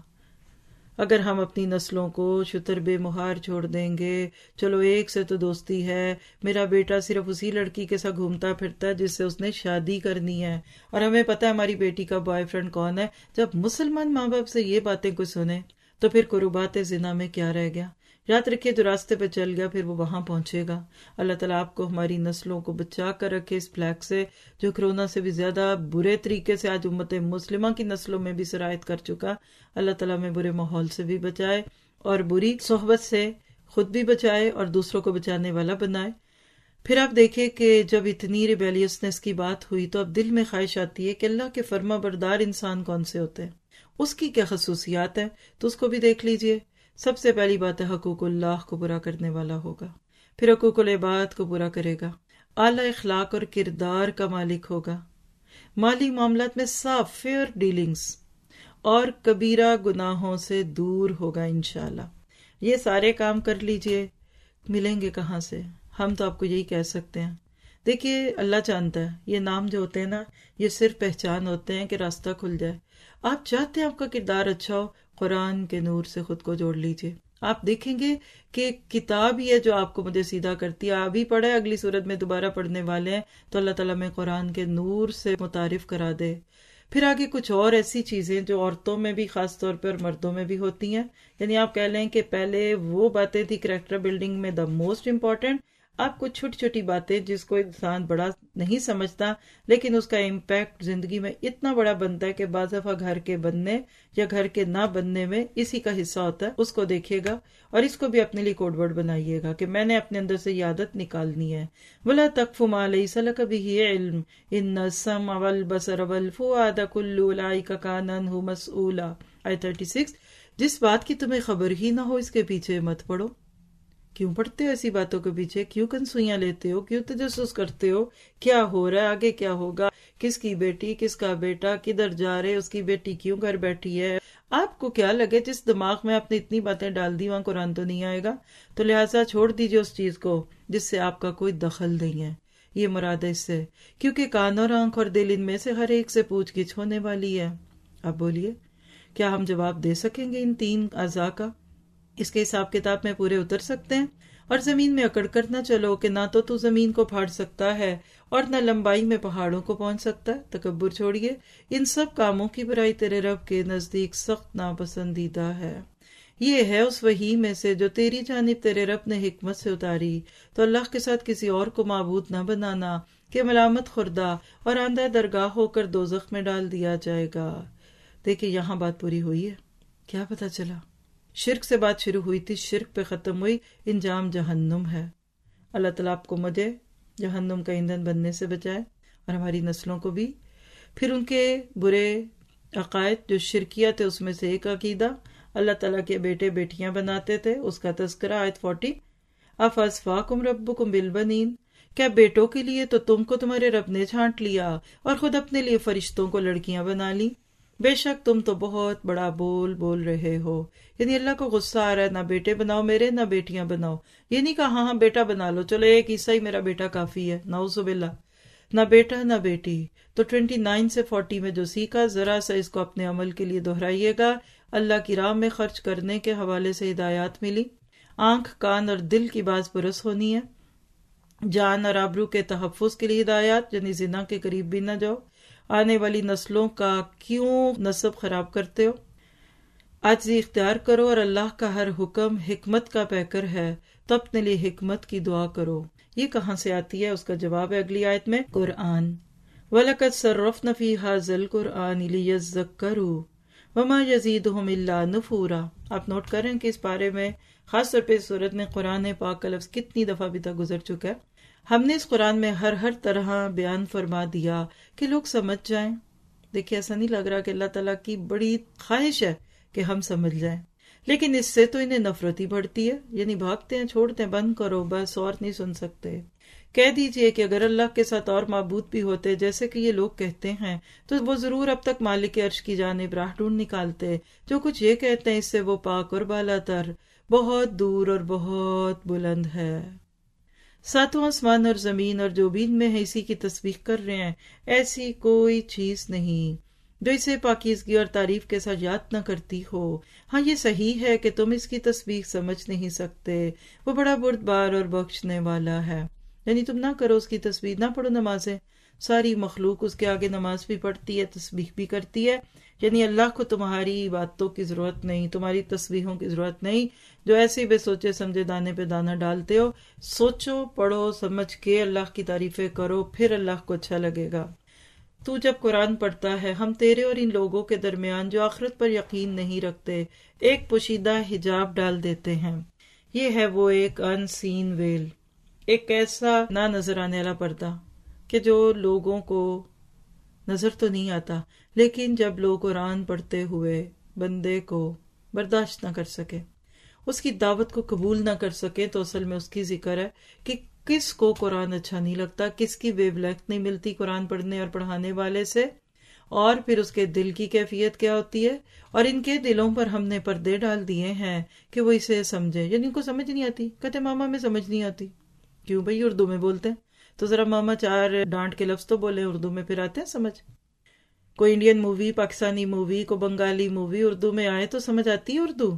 اگر ہم اپنی نسلوں کو شتر بے مہار چھوڑ دیں گے، چلو ایک سے تو دوستی ہے، میرا بیٹا صرف اسی لڑکی کے ساتھ گھومتا پھرتا ہے جس سے اس نے شادی کرنی ہے، اور ہمیں پتہ ہے ہماری بیٹی کا بوائے فرینڈ کون ہے. جب مسلمان ماں باپ سے یہ باتیں کوئی سنے تو پھر قربات زنا میں کیا رہ گیا؟ یاد رکھیے جو راستے پہ چل گیا پھر وہ وہاں پہنچے گا. اللہ تعالیٰ آپ کو ہماری نسلوں کو بچا کر رکھے اس پلیگ سے جو کرونا سے بھی زیادہ برے طریقے سے آج امت مسلمہ کی نسلوں میں بھی سرایت کر چکا. اللہ تعالیٰ ہمیں برے ماحول سے بھی بچائے اور بری صحبت سے خود بھی بچائے اور دوسروں کو بچانے والا بنائے. پھر آپ دیکھیں کہ جب اتنی ریبیلیسنس کی بات ہوئی تو اب دل میں خواہش آتی ہے کہ اللہ کے فرما بردار انسان کون سے ہوتے ہیں، اس کی کیا خصوصیات ہیں، تو اس کو بھی دیکھ لیجئے. سب سے پہلی بات ہے حقوق اللہ کو پورا کرنے والا ہوگا، پھر حقوق العباد کو پورا کرے گا، اعلیٰ اخلاق اور کردار کا مالک ہوگا، مالی معاملات میں صاف فیئر ڈیلنگز اور کبیرہ گناہوں سے دور ہوگا انشاءاللہ. یہ سارے کام کر لیجئے. ملیں گے کہاں سے؟ ہم تو آپ کو یہی کہہ سکتے ہیں. دیکھیے اللہ جانتا ہے یہ نام جو ہوتے ہیں نا یہ صرف پہچان ہوتے ہیں کہ راستہ کھل جائے. آپ چاہتے ہیں آپ کا کردار اچھا ہو، قرآن کے نور سے خود کو جوڑ لیجئے. آپ دیکھیں گے کہ کتاب ہی ہے جو آپ کو مجھے سیدھا کرتی ہے. ابھی پڑھے اگلی صورت میں دوبارہ پڑھنے والے ہیں تو اللہ تعالیٰ میں قرآن کے نور سے متعارف کرا دے. پھر آگے کچھ اور ایسی چیزیں جو عورتوں میں بھی خاص طور پہ اور مردوں میں بھی ہوتی ہیں. یعنی آپ کہہ لیں کہ پہلے وہ باتیں تھی کریکٹر بلڈنگ میں دا موسٹ امپورٹنٹ، آپ کو چھوٹی چھوٹی باتیں جس کو انسان بڑا نہیں سمجھتا لیکن اس کا امپیکٹ زندگی میں اتنا بڑا بنتا ہے کہ بعض دفعہ گھر کے بننے یا گھر کے نہ بننے میں اسی کا حصہ ہوتا ہے. اس کو دیکھیے گا اور اس کو بھی اپنے لیے کوڈ ورڈ بنائیے گا کہ میں نے اپنے اندر سے یہ عادت نکالنی ہے. وَلَا تَقْفُ مَا لَيْسَ لَكَ بِهِ عِلْمٌ إِنَّ السَّمْعَ وَالْبَصَرَ وَالْفُؤَادَ كُلُّ أُولَئِكَ كَانَ عَنْهُ مَسْئُولًا. آیت تھرٹی سکس. جس بات کی تمہیں خبر ہی نہ ہو اس کے پیچھے مت پڑو. کیوں پڑھتے ہو ایسی باتوں کے پیچھے؟ کیوں کنسوئیاں لیتے ہو؟ کیوں تجسس کرتے ہو؟ کیا ہو رہا ہے آگے، کیا ہوگا، کس کی بیٹی، کس کا بیٹا کدھر جا رہے، اس کی بیٹی کیوں گھر بیٹھی ہے؟ آپ کو کیا لگے جس دماغ میں آپ نے اتنی باتیں ڈال دی وہاں قرآن تو نہیں آئے گا. تو لہٰذا چھوڑ دیجیے اس چیز کو جس سے آپ کا کوئی دخل نہیں ہے. یہ مراد ہے اس سے، کیونکہ کان اور آنکھ اور دل ان میں سے ہر ایک سے پوچھ گچھ ہونے والی ہے. اب بولیے کیا ہم جواب دے سکیں گے ان تین اعضاء کا؟ اس کے حساب کتاب میں پورے اتر سکتے ہیں؟ اور زمین میں اکڑ کر نہ چلو کہ نہ تو تو زمین کو پھاڑ سکتا ہے اور نہ لمبائی میں پہاڑوں کو پہنچ سکتا ہے. تکبر چھوڑیے، ان سب کاموں کی برائی تیرے رب کے نزدیک سخت ناپسندیدہ ہے. یہ ہے اس وحی میں سے جو تیری جانب تیرے رب نے حکمت سے اتاری، تو اللہ کے ساتھ کسی اور کو معبود نہ بنانا کہ ملامت خوردہ اور آندہ درگاہ ہو کر دوزخ میں ڈال دیا جائے گا. دیکھیں یہاں بات پوری ہوئی ہے. کیا پتہ چلا؟ شرک سے بات شروع ہوئی تھی، شرک پہ ختم ہوئی، انجام جہنم ہے. اللہ تعالیٰ آپ کو مجھے جہنم کا ایندھن بننے سے بچائے اور ہماری نسلوں کو بھی. پھر ان کے برے عقائد جو شرکیہ تھے اس میں سے ایک عقیدہ اللہ تعالیٰ کے بیٹے بیٹیاں بناتے تھے، اس کا تذکرہ آیت فورٹی. अफअस्फाकुम रब्बुकुम बिलबनीन, क्या बेटों के लिए तो तुमको तुम्हारे रब ने छांट लिया और खुद अपने लिए फरिश्तों को लड़कियां बना ली। बेशक तुम तो बहुत बड़ा बोल बोल रहे हो। यानी अल्लाह को गुस्सा आ रहा है, ना बेटे बनाओ मेरे, ना बेटियां बनाओ। ये नहीं कहा हाँ हाँ बेटा बना लो, चलो एक ईसा ही मेरा बेटा काफी है, नाउजुबिल्लाह। ना बेटा ना बेटी। तो ट्वेंटी नाइन से फोर्टी में जो सीखा, जरा सा इसको अपने अमल के लिए दोहराइएगा। अल्लाह की राह में खर्च करने के हवाले से हिदायत मिली। आंख कान और दिल की बाज पुरस होनी है। जान और आबरू के तहफ़्फ़ुज़ के लिए हिदायत, यानी जिना के करीब भी न जाओ। आने वाली नस्लों का क्यों नस्ब खराब करते हो। आजिज़ी इख्तियार करो और अल्लाह का हर हुक्म हिकमत का पैकर है, तो अपने लिए हिकमत की दुआ करो। ये कहाँ से आती है, उसका जवाब है अगली आयत में, कुरान। वलक़द सर्रफ़ना फ़ी हाज़िल कुरआन लियज़्ज़क्करू वमा यज़ीदुहुम इल्ला नुफ़ूरा। आप नोट करें कि इस बारे में खास तौर पे इस सूरत में कुरान पाक का लफ्ज़ कितनी दफ़ा अभी तक गुजर चुका है। हमने इस कुरान में हर हर तरह बयान फरमा दिया कि लोग समझ जाएं। देखिए, ऐसा नहीं लग रहा कि अल्लाह ताला की बड़ी ख्वाहिश है कि हम समझ जाएं, लेकिन इससे तो इन्हें नफरत ही बढ़ती है, यानी भागते हैं, छोड़ते हैं, बंद करो बस, और नहीं सुन सकते। कह दीजिए कि अगर अल्लाह के साथ और माबूद भी होते जैसे कि ये लोग कहते हैं, तो वो जरूर अब तक मालिक अर्श की जानिब राह ढूंढ निकालते। जो कुछ ये कहते हैं इससे वो पाक और बालातर, बहुत दूर और बहुत बुलंद है। सातों आसमान और जमीन और जो भी इनमें है इसी की तस्बीह कर रहे हैं। ऐसी कोई चीज नहीं जो इसे पाकीज़गी और तारीफ के साथ याद न करती हो। हाँ, ये सही है कि तुम इसकी तस्बीह समझ नहीं सकते। वो बड़ा बुर्दबार और बख्शने वाला है। यानी तुम ना करो उसकी तस्बीह, ना पढ़ो नमाजें। सारी मखलूक उसके आगे नमाज भी पढ़ती है, तस्बीह भी करती है। यानी अल्लाह को तुम्हारी बातों की जरूरत नहीं, तुम्हारी तस्बीहों की जरूरत नहीं, जो ऐसे बेसोचे समझे दाने पे दाना डालते हो। सोचो, पढ़ो, समझ के अल्लाह की तारीफें करो, फिर अल्लाह को अच्छा लगेगा। तू जब कुरान पढ़ता है, हम तेरे और इन लोगों के दरमियान जो आखिरत पर यकीन नहीं रखते एक पोशीदा हिजाब डाल देते हैं। ये है वो एक अनसीन वेल, एक ऐसा ना नजर आने वाला पर्दा कि जो लोगों को नजर तो नहीं आता, लेकिन जब लोग कुरान पढ़ते हुए बंदे को बर्दाश्त ना कर सके, उसकी दावत को कबूल ना कर सके, तो असल में उसकी जिक्र है कि किस को कुरान अच्छा नहीं लगता, किसकी वेवलेंथ नहीं मिलती कुरान पढ़ने और पढ़ाने वाले से, और फिर उसके दिल की कैफियत क्या होती है। और इनके दिलों पर हमने पर्दे डाल दिए हैं कि वो इसे समझे, यानी उनको समझ नहीं आती। कहते मामा में समझ नहीं आती। क्यों भाई, उर्दू में बोलते हैं तो जरा मामा चार डांट के लफ्ज तो बोले उर्दू में, फिर आते हैं समझ। कोई इंडियन मूवी, पाकिस्तानी मूवी, को बंगाली मूवी उर्दू में आए तो समझ आती है उर्दू।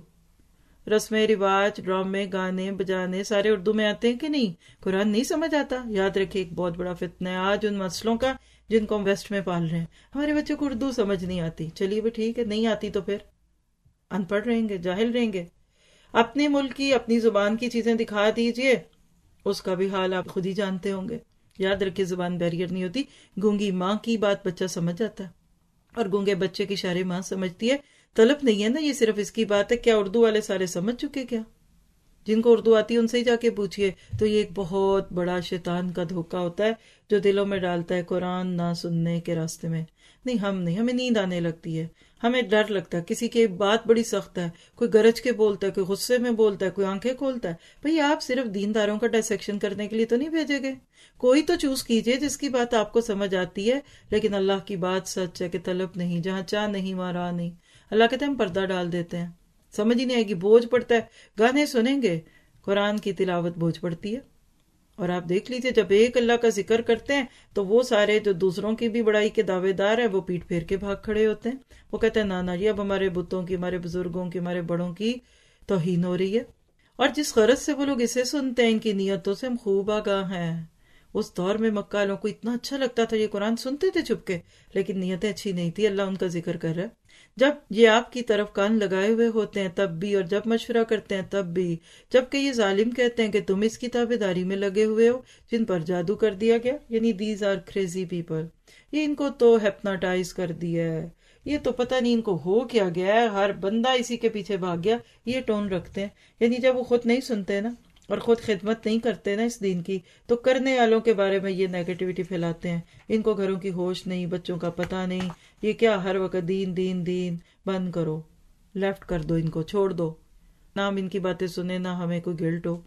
रस्में रिवाज, ड्रामे, गाने बजाने सारे उर्दू में आते हैं कि नहीं। कुरान नहीं समझ आता। याद रखिए, एक बहुत बड़ा फितना है आज उन मसलों का जिनको हम वेस्ट में पाल रहे हैं। हमारे बच्चों को उर्दू समझ नहीं आती। चलिए भी ठीक है, नहीं आती तो फिर अनपढ़ रहेंगे, जाहिल रहेंगे। अपने मुल्क की अपनी जुबान की चीजें दिखा दीजिए, उसका भी हाल आप खुद ही जानते होंगे। याद रखिए, जुबान बैरियर नहीं होती। गूंगी माँ की बात बच्चा समझ जाता है और गूंगे बच्चे की इशारे माँ समझती है। तलब नहीं है ना ये सिर्फ इसकी बात है। क्या उर्दू वाले सारे समझ चुके? क्या जिनको उर्दू आती है उनसे ही जाके पूछिए। तो ये एक बहुत बड़ा शैतान का धोखा होता है जो दिलों में डालता है कुरान ना सुनने के रास्ते में। नहीं, हम नहीं, हमें नींद आने लगती है, हमें डर लगता है, किसी की बात बड़ी सख्त है, कोई गरज के बोलता है, कोई गुस्से में बोलता है, कोई आंखें खोलता है। भाई आप सिर्फ दीनदारों का डायसेक्शन करने के लिए तो नहीं भेजेंगे। कोई तो चूज कीजिए जिसकी बात आपको समझ आती है। लेकिन अल्लाह की बात सच है कि तलब नहीं, जहाँ चाह नहीं वहां राह नहीं। अल्लाह कहते हैं हम पर्दा डाल देते हैं, समझ ही नहीं आएगी, बोझ पड़ता है। गाने सुनेंगे, कुरान की तिलावत बोझ पड़ती है। और आप देख लीजिए, जब एक अल्लाह का जिक्र करते हैं तो वो सारे जो दूसरों की भी बड़ाई के दावेदार है वो पीठ फेर के भाग खड़े होते हैं। वो कहते हैं ना ना, ये अब हमारे बुतों की, हमारे बुजुर्गों की, हमारे बड़ों की तौहीन हो रही है। और जिस गरज से वो लोग इसे सुनते हैं, इनकी नीयतों से हम खूब आगाह हैं। उस दौर में मक्का वालों को इतना अच्छा लगता था, ये कुरान सुनते थे चुपके, लेकिन नीयतें अच्छी नहीं थी। अल्लाह उनका जिक्र कर रहा है। जब ये आपकी तरफ कान लगाए हुए होते हैं तब भी, और जब मशवरा करते हैं तब भी, जबकि ये जालिम कहते हैं कि तुम इस किताबेदारी में लगे हुए हो जिन पर जादू कर दिया गया, यानी दीज आर क्रेजी पीपल। ये इनको तो हेप्नाटाइज कर दिया है, ये तो पता नहीं इनको हो क्या गया है, हर बंदा इसी के पीछे भाग गया, ये टोन रखते हैं। यानी जब वो खुद नहीं सुनते ना और खुद खिदमत नहीं करते ना इस दीन की, तो करने वालों के बारे में ये नेगेटिविटी फैलाते हैं। इनको घरों की होश नहीं, बच्चों का पता नहीं, ये क्या हर वक्त दीन दीन दीन। बंद करो, लेफ्ट कर दो, इनको छोड़ दो। ना हम इनकी बातें सुने, ना हमें कोई गिल्ट हो।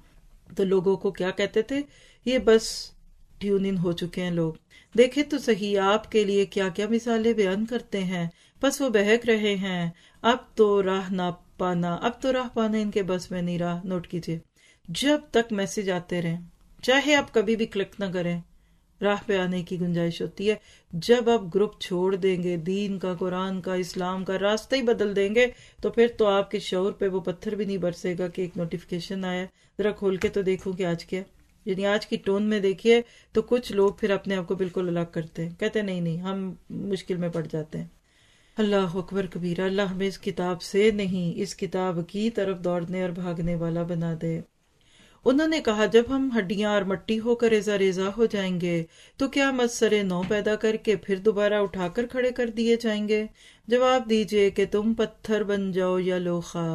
تو لوگوں کو کیا کہتے تھے؟ یہ بس ٹیون ان ہو چکے ہیں لوگ، دیکھے تو صحیح آپ کے لیے کیا کیا مثالیں بیان کرتے ہیں، بس وہ بہک رہے ہیں، اب تو راہ نہ پانا اب تو راہ پانا ان کے بس میں نہیں رہا۔ نوٹ کیجئے، جب تک میسج آتے رہیں، چاہے آپ کبھی بھی کلک نہ کریں، راہ پہ آنے کی گنجائش ہوتی ہے۔ جب آپ گروپ چھوڑ دیں گے، دین کا، قرآن کا، اسلام کا راستہ ہی بدل دیں گے، تو پھر تو آپ کے شعور پہ وہ پتھر بھی نہیں برسے گا کہ ایک نوٹیفیکیشن آیا، ذرا کھول کے تو دیکھوں کہ آج کیا۔ یعنی آج کی ٹون میں دیکھیے تو کچھ لوگ پھر اپنے آپ کو بالکل الگ کرتے ہیں، کہتے ہیں نہیں نہیں ہم مشکل میں پڑ جاتے ہیں۔ اللہ اکبر کبیرہ، اللہ ہمیں اس کتاب سے نہیں، اس کتاب کی طرف دوڑنے اور بھاگنے والا بنا دے۔ انہوں نے کہا جب ہم ہڈیاں اور مٹی ہو کر ریزہ ریزہ ہو جائیں گے تو کیا مظہر نو پیدا کر کے پھر دوبارہ اٹھا کر کھڑے کر دیے جائیں گے؟ جواب دیجئے کہ تم پتھر بن جاؤ یا لوخا،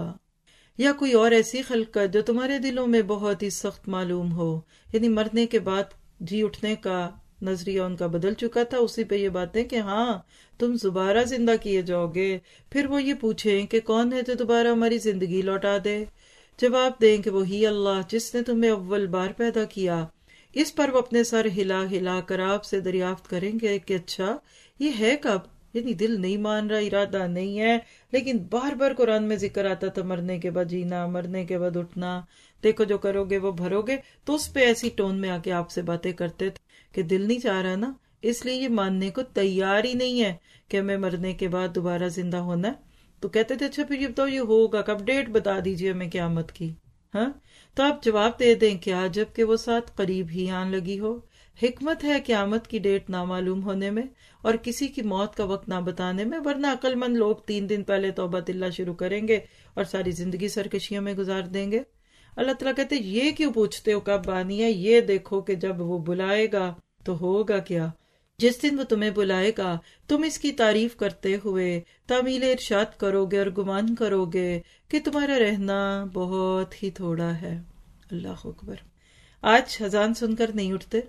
یا کوئی اور ایسی خلقت جو تمہارے دلوں میں بہت ہی سخت معلوم ہو۔ یعنی مرنے کے بعد جی اٹھنے کا نظریہ ان کا بدل چکا تھا، اسی پہ یہ باتیں کہ ہاں تم دوبارہ زندہ کیے جاؤ گے۔ پھر وہ یہ پوچھیں کہ کون ہے جو دوبارہ ہماری زندگی لوٹا دے؟ جواب دیں کہ وہی اللہ جس نے تمہیں اول بار پیدا کیا۔ اس پر وہ اپنے سر ہلا ہلا کر آپ سے دریافت کریں گے کہ اچھا یہ ہے کب؟ یعنی دل نہیں مان رہا، ارادہ نہیں ہے، لیکن بار بار قرآن میں ذکر آتا تھا مرنے کے بعد جینا، مرنے کے بعد اٹھنا، دیکھو جو کرو گے وہ بھرو گے، تو اس پہ ایسی ٹون میں آ کے آپ سے باتیں کرتے تھے کہ دل نہیں چاہ رہا نا، اس لیے یہ ماننے کو تیار ہی نہیں ہے کہ ہمیں مرنے کے بعد دوبارہ زندہ ہونا ہے۔ تو کہتے تھے اچھا پھر یہ بتاؤ یہ ہوگا کب، ڈیٹ بتا دیجئے ہمیں قیامت کی۔ ہاں تو آپ جواب دے دیں کیا جب کہ وہ ساتھ قریب ہی آن لگی ہو۔ حکمت ہے قیامت کی ڈیٹ نامعلوم ہونے میں اور کسی کی موت کا وقت نہ بتانے میں، ورنہ عقل مند لوگ تین دن پہلے توبہ اللہ شروع کریں گے اور ساری زندگی سرکشیوں میں گزار دیں گے۔ اللہ تعالیٰ کہتے یہ کیوں پوچھتے ہو کب آنی ہے، یہ دیکھو کہ جب وہ بلائے گا تو ہوگا کیا۔ جس دن وہ تمہیں بلائے گا تم اس کی تعریف کرتے ہوئے تعمیل ارشاد کرو گے اور گمان کرو گے کہ تمہارا رہنا بہت ہی تھوڑا ہے۔ اللہ اکبر۔ آج اذان سن کر نہیں اٹھتے،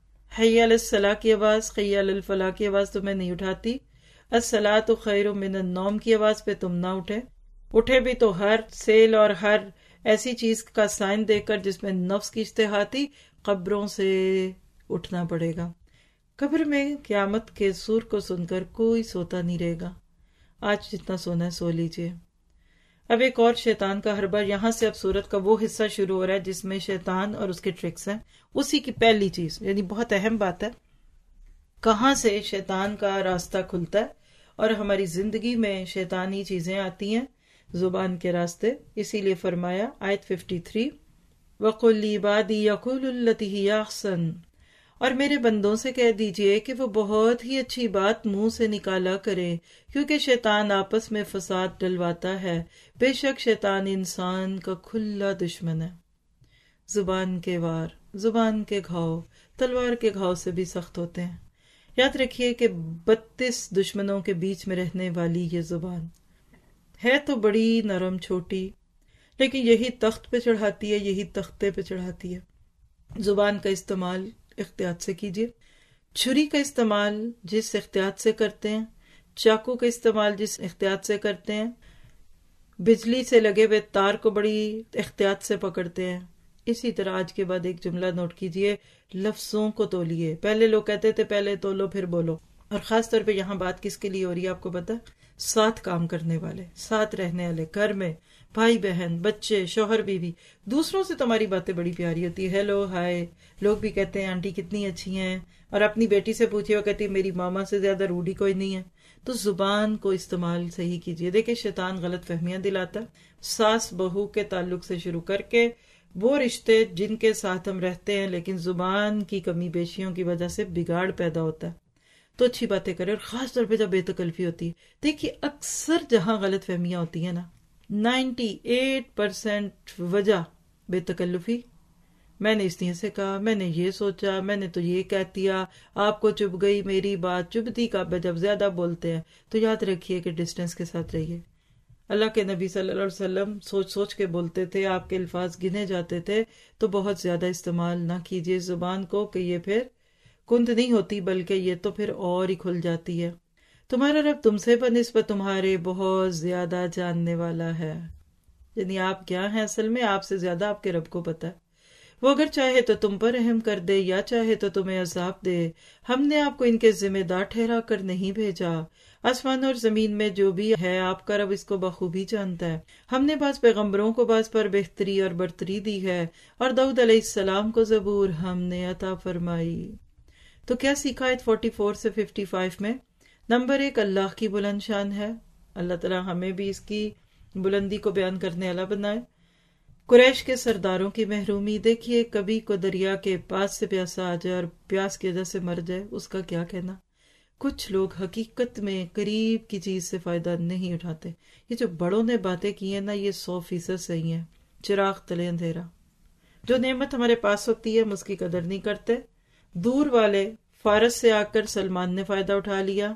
حی علی الصلاح کی آواز، حی علی الفلاح کی آواز تمہیں نہیں اٹھاتی، الصلاۃ خیر من النوم کی آواز پہ تم نہ اٹھے، اٹھے بھی تو ہر سیل اور ہر ایسی چیز کا سائن دے کر جس میں نفس کی اشتہاتی، قبروں سے اٹھنا پڑے گا۔ قبر میں قیامت کے سور کو سن کر کوئی سوتا نہیں رہے گا، آج جتنا سونا ہے سو لیجئے۔ اب ایک اور شیطان کا حربہ، یہاں سے اب سورت کا وہ حصہ شروع ہو رہا ہے جس میں شیطان اور اس کے ٹرکس ہیں۔ اسی کی پہلی چیز، یعنی بہت اہم بات ہے، کہاں سے شیطان کا راستہ کھلتا ہے اور ہماری زندگی میں شیطانی چیزیں آتی ہیں، زبان کے راستے۔ اسی لیے فرمایا آیت ففٹی تھری، وَقُلْ لِعِبَادِي يَقُولُوا الَّتِي هِيَ أَحْسَنُ، اور میرے بندوں سے کہہ دیجئے کہ وہ بہت ہی اچھی بات منہ سے نکالا کرے، کیونکہ شیطان آپس میں فساد ڈلواتا ہے، بے شک شیطان انسان کا کھلا دشمن ہے۔ زبان کے وار، زبان کے گھاؤ تلوار کے گھاؤ سے بھی سخت ہوتے ہیں۔ یاد رکھیے کہ بتیس دشمنوں کے بیچ میں رہنے والی یہ زبان ہے تو بڑی نرم چھوٹی، لیکن یہی تخت پہ چڑھاتی ہے، یہی تختے پہ چڑھاتی ہے۔ زبان کا استعمال احتیاط سے کیجیے، چھری کا استعمال جس احتیاط سے کرتے ہیں، چاقو کا استعمال جس احتیاط سے کرتے ہیں، بجلی سے لگے ہوئے تار کو بڑی احتیاط سے پکڑتے ہیں، اسی طرح آج کے بعد ایک جملہ نوٹ کیجیے، لفظوں کو تولیے۔ پہلے لوگ کہتے تھے پہلے تولو پھر بولو، اور خاص طور پہ یہاں بات کس کے لیے ہو رہی ہے آپ کو پتا ہے؟ ساتھ کام کرنے والے، ساتھ رہنے والے، گھر میں بھائی بہن بچے شوہر بیوی، دوسروں سے تمہاری باتیں بڑی پیاری ہوتی ہے، ہیلو ہائے، لوگ بھی کہتے ہیں آنٹی کتنی اچھی ہیں، اور اپنی بیٹی سے پوچھے وہ کہتی میری ماما سے زیادہ روڈی کوئی نہیں ہے۔ تو زبان کو استعمال صحیح کیجیے۔ دیکھیں شیطان غلط فہمیاں دلاتا ہے، ساس بہو کے تعلق سے شروع کر کے وہ رشتے جن کے ساتھ ہم رہتے ہیں لیکن زبان کی کمی بیشیوں کی وجہ سے بگاڑ پیدا ہوتا ہے۔ تو اچھی باتیں کرے، اور خاص طور پہ جب بے تکلفی ہوتی ہے۔ دیکھیے اکثر جہاں غلط فہمیاں ہوتی ہیں نا، نائنٹی ایٹ پرسینٹ وجہ بے تکلفی، میں نے اس لیے سے کہا، میں نے یہ سوچا، میں نے تو یہ کہہ دیا، آپ کو چبھ گئی میری بات، چبھتی کب ہے جب زیادہ بولتے ہیں۔ تو یاد رکھیے کہ ڈسٹینس کے ساتھ رہیے۔ اللہ کے نبی صلی اللہ علیہ وسلم سوچ سوچ کے بولتے تھے، آپ کے الفاظ گنے جاتے تھے، تو بہت زیادہ استعمال نہ کیجیے زبان کو کہ یہ پھر کند نہیں ہوتی بلکہ یہ تو پھر اور ہی کھل جاتی ہے۔ تمہارا رب تم سے بنسبت تمہارے بہت زیادہ جاننے والا ہے، یعنی آپ کیا ہیں اصل میں آپ سے زیادہ آپ کے رب کو پتا ہے۔ وہ اگر چاہے تو تم پر رحم کر دے یا چاہے تو تمہیں عذاب دے. ہم نے آپ کو ان کے ذمہ دار ٹھہرا کر نہیں بھیجا. آسمان اور زمین میں جو بھی ہے آپ کا رب اس کو بخوبی جانتا ہے. ہم نے بعض پیغمبروں کو بعض پر بہتری اور برتری دی ہے، اور داؤد علیہ السلام کو زبور ہم نے عطا فرمائی. تو کیا سیکھا آیت فورٹی فور سے ففٹی فائیو میں؟ نمبر ایک، اللہ کی بلند شان ہے. اللہ تعالیٰ ہمیں بھی اس کی بلندی کو بیان کرنے والا بنائے. قریش کے سرداروں کی محرومی، دیکھیے کبھی کو دریا کے پاس سے پیاسا آ جائے اور پیاس کی وجہ سے مر جائے، اس کا کیا کہنا. کچھ لوگ حقیقت میں قریب کی چیز سے فائدہ نہیں اٹھاتے. یہ جو بڑوں نے باتیں کی ہیں نا، یہ سو فیصد صحیح ہیں. چراغ تلے اندھیرا. جو نعمت ہمارے پاس ہوتی ہے ہم اس کی قدر نہیں کرتے. دور والے فارس سے آ کر سلمان نے فائدہ اٹھا لیا،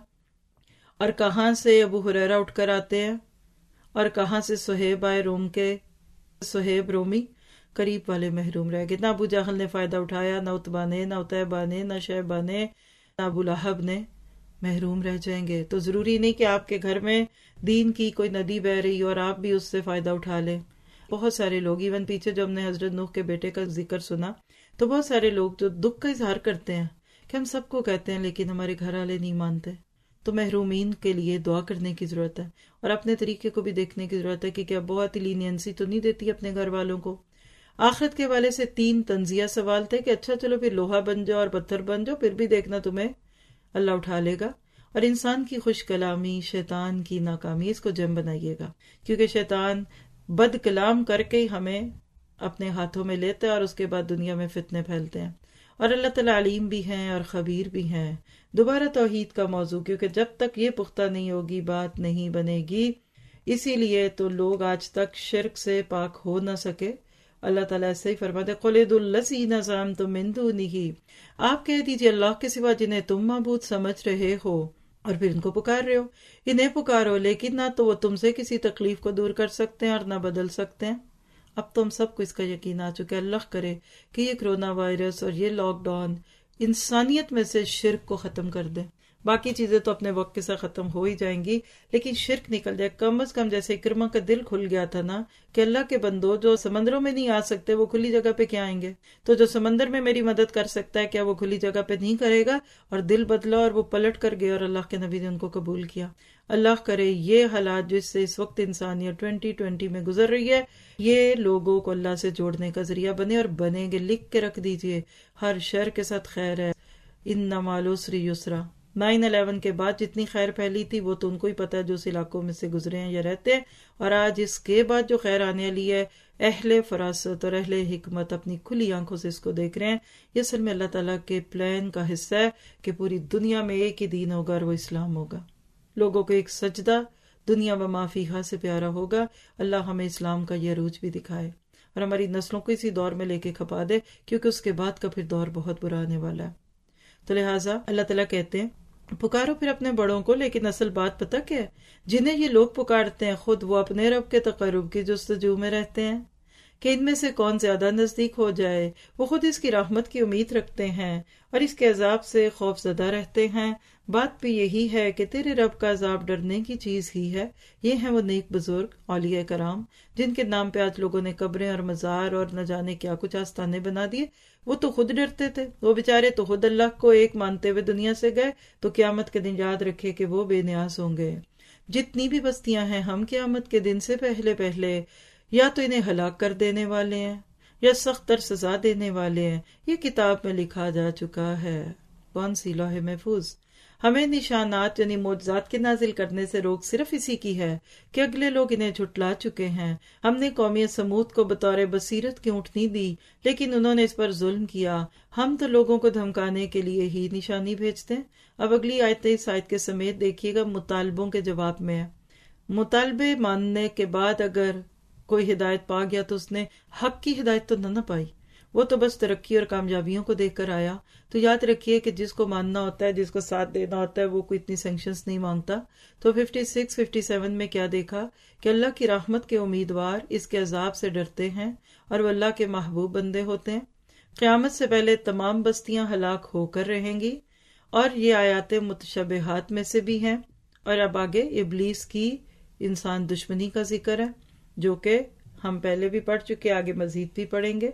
اور کہاں سے ابو ہریرہ اٹھ کر آتے ہیں، اور کہاں سے صہیب آئے روم کے، صہیب رومی. قریب والے محروم رہ گئے. نہ ابو جہل نے فائدہ اٹھایا، نہ عتبہ نے، نہ عتیبہ نے، نہ شیبہ نے، نہ ابو لہب نے. محروم رہ جائیں گے. تو ضروری نہیں کہ آپ کے گھر میں دین کی کوئی ندی بہ رہی اور آپ بھی اس سے فائدہ اٹھا لیں. بہت سارے لوگ، ایون پیچھے جب ہم نے حضرت نوح کے بیٹے کا ذکر سنا تو بہت سارے لوگ جو دکھ کا اظہار کرتے ہیں کہ ہم سب کو کہتے ہیں لیکن ہمارے گھر والے نہیں مانتے. تو محرومین کے لیے دعا کرنے کی ضرورت ہے، اور اپنے طریقے کو بھی دیکھنے کی ضرورت ہے کہ کیا بہت ہی لینینسی تو نہیں دیتی اپنے گھر والوں کو. آخرت کے والے سے تین تنزیہ سوال تھے کہ اچھا چلو پھر لوہا بن جاؤ اور پتھر بن جاؤ، پھر بھی دیکھنا تمہیں اللہ اٹھا لے گا. اور انسان کی خوش کلامی شیطان کی ناکامی، اس کو جم بنائیے گا، کیونکہ شیطان بد کلام کر کے ہمیں اپنے ہاتھوں میں لیتا ہے اور اس کے بعد دنیا میں فتنے پھیلتے ہیں. اور اللہ تعالیٰ علیم بھی ہیں اور خبیر بھی ہیں. دوبارہ توحید کا موضوع، کیونکہ جب تک یہ پختہ نہیں ہوگی بات نہیں بنے گی. اسی لیے تو لوگ آج تک شرک سے پاک ہو نہ سکے. اللہ تعالیٰ ایسے ہی فرماتے قُلِ ادْعُوا الَّذِينَ زَعَمْتُم مِّن دُونِهِ، آپ کہہ دیجئے اللہ کے سوا جنہیں تم معبود سمجھ رہے ہو اور پھر ان کو پکار رہے ہو، انہیں پکارو، لیکن نہ تو وہ تم سے کسی تکلیف کو دور کر سکتے ہیں اور نہ بدل سکتے ہیں. اب تو ہم سب کو اس کا یقین آ چکا ہے. اللہ کرے کہ یہ کرونا وائرس اور یہ لاک ڈاؤن انسانیت میں سے شرک کو ختم کر دے. باقی چیزیں تو اپنے وقت کے ساتھ ختم ہو ہی جائیں گی، لیکن شرک نکل جائے. کم از کم جیسے اکرمہ کا دل کھل گیا تھا نا کہ اللہ کے بندو جو سمندروں میں نہیں آ سکتے وہ کھلی جگہ پہ کیا آئیں گے، تو جو سمندر میں میری مدد کر سکتا ہے کیا وہ کھلی جگہ پہ نہیں کرے گا. اور دل بدلا اور وہ پلٹ کر گئے اور اللہ کے نبی نے ان کو قبول کیا. اللہ کرے یہ حالات جس سے اس وقت انسانیت ٹوینٹی ٹوینٹی میں گزر رہی ہے، یہ لوگوں کو اللہ سے جوڑنے کا ذریعہ بنے، اور بنیں گے. لکھ کے رکھ دیجئے ہر شر کے ساتھ خیر ہے. ان مع العسر یسرا. نائن الیون کے بعد جتنی خیر پھیلی تھی وہ تو ان کو ہی پتہ ہے جو اس علاقوں میں سے گزرے ہیں یا رہتے ہیں، اور آج اس کے بعد جو خیر آنے والی ہے اہل فراست اور اہل حکمت اپنی کھلی آنکھوں سے اس کو دیکھ رہے ہیں. یہ اصل میں اللہ تعالیٰ کے پلان کا حصہ ہے کہ پوری دنیا میں ایک ہی دین ہوگا اور وہ اسلام ہوگا. لوگوں کو ایک سجدہ دنیا و ما فیہا سے پیارا ہوگا. اللہ ہمیں اسلام کا یہ عروج بھی دکھائے اور ہماری نسلوں کو اسی دور میں لے کے کھپا دے، کیونکہ اس کے بعد کا پھر دور بہت برا آنے والا ہے. تو لہٰذا اللہ تعالیٰ کہتے ہیں پکارو پھر اپنے بڑوں کو. لیکن اصل بات پتہ کیا ہے؟ جنہیں یہ لوگ پکارتے ہیں خود وہ اپنے رب کے تقرب کی جستجو میں رہتے ہیں کہ ان میں سے کون زیادہ نزدیک ہو جائے. وہ خود اس کی رحمت کی امید رکھتے ہیں اور اس کے عذاب سے خوف زدہ رہتے ہیں. بات بھی یہی ہے کہ تیرے رب کا عذاب ڈرنے کی چیز ہی ہے. یہ ہیں وہ نیک بزرگ اولیاء کرام جن کے نام پہ آج لوگوں نے قبریں اور مزار اور نہ جانے کیا کچھ آستانے بنا دیے. وہ تو خود ڈرتے تھے، وہ بیچارے تو خود اللہ کو ایک مانتے ہوئے دنیا سے گئے. تو قیامت کے دن یاد رکھے کہ وہ بے نیاز ہوں گے. جتنی بھی بستیاں ہیں ہم قیامت کے دن سے پہلے پہلے یا تو انہیں ہلاک کر دینے والے ہیں یا سخت تر سزا دینے والے ہیں. یہ کتاب میں لکھا جا چکا ہے. کون سی؟ لوح محفوظ. ہمیں نشانات یعنی معجزات کے نازل کرنے سے روک صرف اسی کی ہے کہ اگلے لوگ انہیں جھٹلا چکے ہیں. ہم نے قومی سمود کو بطور بصیرت کی اونٹنی دی لیکن انہوں نے اس پر ظلم کیا. ہم تو لوگوں کو دھمکانے کے لیے ہی نشانی بھیجتے ہیں. اب اگلی آیت اس آیت کے سمیت دیکھیے گا مطالبوں کے جواب میں ہے. مطالبے ماننے کے بعد اگر کوئی ہدایت پا گیا تو اس نے حق کی ہدایت تو نہ نہ پائی، وہ تو بس ترقی اور کامیابیوں کو دیکھ کر آیا. تو یاد رکھیے کہ جس کو ماننا ہوتا ہے، جس کو ساتھ دینا ہوتا ہے، وہ کوئی اتنی سینکشنز نہیں مانگتا. تو ففٹی سکس ففٹی سیون میں کیا دیکھا کہ اللہ کی رحمت کے امیدوار اس کے عذاب سے ڈرتے ہیں اور وہ اللہ کے محبوب بندے ہوتے ہیں. قیامت سے پہلے تمام بستیاں ہلاک ہو کر رہیں گی، اور یہ آیات متشابہات میں سے بھی ہیں. اور اب آگے ابلیس کی انسان دشمنی کا ذکر ہے جو کہ ہم پہلے بھی پڑھ چکے، آگے مزید بھی پڑھیں گے.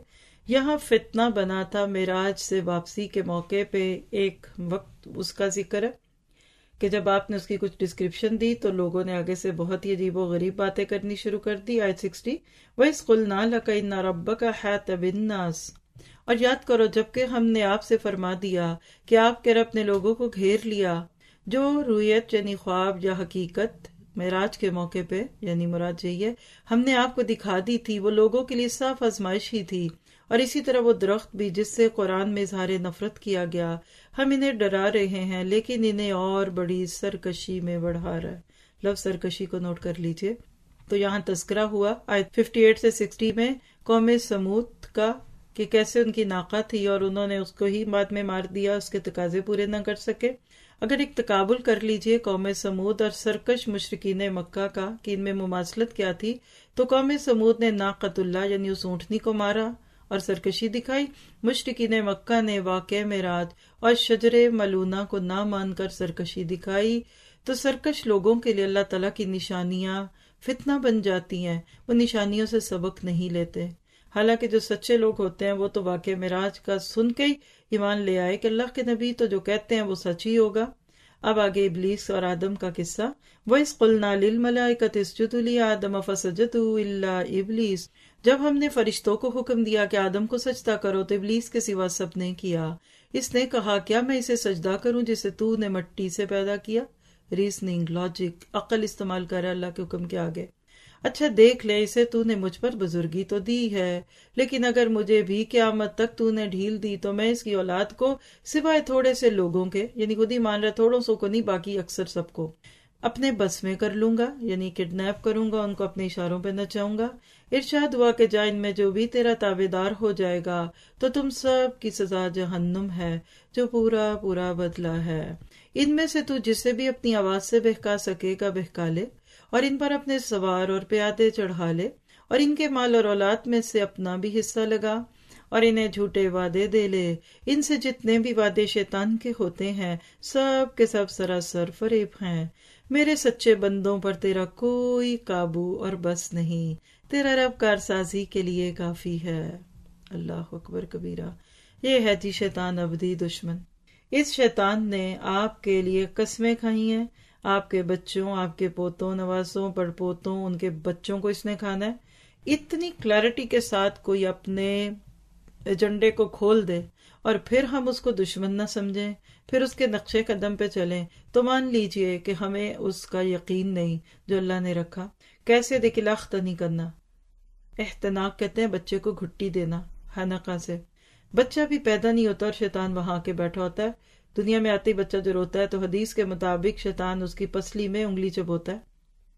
یہاں فتنہ بنا تھا معراج سے واپسی کے موقع پہ، ایک وقت اس کا ذکر ہے کہ جب آپ نے اس کی کچھ ڈسکرپشن دی تو لوگوں نے آگے سے بہت ہی عجیب و غریب باتیں کرنی شروع کر دی. آیت سکسٹی، وَإِذْ قُلْنَا لَكَ إِنَّ رَبَّكَ حَاطَ بِالنَّاسِ، اور یاد کرو جبکہ ہم نے آپ سے فرما دیا کہ آپ کے رب نے لوگوں کو گھیر لیا. جو رویت یعنی خواب یا حقیقت معراج کے موقع پہ یعنی مراد یہی ہے ہم نے آپ کو دکھا دی تھی، وہ لوگوں کے لیے صاف آزمائش ہی تھی. اور اسی طرح وہ درخت بھی جس سے قرآن میں اظہار نفرت کیا گیا، ہم انہیں ڈرا رہے ہیں لیکن انہیں اور بڑی سرکشی میں بڑھا رہا ہے. لفظ سرکشی کو نوٹ کر لیجئے. تو یہاں تذکرہ ہوا آیت اٹھاون سے ساٹھ میں قوم سمود کا کہ کیسے ان کی ناقہ تھی اور انہوں نے اس کو ہی بعد میں مار دیا، اس کے تقاضے پورے نہ کر سکے. اگر ایک تقابل کر لیجئے قوم سمود اور سرکش مشرکین مکہ کا کہ ان میں مماثلت کیا تھی، تو قوم سمود نے ناقۃ اللہ یعنی اس اونٹنی کو مارا اور سرکشی دکھائی. مشرکین مکہ نے واقع معراج اور شجر ملونہ کو نہ مان کر سرکشی دکھائی. تو سرکش لوگوں کے لیے اللہ تعالیٰ کی نشانیاں فتنہ بن جاتی ہیں، وہ نشانیوں سے سبق نہیں لیتے. حالانکہ جو سچے لوگ ہوتے ہیں وہ تو واقع معراج کا سن کے ہی ایمان لے آئے کہ اللہ کے نبی تو جو کہتے ہیں وہ سچ ہی ہوگا. اب آگے ابلیس اور آدم کا قصہ. وَإِذْ قُلْنَا لِلْمَلَائِكَةِ اسْجُدُوا لِآدَمَ فَسَجَدُوا إِلَّا إِبْلِيسَ، جب ہم نے فرشتوں کو حکم دیا کہ آدم کو سجدہ کرو تو ابلیس کے سوا سب نے کیا. اس نے کہا کیا میں اسے سجدہ کروں جسے تو نے مٹی سے پیدا کیا. ریزننگ، لاجک، عقل استعمال کر رہا اللہ کے حکم کے آگے. اچھا دیکھ لے، اسے تو نے مجھ پر بزرگی تو دی ہے، لیکن اگر مجھے بھی قیامت تک تو نے ڈھیل دی تو میں اس کی اولاد کو سوائے تھوڑے سے لوگوں کے، یعنی خود ہی مان رہا تھوڑوں سو کو نہیں باقی اکثر سب کو اپنے بس میں کر لوں گا، یعنی کڈنیپ کروں گا، ان کو اپنے اشاروں پہ نچاؤں گا. ارشاد ہوا کہ جا ان میں جو بھی تیرا تابعدار ہو جائے گا تو تم سب کی سزا جہنم ہے جو پورا پورا بدلہ ہے. ان میں سے تو جسے بھی اپنی آواز سے بہکا سکے گا بہکا لے، اور ان پر اپنے سوار اور پیادے چڑھا لے، اور ان کے مال اور اولاد میں سے اپنا بھی حصہ لگا، اور انہیں جھوٹے وعدے دے لے. ان سے جتنے بھی وعدے شیطان کے ہوتے ہیں سب کے سب سراسر فریب ہیں. میرے سچے بندوں پر تیرا کوئی قابو اور بس نہیں، تیرا رب کارسازی کے لیے کافی ہے. اللہ اکبر کبیرہ. یہ ہے جی شیطان ابدی دشمن. اس شیطان نے آپ کے لیے قسمیں کھائی ہیں، آپ کے بچوں، آپ کے پوتوں، نوازوں، پڑ پوتوں، ان کے بچوں کو اس نے کھانا ہے. اتنی کلیرٹی کے ساتھ کوئی اپنے ایجنڈے کو کھول دے اور پھر ہم اس کو دشمن نہ سمجھیں، پھر اس کے نقشے قدم پہ چلیں، تو مان لیجئے کہ ہمیں اس کا یقین نہیں جو اللہ نے رکھا. کیسے دیکھ لاختہ نہیں کرنا. احتناق کہتے ہیں بچے کو گھٹی دینا حنقہ سے. بچہ بھی پیدا نہیں ہوتا اور شیطان وہاں آ کے بیٹھا ہوتا ہے. دنیا میں آتے ہی بچہ جو روتا ہے تو حدیث کے مطابق شیطان اس کی پسلی میں انگلی چبوتا ہے،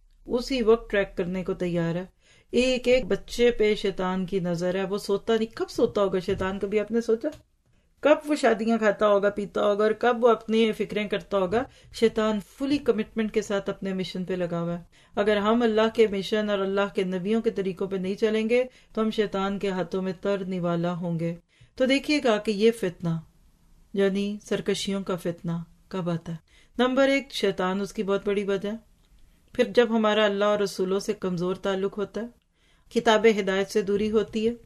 اسی وقت ٹریک کرنے کو تیار ہے. ایک ایک بچے پہ شیطان کی نظر ہے. وہ سوتا نہیں. کب سوتا ہوگا شیطان؟ کبھی آپ نے سوچا؟ کب وہ شادیاں کھاتا ہوگا، پیتا ہوگا، اور کب وہ اپنی فکریں کرتا ہوگا؟ شیطان فلی کمٹمنٹ کے ساتھ اپنے مشن پہ لگا ہوا ہے. اگر ہم اللہ کے مشن اور اللہ کے نبیوں کے طریقوں پہ نہیں چلیں گے تو ہم شیطان کے ہاتھوں میں تر نوالا ہوں گے. تو دیکھیے گا کہ یہ فتنہ یعنی سرکشیوں کا فتنہ کب آتا ہے. نمبر ایک، شیطان اس کی بہت بڑی وجہ. پھر جب ہمارا اللہ اور رسولوں سے کمزور تعلق ہوتا ہے، کتاب ہدایت سے دوری ہوتی ہے،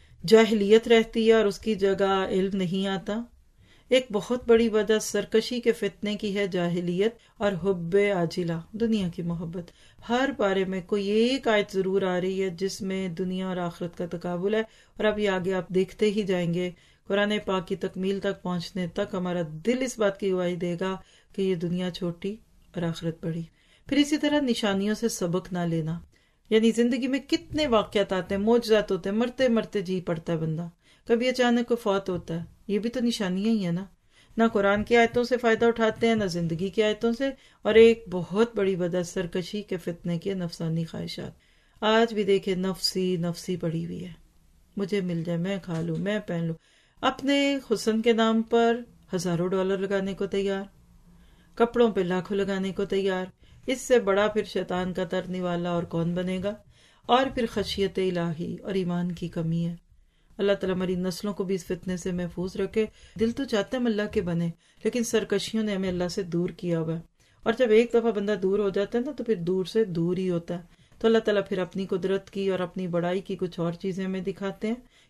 جاہلیت رہتی ہے اور اس کی جگہ علم نہیں آتا. ایک بہت بڑی وجہ سرکشی کے فتنے کی ہے جاہلیت اور حب عاجلہ، دنیا کی محبت. ہر بارے میں کوئی ایک آیت ضرور آ رہی ہے جس میں دنیا اور آخرت کا تقابل ہے، اور اب یہ آگے آپ دیکھتے ہی جائیں گے. قرآن پاک کی تکمیل تک پہنچنے تک ہمارا دل اس بات کی گواہی دے گا کہ یہ دنیا چھوٹی اور آخرت بڑی. پھر اسی طرح نشانیوں سے سبق نہ لینا، یعنی زندگی میں کتنے واقعات آتے ہیں، معجزات ہوتے ہیں، مرتے مرتے جی پڑتا ہے بندہ. کبھی اچانک کو فوت ہوتا ہے، یہ بھی تو نشانیاں ہی ہیں نا. نہ قرآن کی آیتوں سے فائدہ اٹھاتے ہیں، نہ زندگی کی آیتوں سے. اور ایک بہت بڑی وجہ سرکشی کے فتنے کی نفسانی خواہشات. آج بھی دیکھیں نفسی نفسی پڑی ہوئی ہے، مجھے مل جائے، میں کھا لوں، میں پہن لوں. اپنے حسن کے نام پر ہزاروں ڈالر لگانے کو تیار، کپڑوں پہ لاکھوں لگانے کو تیار. اس سے بڑا پھر شیطان کا ترنے والا اور کون بنے گا. اور پھر خشیت الہی اور ایمان کی کمی ہے. اللہ تعالیٰ ہماری نسلوں کو بھی اس فتنے سے محفوظ رکھے. دل تو چاہتے ہیں ہم اللہ کے بنے، لیکن سرکشیوں نے ہمیں اللہ سے دور کیا ہوا ہے. اور جب ایک دفعہ بندہ دور ہو جاتا ہے نا تو پھر دور سے دور ہی ہوتا ہے. تو اللہ تعالیٰ پھر اپنی قدرت کی اور اپنی بڑائی کی کچھ اور چیزیں ہمیں دکھاتے ہیں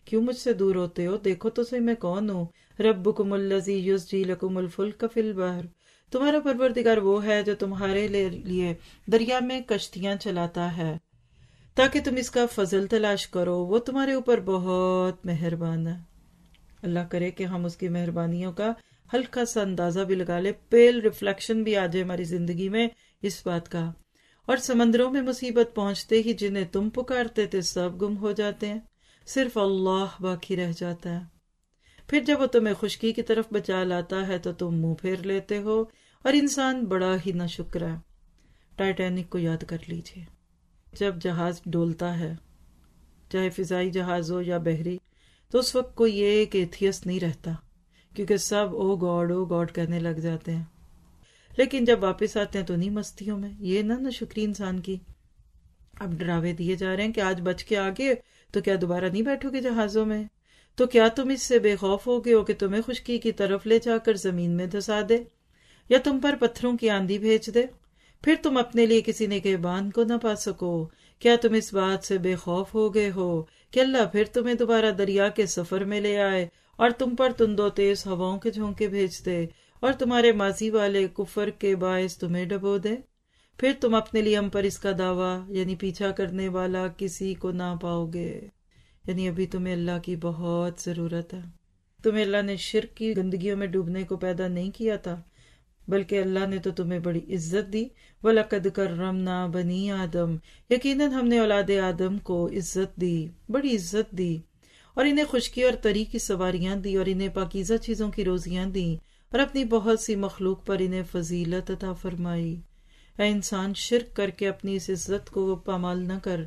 کیوں مجھ سے دور ہوتے ہو؟ دیکھو تو صحیح میں کون ہوں۔ ربکم الذی یزجی لکم الفلک فی البحر، تمہارا پروردگار وہ ہے جو تمہارے لیے دریا میں کشتیاں چلاتا ہے تاکہ تم اس کا فضل تلاش کرو، وہ تمہارے اوپر بہت مہربان ہے۔ اللہ کرے کہ ہم اس کی مہربانیوں کا ہلکا سا اندازہ بھی لگا لے، پیل ریفلیکشن بھی آ جائے ہماری زندگی میں اس بات کا۔ اور سمندروں میں مصیبت پہنچتے ہی جنہیں تم پکارتے تھے سب گم ہو جاتے ہیں، صرف اللہ باقی رہ جاتا ہے۔ پھر جب وہ تمہیں خشکی کی طرف بچا لاتا ہے تو تم منہ پھیر لیتے ہو، اور انسان بڑا ہی ناشکر ہے۔ ٹائٹینک کو یاد کر لیجئے، جب جہاز ڈولتا ہے، چاہے فضائی جہاز ہو یا بحری، تو اس وقت کوئی ایک ایتھیسٹ نہیں رہتا، کیونکہ سب او گاڈ او گاڈ کہنے لگ جاتے ہیں۔ لیکن جب واپس آتے ہیں تو نہیں مستیوں میں، یہ نہ ناشکری انسان کی۔ اب ڈراوے دیے جا رہے ہیں کہ آج بچ کے آگے تو کیا دوبارہ نہیں بیٹھو گے جہازوں میں؟ تو کیا تم اس سے بے خوف ہو گئے ہو کہ تمہیں خشکی کی طرف لے جا کر زمین میں دھسا دے، یا تم پر پتھروں کی آندھی بھیج دے، پھر تم اپنے لیے کسی نگہبان کو نہ پا سکو؟ کیا تم اس بات سے بے خوف ہو گئے ہو کہ اللہ پھر تمہیں دوبارہ دریا کے سفر میں لے آئے اور تم پر تند و تیز ہواؤں کے جھونکے بھیج دے اور تمہارے ماضی والے کفر کے باعث تمہیں ڈبو دے؟ پھر تم اپنے لیے ہم پر اس کا دعویٰ یعنی پیچھا کرنے والا کسی کو نہ پاؤ گے۔ یعنی ابھی تمہیں اللہ کی بہت ضرورت ہے۔ تمہیں اللہ نے شرک کی گندگیوں میں ڈوبنے کو پیدا نہیں کیا تھا، بلکہ اللہ نے تو تمہیں بڑی عزت دی۔ وَلَقَدْ كَرَّمْنَا بَنِي آدم، یقیناً ہم نے اولاد آدم کو عزت دی، بڑی عزت دی، اور انہیں خشکی اور تری کی سواریاں دی، اور انہیں پاکیزہ چیزوں کی روزیاں دی، اور اپنی بہت سی مخلوق پر انہیں فضیلت عطا فرمائی۔ اے انسان، شرک کر کے اپنی اس عزت کو پامال نہ کر۔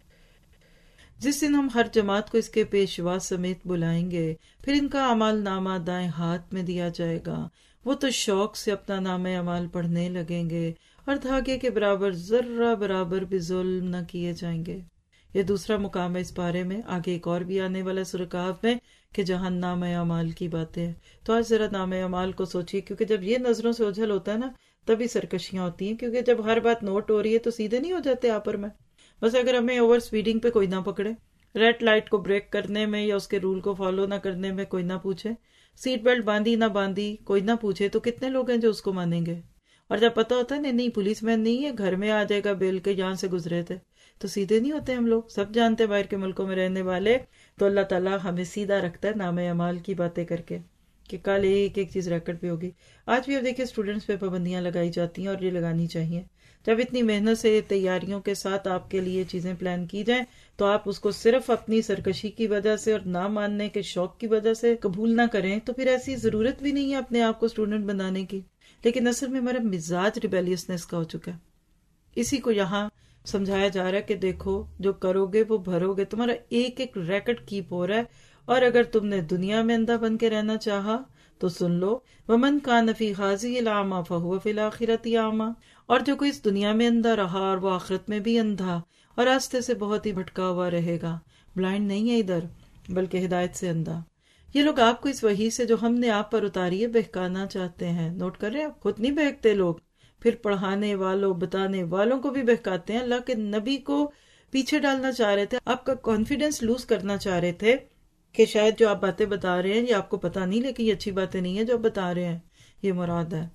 جس دن ہم ہر جماعت کو اس کے پیشوا سمیت بلائیں گے، پھر ان کا اعمال نامہ دائیں ہاتھ میں دیا جائے گا، وہ تو شوق سے اپنا نام اعمال پڑھنے لگیں گے، اور دھاگے کے برابر ذرہ برابر بھی ظلم نہ کیے جائیں گے۔ یہ دوسرا مقام ہے اس پارے میں، آگے ایک اور بھی آنے والا سورہ کہف میں کہ جہاں نام اعمال کی باتیں ہیں۔ تو آج ذرا نام اعمال کو سوچیے، کیونکہ جب یہ نظروں سے اوجھل ہوتا ہے نا تبھی سرکشیاں ہوتی ہیں، کیونکہ جب ہر بات نوٹ ہو رہی ہے تو سیدھے نہیں ہو جاتے آپر میں۔ بس اگر ہمیں اوور سپیڈنگ پہ کوئی نہ پکڑے، ریڈ لائٹ کو بریک کرنے میں یا اس کے رول کو فالو نہ کرنے میں کوئی نہ پوچھے، سیٹ بیلٹ باندھی نہ باندھی کوئی نہ پوچھے، تو کتنے لوگ ہیں جو اس کو مانیں گے؟ اور جب پتہ ہوتا ہے نہیں نہیں پولیس مین نہیں ہے، گھر میں آ جائے گا بیل کے یہاں سے گزرے تھے، تو سیدھے نہیں ہوتے ہم لوگ۔ سب جانتے ہیں باہر کے ملکوں میں رہنے والے، تو اللہ تعالیٰ ہمیں سیدھا رکھتا ہے نام اعمال کی باتیں کر کے کہ کل ایک ایک چیز ریکارڈ پہ ہوگی۔ آج بھی اب دیکھیں اسٹوڈنٹس پہ پابندیاں لگائی جاتی ہیں، اور یہ لگانی چاہیے۔ جب اتنی محنت سے تیاریوں کے ساتھ آپ کے لیے چیزیں پلان کی جائیں تو آپ اس کو صرف اپنی سرکشی کی وجہ سے اور نہ ماننے کے شوق کی وجہ سے قبول نہ کریں، تو پھر ایسی ضرورت بھی نہیں ہے اپنے آپ کو اسٹوڈنٹ بنانے کی۔ لیکن اصل میں ہمارا مزاج ریبیلیسنس کا ہو چکا ہے۔ اسی کو یہاں سمجھایا جا رہا ہے کہ دیکھو جو کرو گے وہ بھرو گے، تمہارا ایک ایک ریکٹ کیپ ہو رہا ہے، اور اگر تم نے دنیا میں اندھا بن کے رہنا چاہا تو سن لو، وَمَنْ كَانَ فِي هَٰذِهِ الْأَعْمَىٰ فَهُوَ فِي الْآخِرَةِ أَعْمَىٰ، اور جو کوئی اس دنیا میں اندھا رہا اور وہ آخرت میں بھی اندھا اور راستے سے بہت ہی بھٹکا ہوا رہے گا۔ بلائنڈ نہیں ہے ادھر، بلکہ ہدایت سے اندھا۔ یہ لوگ آپ کو اس وحی سے جو ہم نے آپ پر اتاری ہے بہکانا چاہتے ہیں۔ نوٹ کر رہے ہیں، آپ خود نہیں بہکتے لوگ، پھر پڑھانے والوں بتانے والوں کو بھی بہکاتے ہیں۔ اللہ کے نبی کو پیچھے ڈالنا چاہ رہے تھے، آپ کا کانفیڈنس لوز کرنا چاہ رہے تھے کہ شاید جو آپ باتیں بتا رہے ہیں یہ آپ کو پتا نہیں، لیکن یہ اچھی باتیں نہیں ہیں جو آپ بتا رہے ہیں، یہ مراد ہے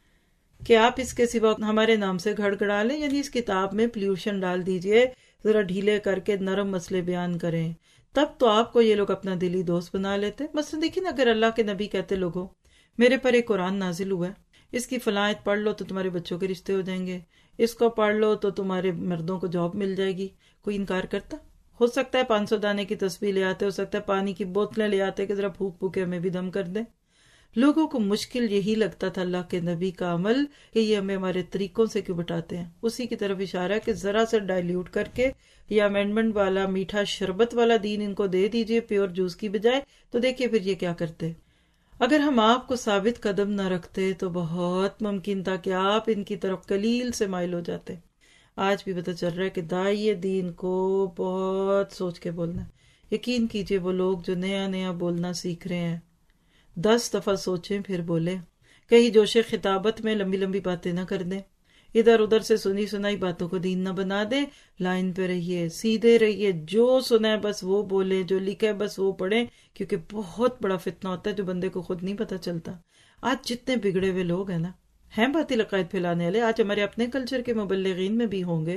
کہ آپ اس کے سوا ہمارے نام سے گھڑ گڑا لیں، یعنی اس کتاب میں پلیوشن ڈال دیجئے، ذرا ڈھیلے کر کے نرم مسئلے بیان کریں، تب تو آپ کو یہ لوگ اپنا دلی دوست بنا لیتے۔ مثلا دیکھیں نا، اگر اللہ کے نبی کہتے لوگوں میرے پر ایک قرآن نازل ہوا ہے، اس کی فلاں آیت پڑھ لو تو تمہارے بچوں کے رشتے ہو جائیں گے، اس کو پڑھ لو تو تمہارے مردوں کو جاب مل جائے گی، کوئی انکار کرتا؟ ہو سکتا ہے پانچ سو دانے کی تسبیح لے آتے، ہو سکتا ہے پانی کی بوتلیں لے آتے کہ ذرا پھونک پھونکے ہمیں بھی دم کر دیں۔ لوگوں کو مشکل یہی لگتا تھا اللہ کے نبی کا عمل کہ یہ ہمیں ہمارے طریقوں سے کیوں بٹاتے ہیں۔ اسی کی طرف اشارہ ہے کہ ذرا سے ڈائلیوٹ کر کے یا امینڈمنٹ والا میٹھا شربت والا دین ان کو دے دیجئے پیور جوس کی بجائے، تو دیکھیے پھر یہ کیا کرتے۔ اگر ہم آپ کو ثابت قدم نہ رکھتے تو بہت ممکن تھا کہ آپ ان کی طرف قلیل سے مائل ہو جاتے۔ آج بھی پتہ چل رہا ہے کہ داعی دین کو بہت سوچ کے بولنا ہے۔ یقین کیجئے وہ لوگ جو نیا نیا بولنا سیکھ رہے ہیں، دس دفعہ سوچیں پھر بولیں، کہیں جوش خطابت میں لمبی لمبی باتیں نہ کر دیں۔ ادھر ادھر سے سنی سنائی باتوں کو دین نہ بنا دے. لائن پہ رہیے، سیدھے رہیے، جو سنا ہے بس وہ بولے، جو لکھا ہے بس وہ پڑھیں، کیونکہ بہت بڑا فتنہ ہوتا ہے جو بندے کو خود نہیں پتا چلتا. آج جتنے بگڑے ہوئے لوگ ہیں نا، ہیں باطل عقائد پھیلانے والے، آج ہمارے اپنے کلچر کے مبلغین میں بھی ہوں گے،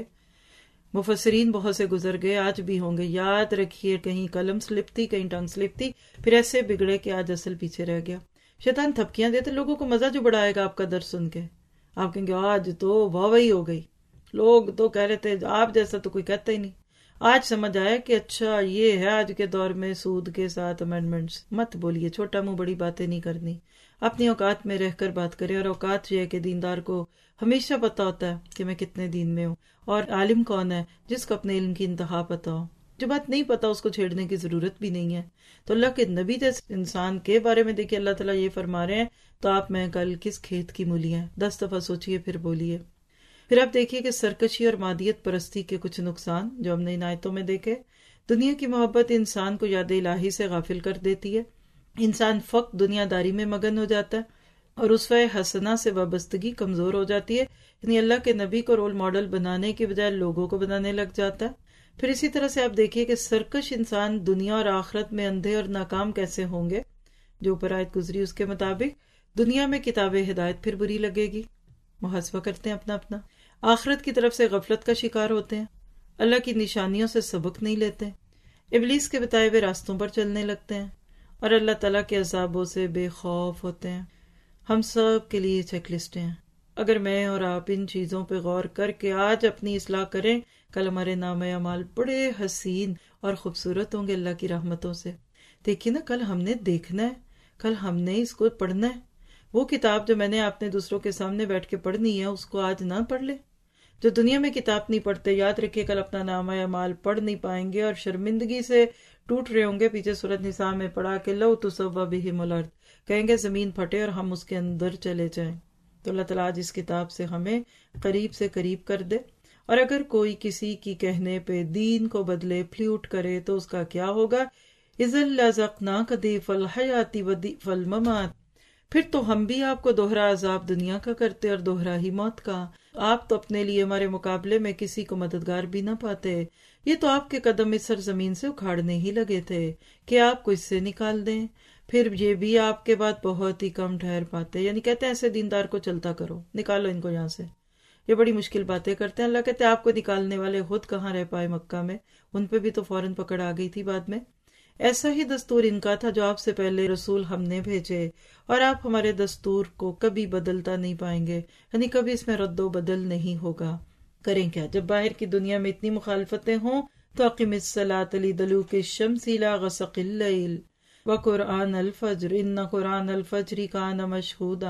مفسرین بہت سے گزر گئے، آج بھی ہوں گے. یاد رکھیے کہیں قلم سلپ تھی، کہیں ٹنگ سلپ تھی، پھر ایسے بگڑے کہ آج اصل پیچھے رہ گیا. شیطان تھپکیاں دیتے لوگوں کو، مزہ جو بڑھائے گا آپ کا درس سن کے. آپ کہیں گے آج تو واہ واہی ہو گئی، لوگ تو کہہ رہے تھے آپ جیسا تو کوئی کہتا ہی نہیں. آج سمجھ آیا کہ اچھا یہ ہے آج کے دور میں سود کے ساتھ امینڈمنٹس. مت بولیے، چھوٹا منہ بڑی باتیں نہیں کرنی، اپنی اوقات میں رہ کر بات کریں. اور اوقات یہ ہے کہ دیندار کو ہمیشہ پتا ہوتا ہے کہ میں کتنے دین میں ہوں. اور عالم کون ہے؟ جس کو اپنے علم کی انتہا پتا ہو. جو بات نہیں پتا اس کو چھیڑنے کی ضرورت بھی نہیں ہے. تو اللہ کے نبی جیسے انسان کے بارے میں دیکھیے اللہ تعالیٰ یہ فرما رہے ہیں تو آپ میں کل کس کھیت کی مولیاں ہیں. دس دفعہ سوچئے پھر بولیے. پھر آپ دیکھیے کہ سرکشی اور مادیت پرستی کے کچھ نقصان جو ہم نے ان آیتوں میں دیکھے. دنیا کی محبت انسان کو یاد الہی سے غافل کر دیتی ہے. انسان فقط دنیا داری میں مگن ہو جاتا ہے اور اسوہ حسنہ سے وابستگی کمزور ہو جاتی ہے. یعنی اللہ کے نبی کو رول ماڈل بنانے کے بجائے لوگوں کو بنانے لگ جاتا ہے. پھر اسی طرح سے آپ دیکھیے کہ سرکش انسان دنیا اور آخرت میں اندھے اور ناکام کیسے ہوں گے. جو اوپر آیت گزری اس کے مطابق دنیا میں کتاب ہدایت پھر بری لگے گی، محاسبہ کرتے ہیں اپنا اپنا. آخرت کی طرف سے غفلت کا شکار ہوتے ہیں، اللہ کی نشانیوں سے سبق نہیں لیتے، ابلیس کے بتائے ہوئے راستوں پر چلنے لگتے ہیں اور اللہ تعالیٰ کے عذابوں سے بے خوف ہوتے ہیں. ہم سب کے لیے چیک لسٹیں ہیں. اگر میں اور آپ ان چیزوں پہ غور کر کے آج اپنی اصلاح کریں، کل ہمارے نام اعمال بڑے حسین اور خوبصورت ہوں گے اللہ کی رحمتوں سے. دیکھیے نا، کل ہم نے دیکھنا ہے، کل ہم نے اس کو پڑھنا ہے. وہ کتاب جو میں نے آپ نے دوسروں کے سامنے بیٹھ کے پڑھنی ہے اس کو آج نہ پڑھ لے. جو دنیا میں کتاب نہیں پڑھتے، یاد رکھیے کل اپنا نام اعمال پڑھ نہیں پائیں گے اور شرمندگی سے ٹوٹ رہے ہوں گے. پیچھے سورۃ نساء میں پڑھا کہ لو تسویٰ بہم الارض، کہیں گے زمین پھٹے اور ہم اس کے اندر چلے جائیں. تو اللہ تعالیٰ آج اس کتاب سے ہمیں قریب سے قریب کر دے. اور اگر کوئی کسی کی کہنے پہ دین کو بدلے، پلیوٹ کرے، تو اس کا کیا ہوگا؟ اذا لذقناک ضیف الحیات وضیف الممات، پھر تو ہم بھی آپ کو دوہرا عذاب دنیا کا کرتے اور دوہرا ہی موت کا. آپ تو اپنے لیے ہمارے مقابلے میں کسی کو مددگار بھی نہ پاتے. یہ تو آپ کے قدم اس سرزمین سے اکھاڑنے ہی لگے تھے کہ آپ کو اس سے نکال دیں. پھر یہ بھی آپ کے بعد بہت ہی کم ٹھہر پاتے. یعنی کہتے ہیں ایسے دیندار کو چلتا کرو، نکالو ان کو یہاں سے. یہ بڑی مشکل باتیں کرتے ہیں. اللہ کہتے ہیں آپ کو نکالنے والے خود کہاں رہ پائے مکہ میں، ان پہ بھی تو فوراً پکڑ آ گئی تھی بعد میں. ایسا ہی دستور ان کا تھا جو آپ سے پہلے رسول ہم نے بھیجے، اور آپ ہمارے دستور کو کبھی بدلتا نہیں پائیں گے. یعنی کبھی اس میں رد و بدل نہیں ہوگا. کریں کیا جب باہر کی دنیا میں اتنی مخالفتیں ہوں؟ تو اقم الصلاۃ لدلوک الشمس الی غسق اللیل وقرآن الفجر ان قرآن الفجر کان مشہودا.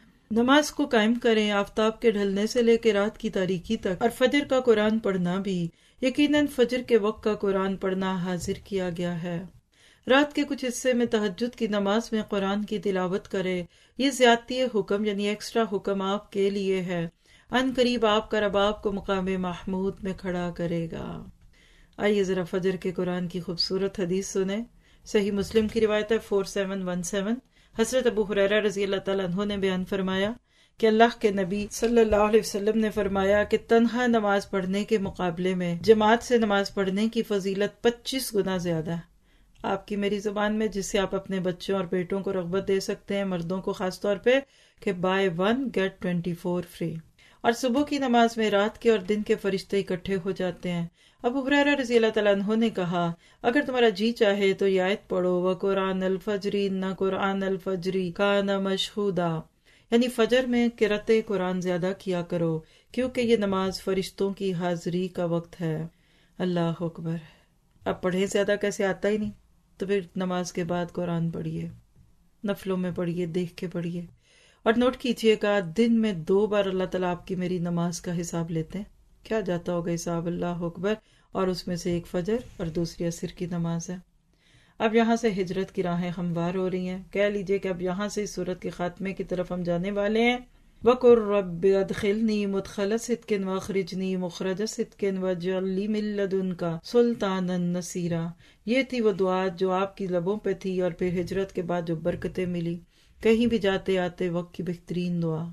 نماز کو قائم کریں آفتاب کے ڈھلنے سے لے کے رات کی تاریکی تک، اور فجر کا قرآن پڑھنا بھی. یقیناً فجر کے وقت کا قرآن پڑھنا حاضر کیا گیا ہے. رات کے کچھ حصے میں تہجد کی نماز میں قرآن کی تلاوت کرے. یہ زیادتی حکم یعنی ایکسٹرا حکم آپ کے لیے ہے. ان قریب آپ کا رب آپ کو مقام محمود میں کھڑا کرے گا. آئیے ذرا فجر کے قرآن کی خوبصورت حدیث سنیں. صحیح مسلم کی روایت ہے فور سیون ون سیون. حضرت ابو ہریرہ رضی اللہ تعالیٰ عنہ نے بیان فرمایا کہ اللہ کے نبی صلی اللہ علیہ وسلم نے فرمایا کہ تنہا نماز پڑھنے کے مقابلے میں جماعت سے نماز پڑھنے کی فضیلت پچیس گنا زیادہ ہے. آپ کی میری زبان میں جس سے آپ اپنے بچوں اور بیٹوں کو رغبت دے سکتے ہیں، مردوں کو خاص طور پہ، کہ buy one get twenty four free. اور صبح کی نماز میں رات کے اور دن کے فرشتے اکٹھے ہو جاتے ہیں. ابو ہریرہ رضی اللہ تعالیٰ عنہ نے کہا اگر تمہارا جی چاہے تو یہ آیت پڑھو وَقُرْآنَ الْفَجْرِ إِنَّ قُرْآنَ الْفَجْرِ كَانَ مَشْهُودًا، یعنی فجر میں قرأت قرآن زیادہ کیا کرو کیونکہ یہ نماز فرشتوں کی حاضری کا وقت ہے. اللہ اکبر. اب پڑھے زیادہ کیسے آتا ہی نہیں، تو پھر نماز کے بعد قرآن پڑھیے، نفلوں میں پڑھیے، دیکھ کے پڑھیے. اور نوٹ کیجئے گا دن میں دو بار اللہ تعالیٰ آپ کی میری نماز کا حساب لیتے ہیں. کیا جاتا ہوگا حساب، اللہ اکبر. اور اس میں سے ایک فجر اور دوسری عصر کی نماز ہے. اب یہاں سے ہجرت کی راہیں ہموار ہو رہی ہیں. کہہ لیجئے کہ اب یہاں سے اس سورت کے خاتمے کی طرف ہم جانے والے ہیں. وَقُلْ رَبِّ أَدْخِلْنِي مُدْخَلَ صِدْقٍ وَأَخْرِجْنِي مُخْرَجَ صِدْقٍ وَاجْعَل لِّي مِن لَّدُنكَ سُلْطَانًا نَصِيرًا. یہ تھی وہ دعا جو آپ کی لبوں پہ تھی، اور پھر ہجرت کے بعد جو برکتیں ملی، کہیں بھی جاتے آتے وقت کی بہترین دعا.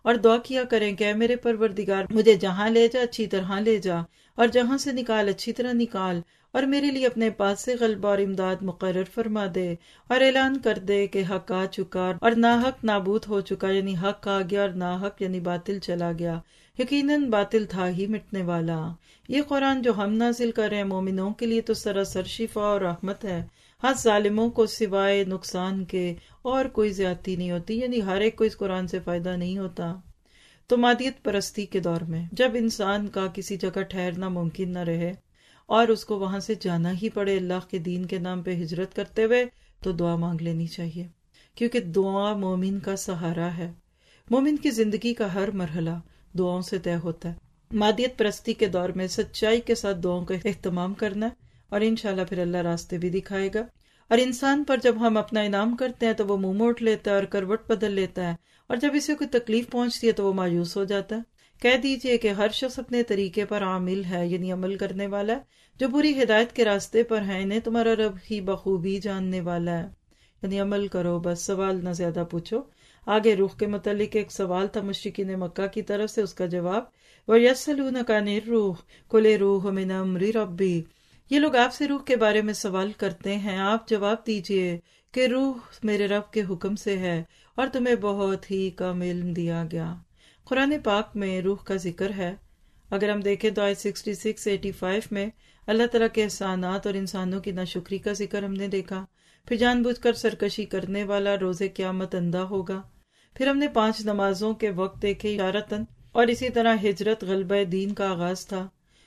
اور دعا کیا کریں کہ اے میرے پروردگار مجھے جہاں لے جا اچھی طرح لے جا، اور جہاں سے نکال اچھی طرح نکال، اور میرے لیے اپنے پاس سے غلبہ اور امداد مقرر فرما دے، اور اعلان کر دے کہ حق آ چکا اور ناحق نابود ہو چکا، یعنی حق آ گیا اور ناحق یعنی باطل چلا گیا، یقیناً باطل تھا ہی مٹنے والا۔ یہ قرآن جو ہم نازل کر رہے ہیں مومنوں کے لیے تو سراسر شفا اور رحمت ہے، ہاں ظالموں کو سوائے نقصان کے اور کوئی زیادتی نہیں ہوتی، یعنی ہر ایک کو اس قرآن سے فائدہ نہیں ہوتا۔ تو مادیت پرستی کے دور میں جب انسان کا کسی جگہ ٹھہرنا ممکن نہ رہے اور اس کو وہاں سے جانا ہی پڑے اللہ کے دین کے نام پہ ہجرت کرتے ہوئے، تو دعا مانگ لینی چاہیے، کیونکہ دعا مومن کا سہارا ہے۔ مومن کی زندگی کا ہر مرحلہ دعاؤں سے طے ہوتا ہے۔ مادیت پرستی کے دور میں سچائی کے ساتھ دعاؤں کا اہتمام کرنا ہے، اور انشاءاللہ پھر اللہ راستے بھی دکھائے گا۔ اور انسان پر جب ہم اپنا انعام کرتے ہیں تو وہ منہ موڑ لیتا ہے اور کروٹ بدل لیتا ہے، اور جب اسے کوئی تکلیف پہنچتی ہے تو وہ مایوس ہو جاتا ہے۔ کہہ دیجئے کہ ہر شخص اپنے طریقے پر عامل ہے، یعنی عمل کرنے والا ہے۔ جو بری ہدایت کے راستے پر ہیں انہیں تمہارا رب ہی بخوبی جاننے والا ہے، یعنی عمل کرو، بس سوال نہ زیادہ پوچھو۔ آگے روح کے متعلق ایک سوال تھا مشرکین مکہ کی طرف سے، اس کا جواب وَيَسْأَلُونَكَ عَنِ الرُّوحِ قُلِ الرُّوحُ مِنْ أَمْرِ رَبِّي۔ یہ لوگ آپ سے روح کے بارے میں سوال کرتے ہیں، آپ جواب دیجئے کہ روح میرے رب کے حکم سے ہے اور تمہیں بہت ہی کم علم دیا گیا۔ قرآن پاک میں روح کا ذکر ہے۔ اگر ہم دیکھیں تو آیت چھیاسٹھ، پچاسی میں اللہ تعالیٰ کے احسانات اور انسانوں کی ناشکری کا ذکر ہم نے دیکھا۔ پھر جان بوجھ کر سرکشی کرنے والا روز قیامت اندھا ہوگا۔ پھر ہم نے پانچ نمازوں کے وقت دیکھے اشارتاً، اور اسی طرح ہجرت غلبہ دین کا آغاز تھا۔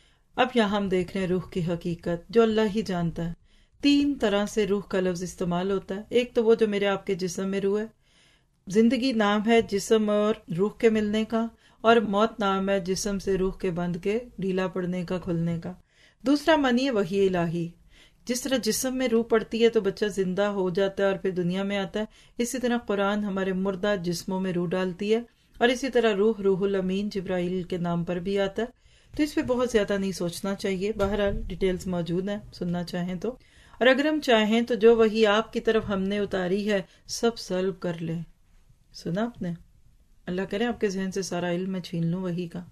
اب یہاں ہم دیکھ رہے ہیں روح کی حقیقت جو اللہ ہی جانتا ہے۔ تین طرح سے روح کا لفظ استعمال ہوتا ہے۔ ایک تو وہ جو میرے آپ کے جسم میں روح ہے، زندگی نام ہے جسم اور روح کے ملنے کا، اور موت نام ہے جسم سے روح کے بندھ کے ڈھیلا پڑنے کا، کھلنے کا۔ دوسرا معنی ہے وحی الہی، جس طرح جسم میں روح پڑتی ہے تو بچہ زندہ ہو جاتا ہے اور پھر دنیا میں آتا ہے، اسی طرح قرآن ہمارے مردہ جسموں میں روح ڈالتی ہے، اور اسی طرح روح روح الامین جبرائیل کے نام پر بھی آتا ہے۔ تو اس پہ بہت زیادہ نہیں سوچنا چاہیے، بہرحال ڈیٹیلز موجود ہیں سننا چاہیں تو، اور اگر ہم چاہیں تو جو وحی آپ کی طرف ہم نے اتاری ہے سب سلب کر لیں۔ سنا آپ نے؟ اللہ کرے آپ کے ذہن سے سارا علم میں چھین لوں وحی کا۔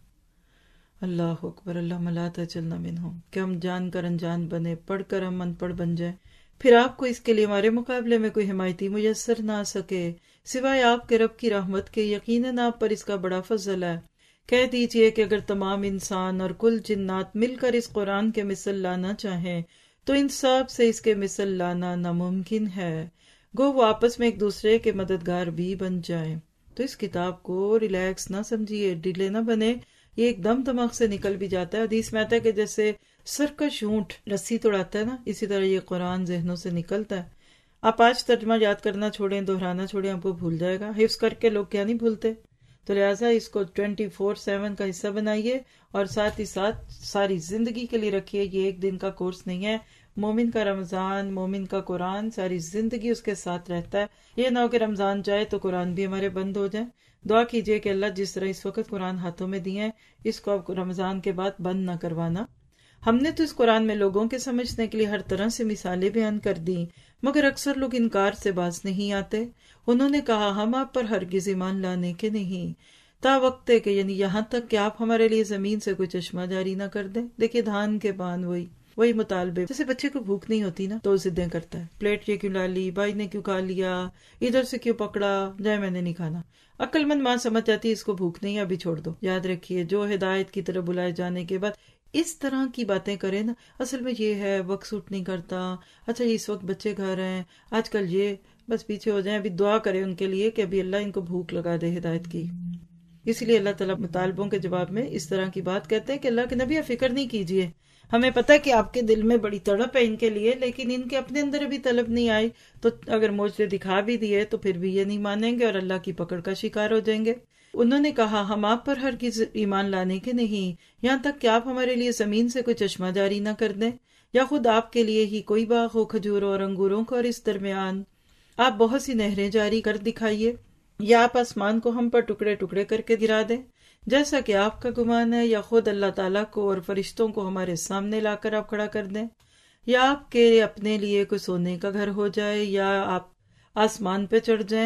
اللہ اکبر، اللہ لا تجعلنا منہم، کہ ہم جان کر انجان بنے، پڑھ کر ہم ان پڑھ بن جائیں، پھر آپ کو اس کے لیے ہمارے مقابلے میں کوئی حمایتی میسر نہ آ سکے سوائے آپ کے رب کی رحمت کے۔ یقیناً آپ پر اس کا بڑا فضل ہے۔ کہہ دیجئے کہ اگر تمام انسان اور کل جنات مل کر اس قرآن کے مثل لانا چاہیں تو ان سب سے اس کے مثل لانا ناممکن ہے، گو وہ آپس میں ایک دوسرے کے مددگار بھی بن جائیں۔ تو اس کتاب کو ریلیکس نہ سمجھیے، ڈیلے نہ بنے، یہ ایک دم دماغ سے نکل بھی جاتا ہے۔ حدیث میں آتا ہے کہ جیسے سرکش اونٹ رسی توڑاتا ہے نا، اسی طرح یہ قرآن ذہنوں سے نکلتا ہے۔ آپ آج ترجمہ یاد کرنا چھوڑیں، دہرانا چھوڑیں، آپ کو بھول جائے گا۔ حفظ کر کے لوگ کیا نہیں بھولتے، تو لہٰذا اس کو ٹوینٹی فور سیون کا حصہ بنائیے، اور ساتھ ہی ساتھ ساری زندگی کے لیے رکھیے۔ یہ ایک دن کا کورس نہیں ہے۔ مومن کا رمضان، مومن کا قرآن ساری زندگی اس کے ساتھ رہتا ہے۔ یہ نہ ہو کہ رمضان جائے تو قرآن بھی ہمارے بند ہو جائے۔ دعا کیجئے کہ اللہ جس طرح اس وقت قرآن ہاتھوں میں دیے ہیں، اس کو اب رمضان کے بعد بند نہ کروانا۔ ہم نے تو اس قرآن میں لوگوں کے سمجھنے کے لیے ہر طرح سے مثالیں بیان کر دیں، مگر اکثر لوگ انکار سے باز نہیں آتے۔ انہوں نے کہا ہم آپ پر ہرگز ایمان لانے کے نہیں، تا وقت ہے کہ یعنی یہاں تک کہ آپ ہمارے لیے زمین سے کوئی چشمہ جاری نہ کر دیں۔ دیکھیے دھان کے پان وہی وہی مطالبے، جیسے بچے کو بھوک نہیں ہوتی نا تو ضدیں کرتا ہے، پلیٹ یہ کیوں لا لی، بھائی نے کیوں کھا لیا، ادھر سے کیوں پکڑا، جائے میں نے نہیں کھانا۔ عقل مند ماں سمجھ جاتی ہے اس کو بھوک نہیں، ابھی چھوڑ دو۔ یاد رکھیے جو ہدایت کی طرف بلائے جانے کے بعد اس طرح کی باتیں کریں نا، اصل میں یہ ہے وقت سوٹ نہیں کرتا، اچھا اس وقت بچے گھر ہیں، آج کل یہ، بس پیچھے ہو جائیں۔ ابھی دعا کریں ان کے لیے کہ ابھی اللہ ان کو بھوک لگا دے ہدایت کی۔ اسی لیے اللہ تعالیٰ مطالبوں کے جواب میں اس طرح کی بات کہتے ہیں کہ اللہ کے نبی آپ فکر نہیں کیجیے، ہمیں پتہ ہے کہ آپ کے دل میں بڑی تڑپ ہے ان کے لیے، لیکن ان کے اپنے اندر ابھی طلب نہیں آئی، تو اگر معجزے دکھا بھی دیے تو پھر بھی یہ نہیں مانیں گے اور اللہ کی پکڑ کا شکار ہو جائیں گے۔ انہوں نے کہا ہم آپ پر ہرگز ایمان لانے کے نہیں، یہاں تک کہ آپ ہمارے لیے زمین سے کوئی چشمہ جاری نہ کر دیں، یا خود آپ کے لیے ہی کوئی باغ ہو کھجوروں اور انگوروں کا، اور اس درمیان آپ بہت سی نہریں جاری کر دکھائیے، یا آپ آسمان کو ہم پر ٹکڑے ٹکڑے کر کے گرا دیں جیسا کہ آپ کا گمان ہے، یا خود اللہ تعالیٰ کو اور فرشتوں کو ہمارے سامنے لا کر آپ کھڑا کر دیں، یا آپ کے اپنے لیے کوئی سونے کا گھر ہو جائے، یا آپ آسمان پہ چڑھ جائیں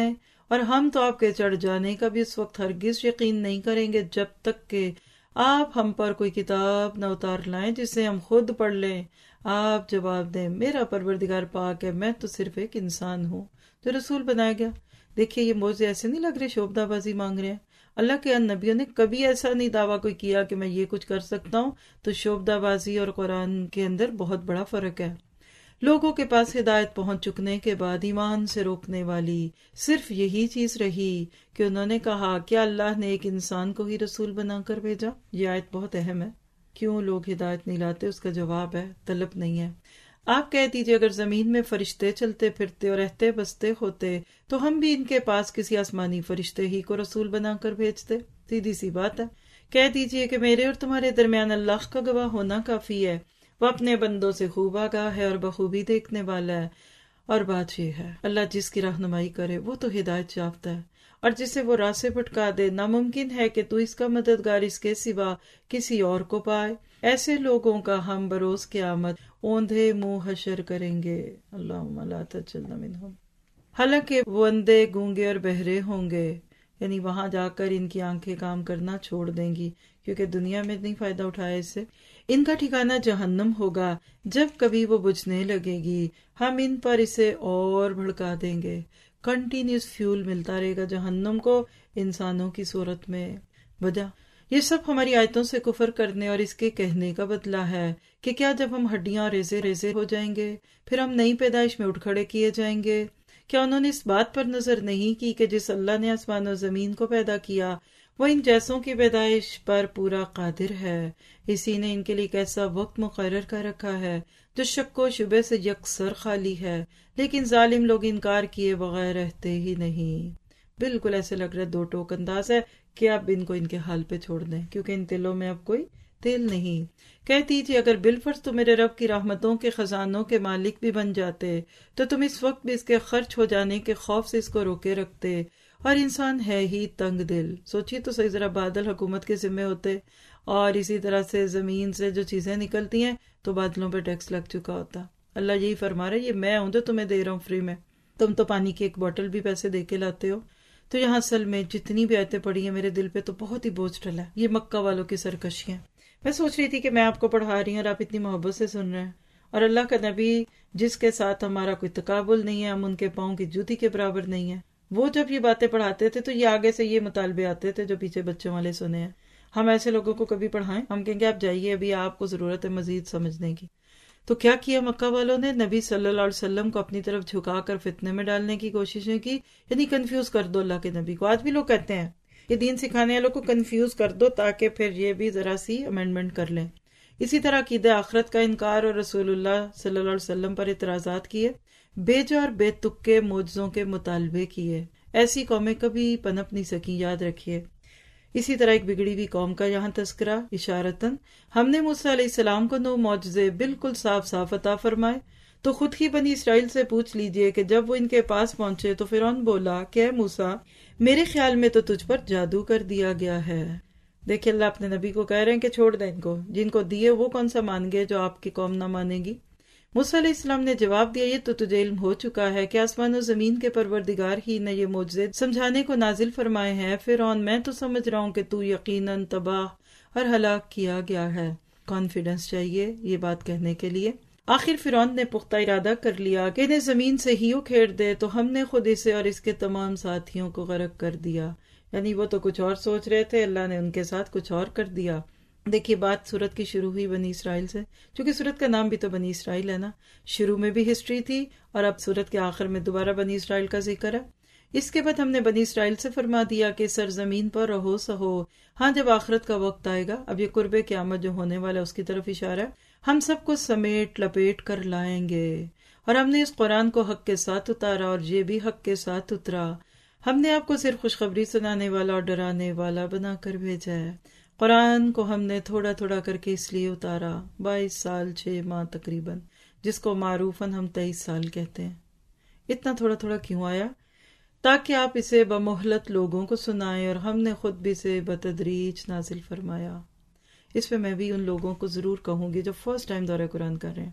اور ہم تو آپ کے چڑھ جانے کا بھی اس وقت ہرگز یقین نہیں کریں گے جب تک کہ آپ ہم پر کوئی کتاب نہ اتار لائیں جسے ہم خود پڑھ لیں۔ آپ جواب دیں میرا پروردگار پاک ہے، میں تو صرف ایک انسان ہوں جو رسول بنایا گیا۔ دیکھیے یہ موضوع ایسے نہیں لگ رہے شوبدہ بازی مانگ رہے ہیں۔ اللہ کے ان نبیوں نے کبھی ایسا نہیں دعویٰ کوئی کیا کہ میں یہ کچھ کر سکتا ہوں۔ تو شوبدہ بازی اور قرآن کے اندر بہت بڑا فرق ہے۔ لوگوں کے پاس ہدایت پہنچ چکنے کے بعد ایمان سے روکنے والی صرف یہی چیز رہی کہ انہوں نے کہا کیا اللہ نے ایک انسان کو ہی رسول بنا کر بھیجا؟ یہ آیت بہت اہم ہے۔ کیوں لوگ ہدایت نہیں لاتے؟ اس کا جواب ہے طلب نہیں ہے۔ آپ کہہ دیجئے اگر زمین میں فرشتے چلتے پھرتے اور رہتے بستے ہوتے تو ہم بھی ان کے پاس کسی آسمانی فرشتے ہی کو رسول بنا کر بھیجتے۔ سیدھی سی بات ہے۔ کہہ دیجئے کہ میرے اور تمہارے درمیان اللہ کا گواہ ہونا کافی ہے، وہ اپنے بندوں سے خوب آگاہ ہے اور بخوبی دیکھنے والا ہے۔ اور بات یہ ہے اللہ جس کی رہنمائی کرے وہ تو ہدایت یافتہ ہے، اور جسے وہ راہ سے بھٹکا دے ناممکن ہے کہ تو اس کا مددگار اس کے سوا کسی اور کو پائے۔ ایسے لوگوں کا ہم بروز قیامت اوندھے منہ حشر کریں گے۔ اللہم لا تجعلنا منہم۔ حالانکہ وہ اندھے گونگے اور بہرے ہوں گے، یعنی وہاں جا کر ان کی آنکھیں کام کرنا چھوڑ دیں گی کیونکہ دنیا میں نہیں فائدہ اٹھایا اس سے۔ ان کا ٹھکانہ جہنم ہوگا، جب کبھی وہ بجھنے لگے گی ہم ان پر اسے اور بھڑکا دیں گے۔ کنٹینیوس فیول ملتا رہے گا جہنم کو انسانوں کی صورت میں۔ وجہ یہ سب ہماری آیتوں سے کفر کرنے اور اس کے کہنے کا بدلہ ہے کہ کیا جب ہم ہڈیاں ریزے ریزے ہو جائیں گے پھر ہم نئی پیدائش میں اٹھ کھڑے کیے جائیں گے؟ کیا انہوں نے اس بات پر نظر نہیں کی کہ جس اللہ نے آسمان و زمین کو پیدا کیا وہ ان جیسوں کی پیدائش پر پورا قادر ہے؟ اسی نے ان کے لیے ایک ایسا وقت مقرر کر رکھا ہے جو شک و شبے سے یکسر خالی ہے، لیکن ظالم لوگ انکار کیے بغیر رہتے ہی نہیں۔ بالکل ایسے لگ رہا ہے دو ٹوک انداز ہے کہ اب ان کو ان کے حال پہ چھوڑ دیں کیونکہ ان دلوں میں اب کوئی تیل نہیں۔ کہہ دیجیے اگر بالفرض تو میرے رب کی رحمتوں کے خزانوں کے مالک بھی بن جاتے تو تم اس وقت بھی اس کے خرچ ہو جانے کے خوف سے اس کو روکے رکھتے، اور انسان ہے ہی تنگ دل۔ سوچیے تو صحیح، ذرا بادل حکومت کے ذمے ہوتے اور اسی طرح سے زمین سے جو چیزیں نکلتی ہیں تو بادلوں پہ ٹیکس لگ چکا ہوتا۔ اللہ یہی فرما رہا ہے یہ میں ہوں جو تمہیں دے رہا ہوں فری میں، تم تو پانی کی ایک بوٹل بھی پیسے دے کے لاتے ہو۔ تو یہاں اصل میں جتنی بھی آیتیں پڑھی ہیں میرے دل پہ تو بہت ہی بوجھ ڈلا ہے، یہ مکہ والوں کی سرکشیاں۔ میں سوچ رہی تھی کہ میں آپ کو پڑھا رہی ہوں اور آپ اتنی محبت سے سن رہے ہیں، اور اللہ کا نبی جس کے ساتھ ہمارا کوئی تقابل نہیں ہے، ہم ان کے پاؤں کی جوتی کے برابر نہیں ہے، وہ جب یہ باتیں پڑھاتے تھے تو یہ آگے سے یہ مطالبے آتے تھے جو پیچھے بچوں والے سنے ہیں۔ ہم ایسے لوگوں کو کبھی پڑھائیں؟ ہم کہیں گے آپ جائیے، ابھی آپ کو ضرورت ہے مزید سمجھنے کی۔ تو کیا کیا مکہ والوں نے؟ نبی صلی اللہ علیہ وسلم کو اپنی طرف جھکا کر فتنے میں ڈالنے کی کوششیں کی، یعنی کنفیوز کر دو اللہ کے نبی کو۔ آج بھی لوگ کہتے ہیں یہ دین سکھانے والوں کو کنفیوز کر دو تاکہ پھر یہ بھی ذرا سی امینڈمنٹ کر لیں۔ اسی طرح عقیدہ آخرت کا انکار اور رسول اللہ صلی اللہ علیہ وسلم پر اعتراضات کیے، بے جا اور بے تکے معجزوں کے مطالبے کیے۔ ایسی قومیں کبھی پنپ نہیں سکیں، یاد رکھیے۔ اسی طرح ایک بگڑی ہوئی قوم کا یہاں تذکرہ اشارتاً، ہم نے موسیٰ علیہ السلام کو نو معجزے بالکل صاف صاف عطا فرمائے، تو خود ہی بنی اسرائیل سے پوچھ لیجئے کہ جب وہ ان کے پاس پہنچے تو فرعون بولا کہ اے موسیٰ میرے خیال میں تو تجھ پر جادو کر دیا گیا ہے۔ دیکھیں اللہ اپنے نبی کو کہہ رہے ہیں کہ چھوڑ دیں ان کو، جن کو دیے وہ کون سا مان گے جو آپ کی قوم نہ مانے گی۔ موسیٰ علیہ السلام نے جواب دیا یہ تو تجھے علم ہو چکا ہے کہ آسمان و زمین کے پروردگار ہی نے یہ معجزے سمجھانے کو نازل فرمائے ہیں۔ فرعون میں تو سمجھ رہا ہوں کہ تو یقیناً تباہ اور ہلاک کیا گیا ہے۔ کانفیڈنس چاہیے یہ بات کہنے کے لیے۔ آخر فرعون نے پختہ ارادہ کر لیا کہ انہیں زمین سے ہی اکھیڑ دے، تو ہم نے خود اسے اور اس کے تمام ساتھیوں کو غرق کر دیا۔ یعنی وہ تو کچھ اور سوچ رہے تھے، اللہ نے ان کے ساتھ کچھ اور کر دیا۔ دیکھیے بات سورت کی شروع ہوئی بنی اسرائیل سے، چونکہ سورت کا نام بھی تو بنی اسرائیل ہے نا، شروع میں بھی ہسٹری تھی اور اب سورت کے آخر میں دوبارہ بنی اسرائیل کا ذکر ہے۔ اس کے بعد ہم نے بنی اسرائیل سے فرما دیا کہ سرزمین پر رہو سہو، ہاں جب آخرت کا وقت آئے گا، اب یہ قرب قیامت جو ہونے والا ہے اس کی طرف اشارہ ہے، ہم سب کو سمیٹ لپیٹ کر لائیں گے، اور ہم نے اس قرآن کو حق کے ساتھ اتارا اور یہ بھی حق کے ساتھ اترا۔ ہم نے آپ کو صرف خوشخبری سنانے والا اور ڈرانے والا بنا کر بھیجا ہے۔ قرآن کو ہم نے تھوڑا تھوڑا کر کے اس لیے اتارا، بائیس سال چھ ماہ تقریباً، جس کو معروفاً ہم تیئیس سال کہتے ہیں۔ اتنا تھوڑا تھوڑا کیوں آیا؟ تاکہ آپ اسے بمہلت لوگوں کو سنائیں، اور ہم نے خود بھی اسے بتدریج نازل فرمایا۔ اس پہ میں بھی ان لوگوں کو ضرور کہوں گی جو فرسٹ ٹائم دورہ قرآن کر رہے ہیں،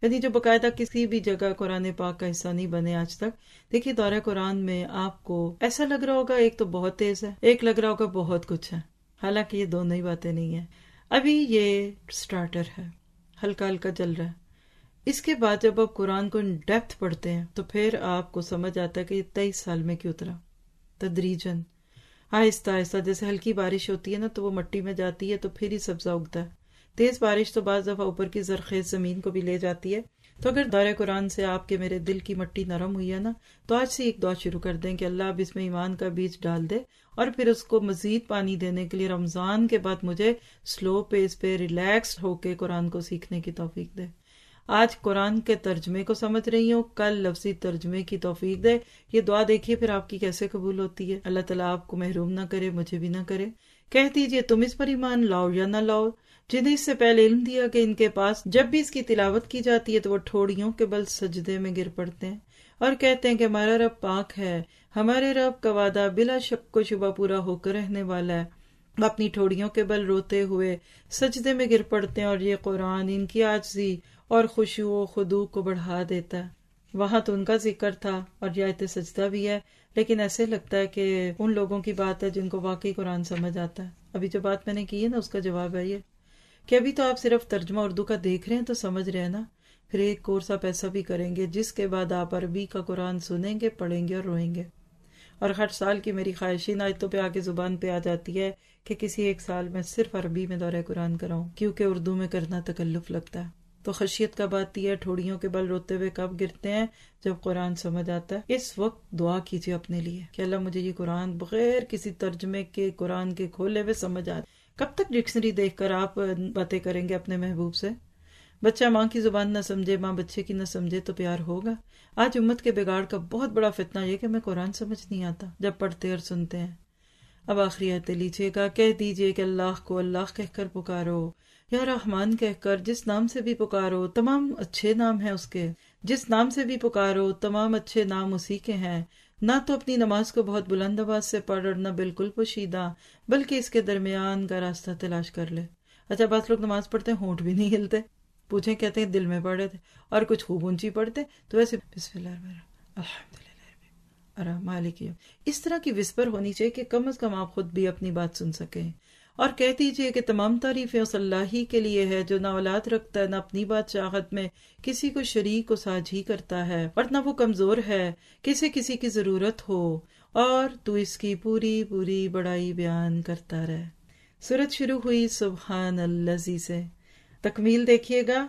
یعنی جو باقاعدہ کسی بھی جگہ قرآن پاک کا حصہ نہیں بنے آج تک. دیکھیے دورہ قرآن میں آپ کو ایسا لگ رہا ہوگا ایک تو بہت تیز ہے، ایک لگ رہا ہوگا بہت کچھ ہے، حالانکہ یہ دونوں ہی باتیں نہیں ہیں. ابھی یہ سٹارٹر ہے، ہلکا ہلکا چل رہا ہے. اس کے بعد جب آپ قرآن کو ان ڈیپتھ پڑھتے ہیں تو پھر آپ کو سمجھ آتا ہے کہ یہ تیئیس سال میں کیوں اترا. تدریجاً آہستہ آہستہ، جیسے ہلکی بارش ہوتی ہے نا تو وہ مٹی میں جاتی ہے تو پھر ہی سبزہ اگتا ہے. تیز بارش تو بعض دفعہ اوپر کی زرخیز زمین کو بھی لے جاتی ہے. تو اگر دورہ قرآن سے آپ کے میرے دل کی مٹی نرم ہوئی ہے نا تو آج سے ایک دعا شروع کر دیں کہ اللہ اب اس میں ایمان کا بیج ڈال دے اور پھر اس کو مزید پانی دینے کے لیے رمضان کے بعد مجھے سلو پیس پہ ریلیکس ہو کے قرآن کو سیکھنے کی توفیق دے. آج قرآن کے ترجمے کو سمجھ رہی ہوں، کل لفظی ترجمے کی توفیق دے. یہ دعا دیکھیے پھر آپ کی کیسے قبول ہوتی ہے. اللہ تعالیٰ آپ کو محروم نہ کرے، مجھے بھی نہ کرے. کہہ دیجئے تم اس پر ایمان لاؤ یا نہ لاؤ، جنہیں اس سے پہلے علم دیا کہ ان کے پاس جب بھی اس کی تلاوت کی جاتی ہے تو وہ ٹھوڑیوں کے بل سجدے میں گر پڑتے ہیں اور کہتے ہیں کہ ہمارا رب پاک ہے، ہمارے رب کا وعدہ بلا شک و شبہ پورا ہو کر رہنے والا ہے. اپنی ٹھوڑیوں کے بل روتے ہوئے سجدے میں گر پڑتے ہیں اور یہ قرآن ان کی عاجزی اور خشوع و خضوع کو بڑھا دیتا ہے. وہاں تو ان کا ذکر تھا اور یہ آیت سجدہ بھی ہے، لیکن ایسے لگتا ہے کہ ان لوگوں کی بات ہے جن کو واقعی قرآن سمجھ آتا ہے. ابھی جو بات میں نے کی ہے نا اس کا جواب ہے یہ کہ ابھی تو آپ صرف ترجمہ اردو کا دیکھ رہے ہیں تو سمجھ رہے ہیں نا، پھر ایک کورس آپ ایسا بھی کریں گے جس کے بعد آپ عربی کا قرآن سنیں گے، پڑھیں گے اور روئیں گے. اور ہر سال کی میری خواہشین آیتوں پہ آگے زبان پہ آ جاتی ہے کہ کسی ایک سال میں صرف عربی میں دورہ قرآن کراؤں، کیونکہ اردو میں کرنا تکلف لگتا ہے. تو خشیت کب آتی ہے، ٹھوڑیوں کے بل روتے ہوئے کب گرتے ہیں؟ جب قرآن سمجھ آتا ہے. اس وقت دعا کیجیے اپنے لیے کہ اللہ مجھے یہ قرآن بغیر کسی ترجمے کے قرآن کے کھولے ہوئے سمجھ آ. کب تک ڈکشنری دیکھ کر آپ باتیں کریں گے اپنے محبوب سے؟ بچہ ماں کی زبان نہ سمجھے، ماں بچے کی نہ سمجھے تو پیار ہوگا؟ آج امت کے بگاڑ کا بہت بڑا فتنہ یہ کہ ہمیں قرآن سمجھ نہیں آتا جب پڑھتے اور سنتے ہیں. اب آخری آیت لیجیے گا. کہہ دیجیے کہ اللہ کو اللہ کہہ کر پکارو، یا رحمان کہہ کر، جس نام سے بھی پکارو تمام اچھے نام ہیں اس کے، جس نام سے بھی پکارو تمام اچھے نام اسی کے ہیں. نہ تو اپنی نماز کو بہت بلند آواز سے پڑھ اور نہ بالکل پوشیدہ، بلکہ اس کے درمیان کا راستہ تلاش کر لے. اچھا بعض لوگ نماز پڑھتے ہیں ہونٹ بھی نہیں ہلتے، پوچھیں کہتے ہیں دل میں پڑھے تھے، اور کچھ خوب اونچی پڑھتے تو ویسے بسم اللہ الرحمن الرحیم الحمدللہ الرحمن مالک یوم. اس طرح کی وسپر ہونی چاہیے کہ کم از کم آپ خود بھی اپنی بات سن سکیں. اور کہہ دیجیے کہ تمام تعریفیں اس اللہ ہی کے لیے ہے جو نہ اولاد رکھتا ہے، نہ اپنی بادشاہت میں کسی کو شریک و ساجھی کرتا ہے، اور نہ وہ کمزور ہے کسی کسی کی ضرورت ہو، اور تو اس کی پوری پوری بڑائی بیان کرتا رہے. سورت شروع ہوئی سبحان الذی سے، تکمیل دیکھیے گا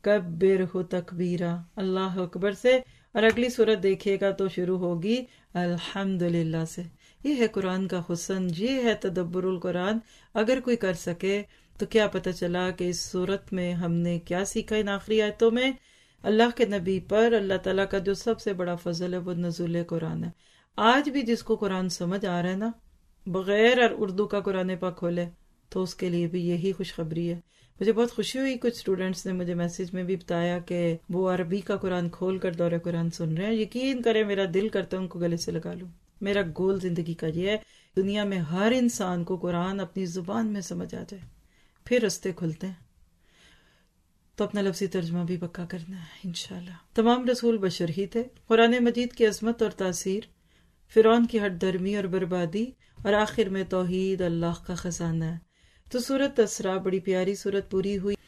کبرہ تکبیرا، اللہ اکبر سے، اور اگلی سورت دیکھیے گا تو شروع ہوگی الحمدللہ سے. یہ ہے قرآن کا حسن، یہ ہے تدبر القرآن. اگر کوئی کر سکے تو کیا پتہ چلا کہ اس صورت میں ہم نے کیا سیکھا. ان آخری آیتوں میں اللہ کے نبی پر اللہ تعالیٰ کا جو سب سے بڑا فضل ہے وہ نزول قرآن ہے. آج بھی جس کو قرآن سمجھ آ رہا ہے نا، بغیر اردو کا قرآن پاک کھولے، تو اس کے لیے بھی یہی خوشخبری ہے. مجھے بہت خوشی ہوئی، کچھ اسٹوڈینٹس نے مجھے میسج میں بھی بتایا کہ وہ عربی کا قرآن کھول کر دورہ قرآن سن رہے ہیں. یقین کریں میرا دل کرتا ہے ان کو گلے سے لگا لوں. میرا گول زندگی کا یہ ہے دنیا میں ہر انسان کو قرآن اپنی زبان میں سمجھ آ جائے، پھر رستے کھلتے ہیں. تو اپنا لفظی ترجمہ بھی پکا کرنا ہے انشاءاللہ. تمام رسول بشر ہی تھے. قرآن مجید کی عظمت اور تاثیر، فرعون کی ہٹ درمی اور بربادی، اور آخر میں توحید اللہ کا خزانہ ہے. تو سورت اسراء بڑی پیاری سورت پوری ہوئی.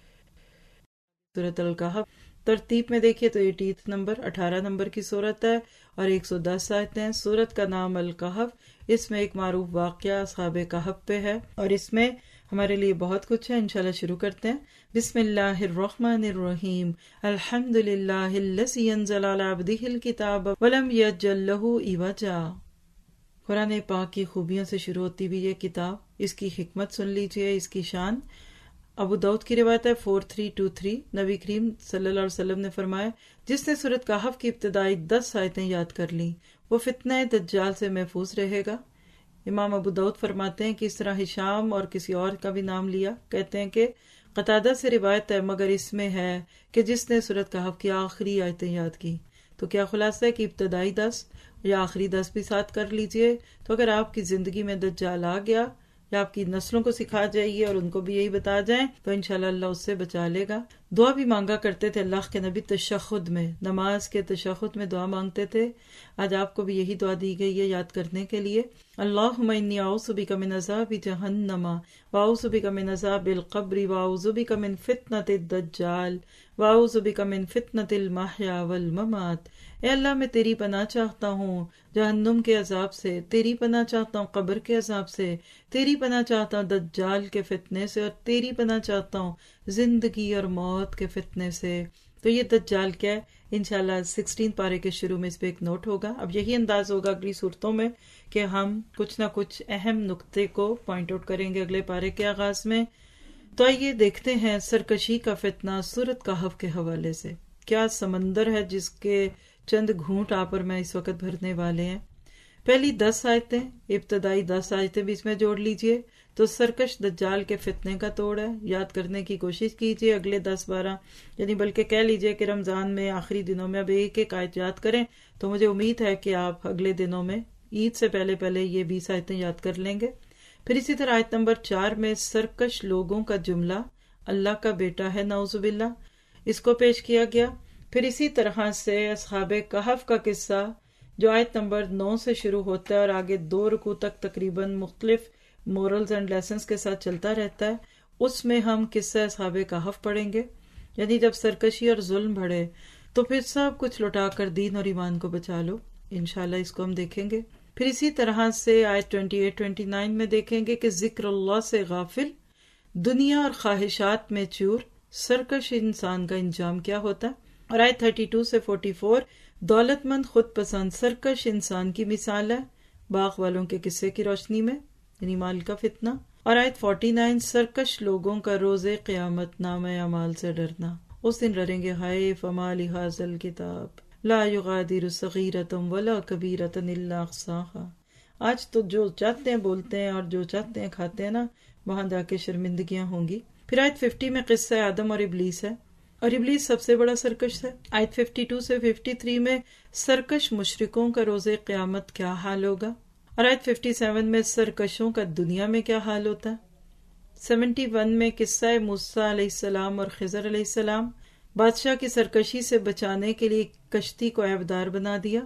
سورت الکہف ترتیب میں دیکھیے تو ایٹیتھ نمبر اٹھارہ نمبر کی سورت ہے اور ایک سو دس آیتیں ہیں. سورت کا نام الکہف. اس میں ایک معروف واقعہ اصحاب کہف پہ ہے اور اس میں ہمارے لیے بہت کچھ ہے. انشاءاللہ شروع کرتے ہیں. بسم اللہ الرحمن الرحیم. الحمد للہ الذی انزل علی عبدہ الکتاب ولم یجعل لہ عوجا. قرآن پاک کی خوبیوں سے شروع ہوتی بھی یہ کتاب. اس کی حکمت سن لیجئے، اس کی شان. ابو داؤد کی روایت ہے فور تھری ٹو تھری. نبی کریم صلی اللہ علیہ وسلم نے فرمایا جس نے سورۃ کہف کی ابتدائی دس آیتیں یاد کر لیں وہ فتنہ دجال سے محفوظ رہے گا. امام ابو داؤد فرماتے ہیں کہ اس طرح ہشام اور کسی اور کا بھی نام لیا. کہتے ہیں کہ قتادہ سے روایت ہے مگر اس میں ہے کہ جس نے سورۃ کہف کی آخری آیتیں یاد کی. تو کیا خلاصہ ہے کہ ابتدائی دس یا آخری دس بھی ساتھ کر لیجئے. تو اگر آپ کی زندگی میں دجال آ گیا یا آپ کی نسلوں کو سکھا جائیے اور ان کو بھی یہی بتا جائیں تو انشاءاللہ اللہ اس سے بچا لے گا. دعا بھی مانگا کرتے تھے اللہ کے نبی تشہد میں، نماز کے تشہد میں دعا مانگتے تھے. آج آپ کو بھی یہی دعا دی گئی ہے یاد کرنے کے لیے. اللہم انی اعوذ بک من عذاب جہنم واعوذ بک من عذاب القبر واعوذ بک من فتنۃ الدجال واعوذ بک من فتنۃ المحیا والممات. اے اللہ میں تیری پناہ چاہتا ہوں جہنم کے عذاب سے، تیری پناہ چاہتا ہوں قبر کے عذاب سے، تیری پناہ چاہتا ہوں دجال کے فتنے سے، اور تیری پناہ چاہتا ہوں زندگی اور موت کے فتنے سے. تو یہ دجال کیا ہے؟ انشاءاللہ سکسٹین پارے کے شروع میں اس پہ ایک نوٹ ہوگا. اب یہی انداز ہوگا اگلی صورتوں میں کہ ہم کچھ نہ کچھ اہم نقطے کو پوائنٹ آؤٹ کریں گے اگلے پارے کے آغاز میں. تو آئیے دیکھتے ہیں سرکشی کا فتنہ سورۃ کہف کے حوالے سے. کیا سمندر ہے جس کے چند گھونٹ آپ اور میں اس وقت بھرنے والے ہیں. پہلی دس آیتیں، ابتدائی دس آیتیں بھی اس میں جوڑ لیجئے تو سرکش دجال کے فتنے کا توڑ ہے. یاد کرنے کی کوشش کیجئے اگلے دس بارہ، یعنی بلکہ کہہ لیجئے کہ رمضان میں آخری دنوں میں اب ایک ایک آیت یاد کریں تو مجھے امید ہے کہ آپ اگلے دنوں میں عید سے پہلے پہلے یہ بیس آیتیں یاد کر لیں گے. پھر اسی طرح آیت نمبر چار میں سرکش لوگوں کا جملہ اللہ کا بیٹا ہے نعوذ باللہ، اس کو پیش کیا گیا. پھر اسی طرح سے اصحاب کہف کا قصہ جو آیت نمبر نو سے شروع ہوتا ہے اور آگے دو رکوع تک تقریباً مختلف مورلز اینڈ لیسنز کے ساتھ چلتا رہتا ہے، اس میں ہم قصہ اصحاب کہف پڑھیں گے. یعنی جب سرکشی اور ظلم بڑھے تو پھر سب کچھ لوٹا کر دین اور ایمان کو بچا لو. انشاءاللہ اس کو ہم دیکھیں گے. پھر اسی طرح سے آیت اٹھائیس انیس میں دیکھیں گے کہ ذکر اللہ سے غافل، دنیا اور خواہشات میں چور، سرکش انسان کا انجام کیا ہوتا ہے. اور آیت بتیس سے چوالیس دولت مند خود پسند سرکش انسان کی مثال ہے باغ والوں کے قصے کی روشنی میں، یعنی مال کا فتنہ. اور آیت انچاس سرکش لوگوں کا روز قیامت نام اعمال سے ڈرنا. اس دن ڈریں گے ہائے فما لہذا الکتاب لا یغادر صغیرۃ ولا کبیرۃ الا احصاها. آج تو جو چاہتے ہیں بولتے ہیں اور جو چاہتے ہیں کھاتے ہیں نا، وہاں جا کے شرمندگیاں ہوں گی. پھر آیت پچاس میں قصہ آدم اور ابلیس ہے، اور ابلیس سب سے بڑا سرکش ہے. آیت باون سے ترپن میں سرکش مشرکوں کا روز قیامت کیا حال ہوگا. اور آیت سپچپن میں سرکشوں کا دنیا میں کیا حال ہوتا ہے. اکہتر میں قصہ موسیٰ علیہ السلام اور خضر علیہ السلام، بادشاہ کی سرکشی سے بچانے کے لیے کشتی کو عیبدار بنا دیا.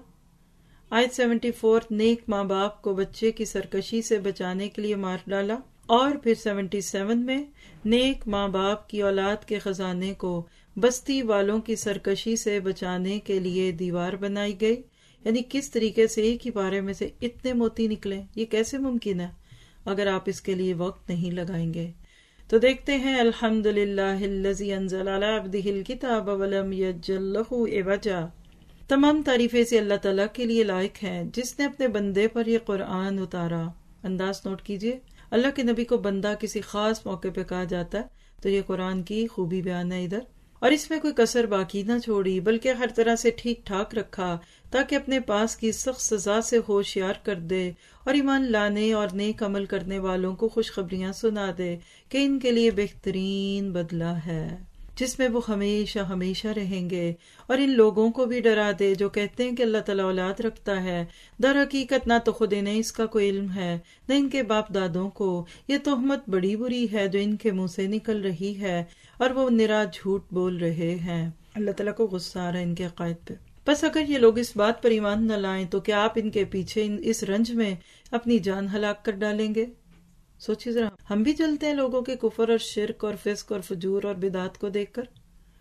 آیت چوہتر نیک ماں باپ کو بچے کی سرکشی سے بچانے کے لیے مار ڈالا. اور پھر ستہتر میں نیک ماں باپ کی اولاد کے خزانے کو بستی والوں کی سرکشی سے بچانے کے لیے دیوار بنائی گئی. یعنی کس طریقے سے ایک ہی پارے میں سے اتنے موتی نکلے، یہ کیسے ممکن ہے اگر آپ اس کے لیے وقت نہیں لگائیں گے. تو دیکھتے ہیں الحمدللہ الذی انزل علی عبدہ الکتاب ولم یجعل لہ عوجا. تمام تعریفیں سے اللہ تعالیٰ کے لیے لائق ہیں جس نے اپنے بندے پر یہ قرآن اتارا. انداز نوٹ کیجئے، اللہ کے نبی کو بندہ کسی خاص موقع پہ کہا جاتا ہے تو یہ قرآن کی خوبی بیان ہے ادھر. اور اس میں کوئی کسر باقی نہ چھوڑی بلکہ ہر طرح سے ٹھیک ٹھاک رکھا تاکہ اپنے پاس کی سخت سزا سے ہوشیار کر دے اور ایمان لانے اور نیک عمل کرنے والوں کو خوشخبریاں سنا دے کہ ان کے لیے بہترین بدلہ ہے جس میں وہ ہمیشہ ہمیشہ رہیں گے. اور ان لوگوں کو بھی ڈرا دے جو کہتے ہیں کہ اللہ تعالیٰ اولاد رکھتا ہے، در حقیقت نہ تو خود انہیں اس کا کوئی علم ہے نہ ان کے باپ دادوں کو. یہ تہمت بڑی بری ہے جو ان کے منہ سے نکل رہی ہے اور وہ نرا جھوٹ بول رہے ہیں. اللہ تعالیٰ کو غصہ آ رہا ہے ان کے عقائد پہ. بس اگر یہ لوگ اس بات پر ایمان نہ لائیں تو کیا آپ ان کے پیچھے اس رنج میں اپنی جان ہلاک کر ڈالیں گے؟ سوچیے ذرا، ہم بھی جلتے ہیں لوگوں کے کفر اور شرک اور فسق اور فجور اور بدعات کو دیکھ کر.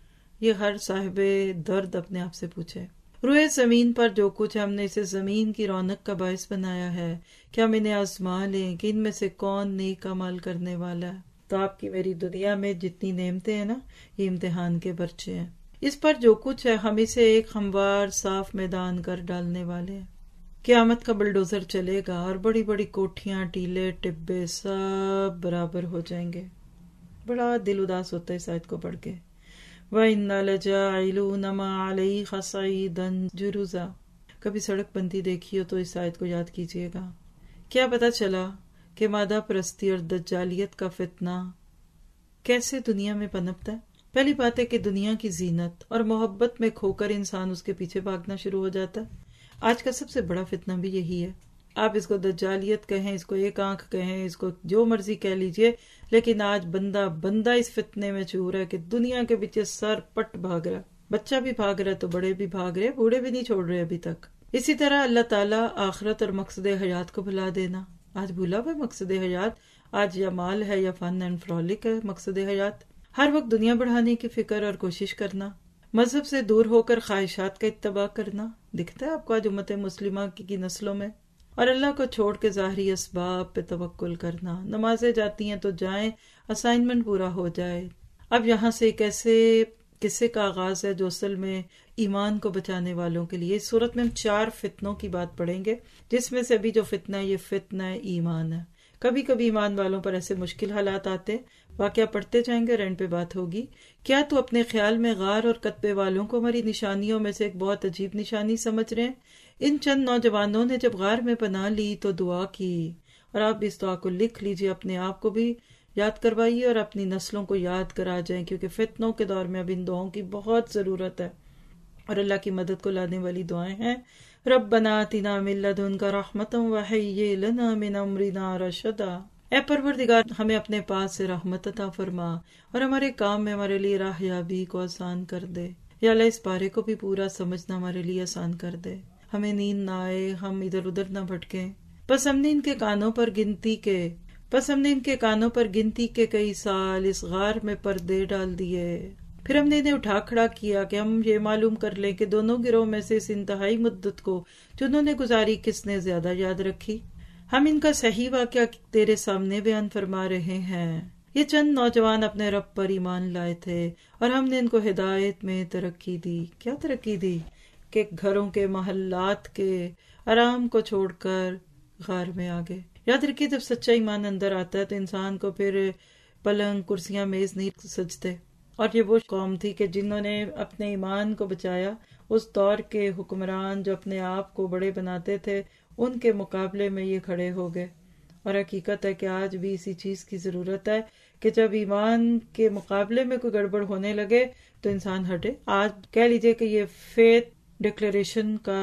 یہ ہر صاحب درد اپنے آپ سے پوچھے. روئے زمین پر جو کچھ ہم نے اسے زمین کی رونق کا باعث بنایا ہے، کیا ہم انہیں آزما لیں کہ ان میں سے کون نیک عمل کرنے والا ہے. تو آپ کی میری دنیا میں جتنی نعمتیں ہیں نا، یہ امتحان کے برچے ہیں. اس پر جو کچھ ہے ہم اسے ایک ہموار صاف میدان کر ڈالنے والے ہیں. قیامت کا بلڈوزر چلے گا اور بڑی بڑی کوٹھیاں ٹیلے ٹبے سب برابر ہو جائیں گے. بڑا دل اداس ہوتا ہے اس آیت کو پڑھ کے. وَإِنَّا لَجَاعِلُونَ مَا عَلَيْهَا صَعِيدًا جُرُزًا. کبھی سڑک بنتی دیکھی ہو تو اس آیت کو یاد کیجیے گا. کیا پتا چلا کہ مادہ پرستی اور دجالیت کا فتنہ کیسے دنیا میں پنپتا ہے. پہلی بات ہے کہ دنیا کی زینت اور محبت میں کھو کر انسان اس کے پیچھے بھاگنا شروع ہو جاتا ہے. آج کا سب سے بڑا فتنہ بھی یہی ہے آپ اس کو دجالیت کہیں، اس کو ایک آنکھ کہیں، اس کو جو مرضی کہہ لیجئے، لیکن آج بندہ بندہ اس فتنے میں چور ہے کہ دنیا کے پیچھے سر پٹ بھاگ رہا، بچہ بھی بھاگ رہا تو بڑے بھی بھاگ رہے، بوڑھے بھی نہیں چھوڑ رہے ابھی تک۔ اسی طرح اللہ تعالیٰ آخرت اور مقصد حیات کو بھلا دینا، آج بھولا ہوا مقصد حیات، آج یا مال ہے یا فن اینڈ فرولک ہے مقصد حیات، ہر وقت دنیا بڑھانے کی فکر اور کوشش کرنا، مذہب سے دور ہو کر خواہشات کا اتباع کرنا دکھتا ہے آپ کو آج امت مسلمہ کی نسلوں میں، اور اللہ کو چھوڑ کے ظاہری اسباب پہ توکل کرنا، نمازیں جاتی ہیں تو جائیں، اسائنمنٹ پورا ہو جائے۔ اب یہاں سے ایک ایسے قصے کا آغاز ہے جو اصل میں ایمان کو بچانے والوں کے لیے، اس صورت میں ہم چار فتنوں کی بات پڑھیں گے، جس میں سے ابھی جو فتنہ ہے یہ فتنہ ایمان ہے۔ کبھی کبھی ایمان والوں پر ایسے مشکل حالات آتے، واقعہ پڑھتے جائیں گے، رینڈ پہ بات ہوگی۔ کیا تو اپنے خیال میں غار اور کتبے والوں کو ہماری نشانیوں میں سے ایک بہت عجیب نشانی سمجھ رہے ہیں؟ ان چند نوجوانوں نے جب غار میں پناہ لی تو دعا کی، اور آپ بھی اس دعا کو لکھ لیجئے، اپنے آپ کو بھی یاد کروائیے اور اپنی نسلوں کو یاد کرا جائیں، کیونکہ فتنوں کے دور میں اب ان دعاؤں کی بہت ضرورت ہے اور اللہ کی مدد کو لانے والی دعائیں ہیں۔ ربنا آتنا من لدنک رحمتا وہیئ لنا من امرنا رشدا، اے پروردگار ہمیں اپنے پاس سے رحمت عطا فرما اور ہمارے کام میں ہمارے لیے راہیابی کو آسان کر دے۔ یا اللہ اس پارے کو بھی پورا سمجھنا ہمارے لیے آسان کر دے، ہمیں نیند نہ آئے، ہم ادھر ادھر نہ بھٹکیں۔ پس ہم نے ان کے کانوں پر گنتی کے پس ہم نے ان کے کانوں پر گنتی کے کئی سال اس غار میں پردے ڈال دیے، پھر ہم نے انہیں اٹھا کھڑا کیا کہ ہم یہ معلوم کر لیں کہ دونوں گروہ میں سے اس انتہائی مدت کو جو انہوں نے گزاری کس نے زیادہ یاد رکھی۔ ہم ان کا صحیح واقعہ تیرے سامنے بیان فرما رہے ہیں۔ یہ چند نوجوان اپنے رب پر ایمان لائے تھے اور ہم نے ان کو ہدایت میں ترقی دی۔ کیا ترقی دی؟ کہ گھروں کے محلات کے آرام کو چھوڑ کر غار میں آ گئے۔ یاد رکھیے جب سچا ایمان اندر آتا ہے تو انسان کو پھر پلنگ کرسیاں میز نہیں سجتے، اور یہ وہ قوم تھی کہ جنہوں نے اپنے ایمان کو بچایا۔ اس دور کے حکمران جو اپنے آپ کو بڑے بناتے تھے ان کے مقابلے میں یہ کھڑے ہو گئے، اور حقیقت ہے کہ آج بھی اسی چیز کی ضرورت ہے کہ جب ایمان کے مقابلے میں کوئی گڑبڑ ہونے لگے تو انسان ہٹے۔ آج کہہ لیجئے کہ یہ فیتھ ڈکلیریشن کا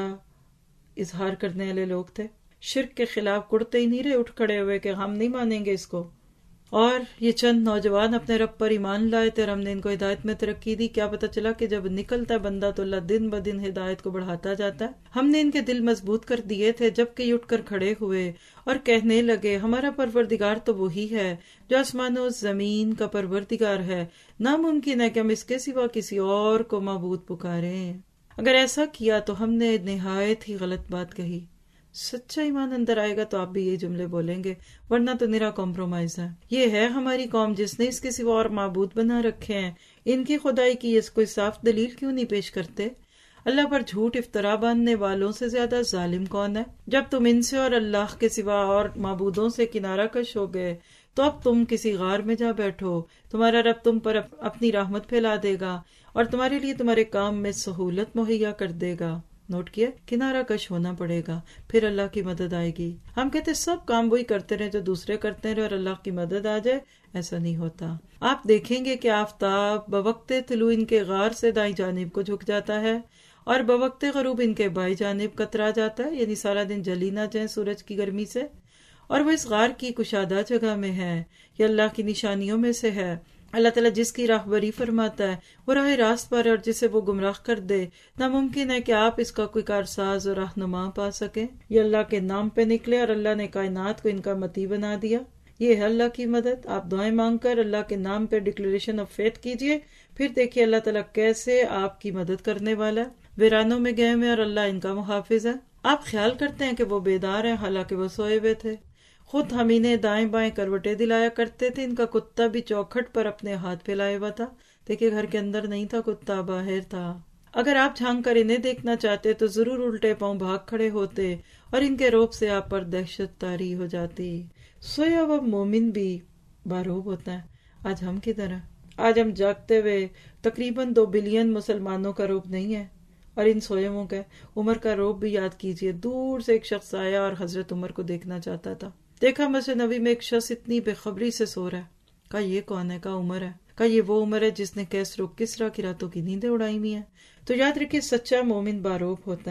اظہار کرنے والے لوگ تھے، شرک کے خلاف کڑتے ہی نہیں رہے اٹھ کھڑے ہوئے کہ ہم نہیں مانیں گے اس کو۔ اور یہ چند نوجوان اپنے رب پر ایمان لائے تھے اور ہم نے ان کو ہدایت میں ترقی دی۔ کیا پتہ چلا کہ جب نکلتا ہے بندہ تو اللہ دن بدن ہدایت کو بڑھاتا جاتا ہے۔ ہم نے ان کے دل مضبوط کر دیے تھے جبکہ یہ اٹھ کر کھڑے ہوئے اور کہنے لگے ہمارا پروردگار تو وہی ہے جو آسمان و زمین کا پروردگار ہے، ناممکن ہے کہ ہم اس کے سوا کسی اور کو معبود پکاریں۔ اگر ایسا کیا تو ہم نے نہایت ہی غلط بات کہی۔ سچا ایمان اندر آئے گا تو آپ بھی یہ جملے بولیں گے، ورنہ تو نرا کمپرومائز ہے۔ یہ ہے ہماری قوم جس نے اس کے سوا اور معبود بنا رکھے ہیں، ان کی خدائی کی اس کوئی صاف دلیل کیوں نہیں پیش کرتے؟ اللہ پر جھوٹ افطرا باندھنے والوں سے زیادہ ظالم کون ہے؟ جب تم ان سے اور اللہ کے سوا اور معبودوں سے کنارہ کش ہو گئے تو اب تم کسی غار میں جا بیٹھو، تمہارا رب تم پر اپنی رحمت پھیلا دے گا اور تمہارے لیے تمہارے کام میں سہولت مہیا کر دے گا۔ نوٹ کیا، کنارہ کش ہونا پڑے گا، پھر اللہ کی مدد آئے گی۔ ہم کہتے سب کام وہی کرتے رہے جو دوسرے کرتے رہے اور اللہ کی مدد آ جائے، ایسا نہیں ہوتا۔ آپ دیکھیں گے کہ آفتاب بوقت طلوع ان کے غار سے دائیں جانب کو جھک جاتا ہے اور بوقت غروب ان کے بائیں جانب کترا جاتا ہے، یعنی سارا دن جلی نہ جائیں سورج کی گرمی سے، اور وہ اس غار کی کشادہ جگہ میں ہے۔ یہ اللہ کی نشانیوں میں سے ہے۔ اللہ تعالیٰ جس کی راہبری فرماتا ہے وہ راہ راست پر، اور جسے وہ گمراہ کر دے ناممکن ہے کہ آپ اس کا کوئی کارساز اور رہنما پا سکیں۔ یہ اللہ کے نام پہ نکلے اور اللہ نے کائنات کو ان کا متی بنا دیا۔ یہ ہے اللہ کی مدد۔ آپ دعائیں مانگ کر اللہ کے نام پہ ڈکلیریشن آف فیتھ کیجئے، پھر دیکھیے اللہ تعالیٰ کیسے آپ کی مدد کرنے والا ہے۔ ویرانوں میں گئے ہوئے اور اللہ ان کا محافظ ہے۔ آپ خیال کرتے ہیں کہ وہ بیدار ہیں، حالانکہ وہ سوئے ہوئے تھے۔ خود ہم انہیں دائیں بائیں کروٹیں دلایا کرتے تھے، ان کا کتا بھی چوکھٹ پر اپنے ہاتھ پھیلائے ہوا تھا۔ دیکھیے گھر کے اندر نہیں تھا کتا، باہر تھا۔ اگر آپ جھانک کر انہیں دیکھنا چاہتے تو ضرور الٹے پاؤں بھاگ کھڑے ہوتے اور ان کے روب سے آپ پر دہشت طاری ہو جاتی۔ سویا ہوا مومن بھی باروب ہوتا ہے۔ آج ہم کدھر ہیں؟ آج ہم جاگتے ہوئے تقریباً دو بلین مسلمانوں کا روب نہیں ہے، اور ان سوئے ہوں کا عمر کا روب بھی یاد کیجئے۔ دور سے ایک شخص آیا اور حضرت عمر کو دیکھنا چاہتا تھا۔ دیکھا مسجد نبی میں ایک شخص اتنی بے خبری سے سو رہا ہے۔ کہا یہ کون ہے؟ کہا عمر ہے۔ کہا یہ وہ عمر ہے جس نے کیسر و کسریٰ کی راتوں کی نیندیں اڑائی ہوئی ہیں۔ تو یاد رکھیے سچا مومن باروب ہوتا ہے۔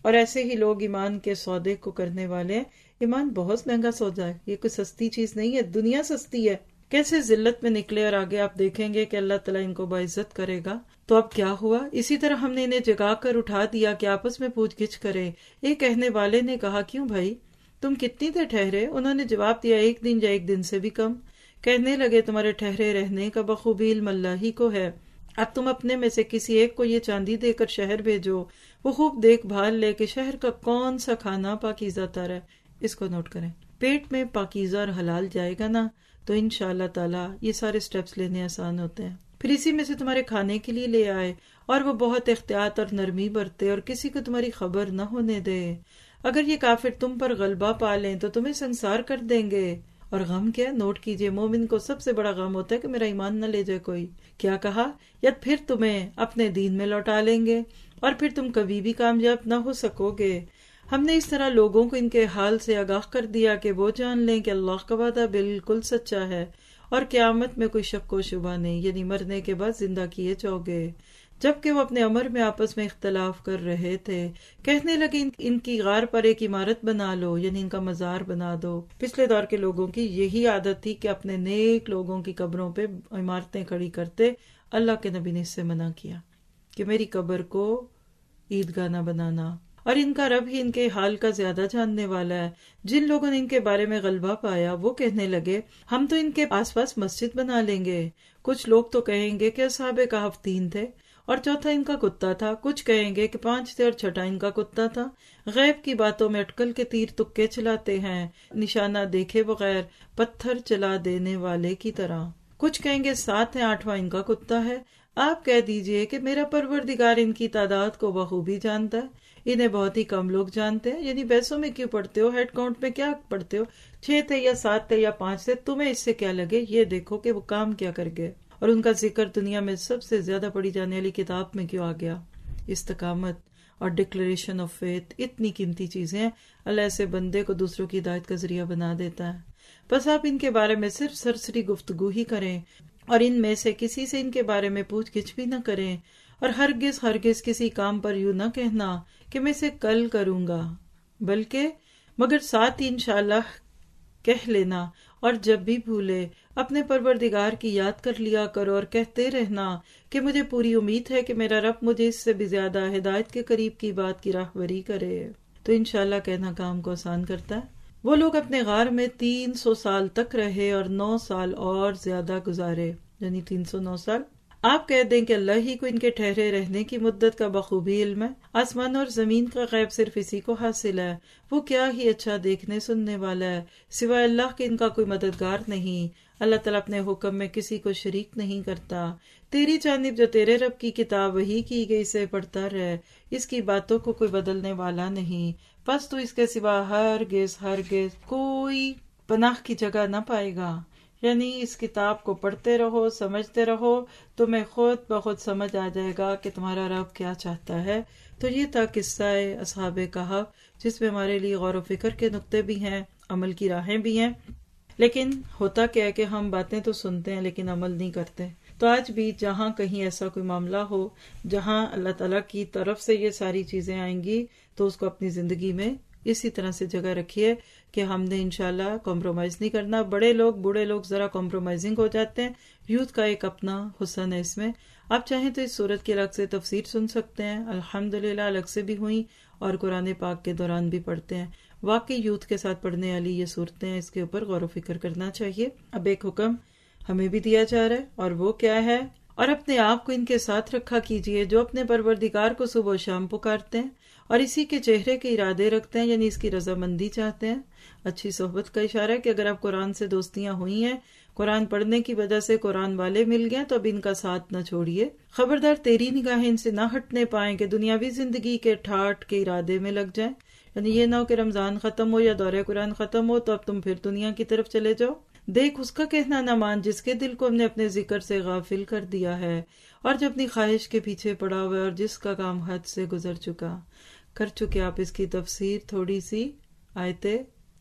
اور ایسے ہی لوگ ایمان کے سودے کو کرنے والے ہیں. ایمان بہت مہنگا سودا ہے، یہ کوئی سستی چیز نہیں ہے. دنیا سستی ہے. کیسے ذلت میں نکلے، اور آگے آپ دیکھیں گے کہ اللہ تعالیٰ ان کو باعزت کرے گا. تو اب کیا ہوا؟ اسی طرح ہم نے انہیں جگا کر اٹھا دیا کہ آپس میں پوچھ گچھ کرے. ایک کہنے والے نے کہا، کیوں بھائی تم کتنی دیر ٹھہرے؟ انہوں نے جواب دیا، ایک دن یا ایک دن سے بھی کم. کہنے لگے، تمہارے ٹھہرے رہنے کا بخوبی علم اللہ ہی کو ہے. اب تم اپنے میں سے کسی ایک کو یہ چاندی دے کر شہر بھیجو، وہ خوب دیکھ بھال لے کہ شہر کا کون سا کھانا پاکیزہ تر ہے. اس کو نوٹ کریں، پیٹ میں پاکیزہ اور حلال جائے گا نا تو انشاءاللہ تعالی یہ سارے سٹیپس لینے آسان ہوتے ہیں. پھر اسی میں سے تمہارے کھانے کے لیے لے آئے، اور وہ بہت احتیاط اور نرمی برتے اور کسی کو تمہاری خبر نہ ہونے دے. اگر یہ کافر تم پر غلبہ پا لیں تو تمہیں سنسار کر دیں گے. اور غم کیا؟ نوٹ کیجئے، مومن کو سب سے بڑا غم ہوتا ہے کہ میرا ایمان نہ لے جائے کوئی. کیا کہا؟ یا پھر تمہیں اپنے دین میں لوٹا لیں گے اور پھر تم کبھی بھی کامیاب نہ ہو سکو گے. ہم نے اس طرح لوگوں کو ان کے حال سے آگاہ کر دیا کہ وہ جان لیں کہ اللہ کا وعدہ بالکل سچا ہے اور قیامت میں کوئی شک و شبہ نہیں، یعنی مرنے کے بعد زندہ کیے جاؤ گے. جبکہ وہ اپنے امر میں آپس میں اختلاف کر رہے تھے، کہنے لگے ان کی غار پر ایک عمارت بنا لو، یعنی ان کا مزار بنا دو. پچھلے دور کے لوگوں کی یہی عادت تھی کہ اپنے نیک لوگوں کی قبروں پہ عمارتیں کھڑی کرتے. اللہ کے نبی نے اس سے منع کیا کہ میری قبر کو عیدگاہ نہ بنانا. اور ان کا رب ہی ان کے حال کا زیادہ جاننے والا ہے. جن لوگوں نے ان کے بارے میں غلبہ پایا وہ کہنے لگے، ہم تو ان کے آس پاس مسجد بنا لیں گے. کچھ لوگ تو کہیں گے کہ اصحاب کہف تین تھے اور چوتھا ان کا کتا تھا. کچھ کہیں گے کہ پانچ تھے اور چھٹا ان کا کتا تھا. غیب کی باتوں میں اٹکل کے تیر تکے چلاتے ہیں، نشانہ دیکھے بغیر پتھر چلا دینے والے کی طرح. کچھ کہیں گے سات ہیں، آٹھواں ان کا کتا ہے. آپ کہہ دیجئے کہ میرا پروردگار ان کی تعداد کو بخوبی جانتا ہے، انہیں بہت ہی کم لوگ جانتے ہیں. یعنی بیسوں میں کیوں پڑھتے ہو، ہیڈ کاؤنٹ میں کیا پڑھتے ہو؟ چھ تھے یا سات تھے یا پانچ تھے، تمہیں اس سے کیا لگے؟ یہ دیکھو کہ وہ کام کیا کر گئے. اور ان کا ذکر دنیا میں سب سے زیادہ پڑھی جانے والی کتاب میں کیوں آ گیا؟ استقامت اور ڈکلیریشن آف فیتھ اتنی قیمتی چیزیں ہیں. اللہ ایسے بندے کو دوسروں کی ہدایت کا ذریعہ بنا دیتا ہے. بس آپ ان کے بارے میں صرف سرسری گفتگو ہی کریں اور ان میں سے کسی سے ان کے بارے میں پوچھ گچھ بھی نہ کریں. اور ہرگز ہرگز کسی کام پر یوں نہ کہنا کہ میں اسے کل کروں گا، بلکہ مگر ساتھ ہی انشاءاللہ کہہ لینا. اور جب بھی بھولے اپنے پروردگار کی یاد کر لیا کرو اور کہتے رہنا کہ مجھے پوری امید ہے کہ میرا رب مجھے اس سے بھی زیادہ ہدایت کے قریب کی بات کی راہبری کرے. تو انشاءاللہ کہنا کام کو آسان کرتا ہے. وہ لوگ اپنے غار میں تین سو سال تک رہے اور نو سال اور زیادہ گزارے، یعنی تین سو نو سال. آپ کہہ دیں کہ اللہ ہی کو ان کے ٹھہرے رہنے کی مدت کا بخوبی علم ہے. آسمان اور زمین کا غیب صرف اسی کو حاصل ہے. وہ کیا ہی اچھا دیکھنے سننے والا ہے. سوائے اللہ کے ان کا کوئی مددگار نہیں. اللہ تعالیٰ اپنے حکم میں کسی کو شریک نہیں کرتا. تیری جانب جو تیرے رب کی کتاب وحی کی گئی سے پڑھتا رہ، اس کی باتوں کو کوئی بدلنے والا نہیں. پس تو اس کے سوا ہرگز ہرگز کوئی پناہ کی جگہ نہ پائے گا. یعنی اس کتاب کو پڑھتے رہو، سمجھتے رہو، تمہیں خود بخود سمجھ آ جائے گا کہ تمہارا رب کیا چاہتا ہے. تو یہ تھا قصہ اصحاب کہف، جس میں ہمارے لیے غور و فکر کے نقطے بھی ہیں، عمل کی راہیں بھی ہیں. لیکن ہوتا کیا ہے کہ ہم باتیں تو سنتے ہیں لیکن عمل نہیں کرتے. تو آج بھی جہاں کہیں ایسا کوئی معاملہ ہو جہاں اللہ تعالیٰ کی طرف سے یہ ساری چیزیں آئیں گی تو اس کو اپنی زندگی میں اسی طرح سے جگہ رکھیے کہ ہم نے انشاءاللہ کمپرومائز نہیں کرنا. بڑے لوگ بوڑھے لوگ ذرا کمپرومائزنگ ہو جاتے ہیں. یوتھ کا ایک اپنا حسن ہے اس میں. آپ چاہیں تو اس صورت کی الگ سے تفسیر سن سکتے ہیں، الحمدللہ الگ سے بھی ہوئی اور قرآن پاک کے دوران بھی پڑھتے ہیں. واقعی یوتھ کے ساتھ پڑھنے والی یہ صورتیں ہیں، اس کے اوپر غور و فکر کرنا چاہیے. اب ایک حکم ہمیں بھی دیا جا رہا ہے اور وہ کیا ہے؟ اور اپنے آپ کو ان کے ساتھ رکھا کیجئے جو اپنے پروردگار کو صبح و شام پکارتے ہیں اور اسی کے چہرے کے ارادے رکھتے ہیں، یعنی اس کی رضامندی چاہتے ہیں. اچھی صحبت کا اشارہ ہے کہ اگر آپ قرآن سے دوستیاں ہوئی ہیں، قرآن پڑھنے کی وجہ سے قرآن والے مل گئے تو اب ان کا ساتھ نہ چھوڑیے. خبردار تیری نگاہیں ان سے نہ ہٹنے پائیں کہ دنیاوی زندگی کے ٹھاٹ کے ارادے میں لگ جائیں. یعنی یہ نہ ہو کہ رمضان ختم ہو یا دورہ قرآن ختم ہو تو اب تم پھر دنیا کی طرف چلے جاؤ. دیکھ اس کا کہنا نہ مان جس کے دل کو ہم نے اپنے ذکر سے غافل کر دیا ہے اور جو اپنی خواہش کے پیچھے پڑا ہوا ہے اور جس کا کام حد سے گزر چکا. کر چکے آپ اس کی تفسیر تھوڑی سی آیتیں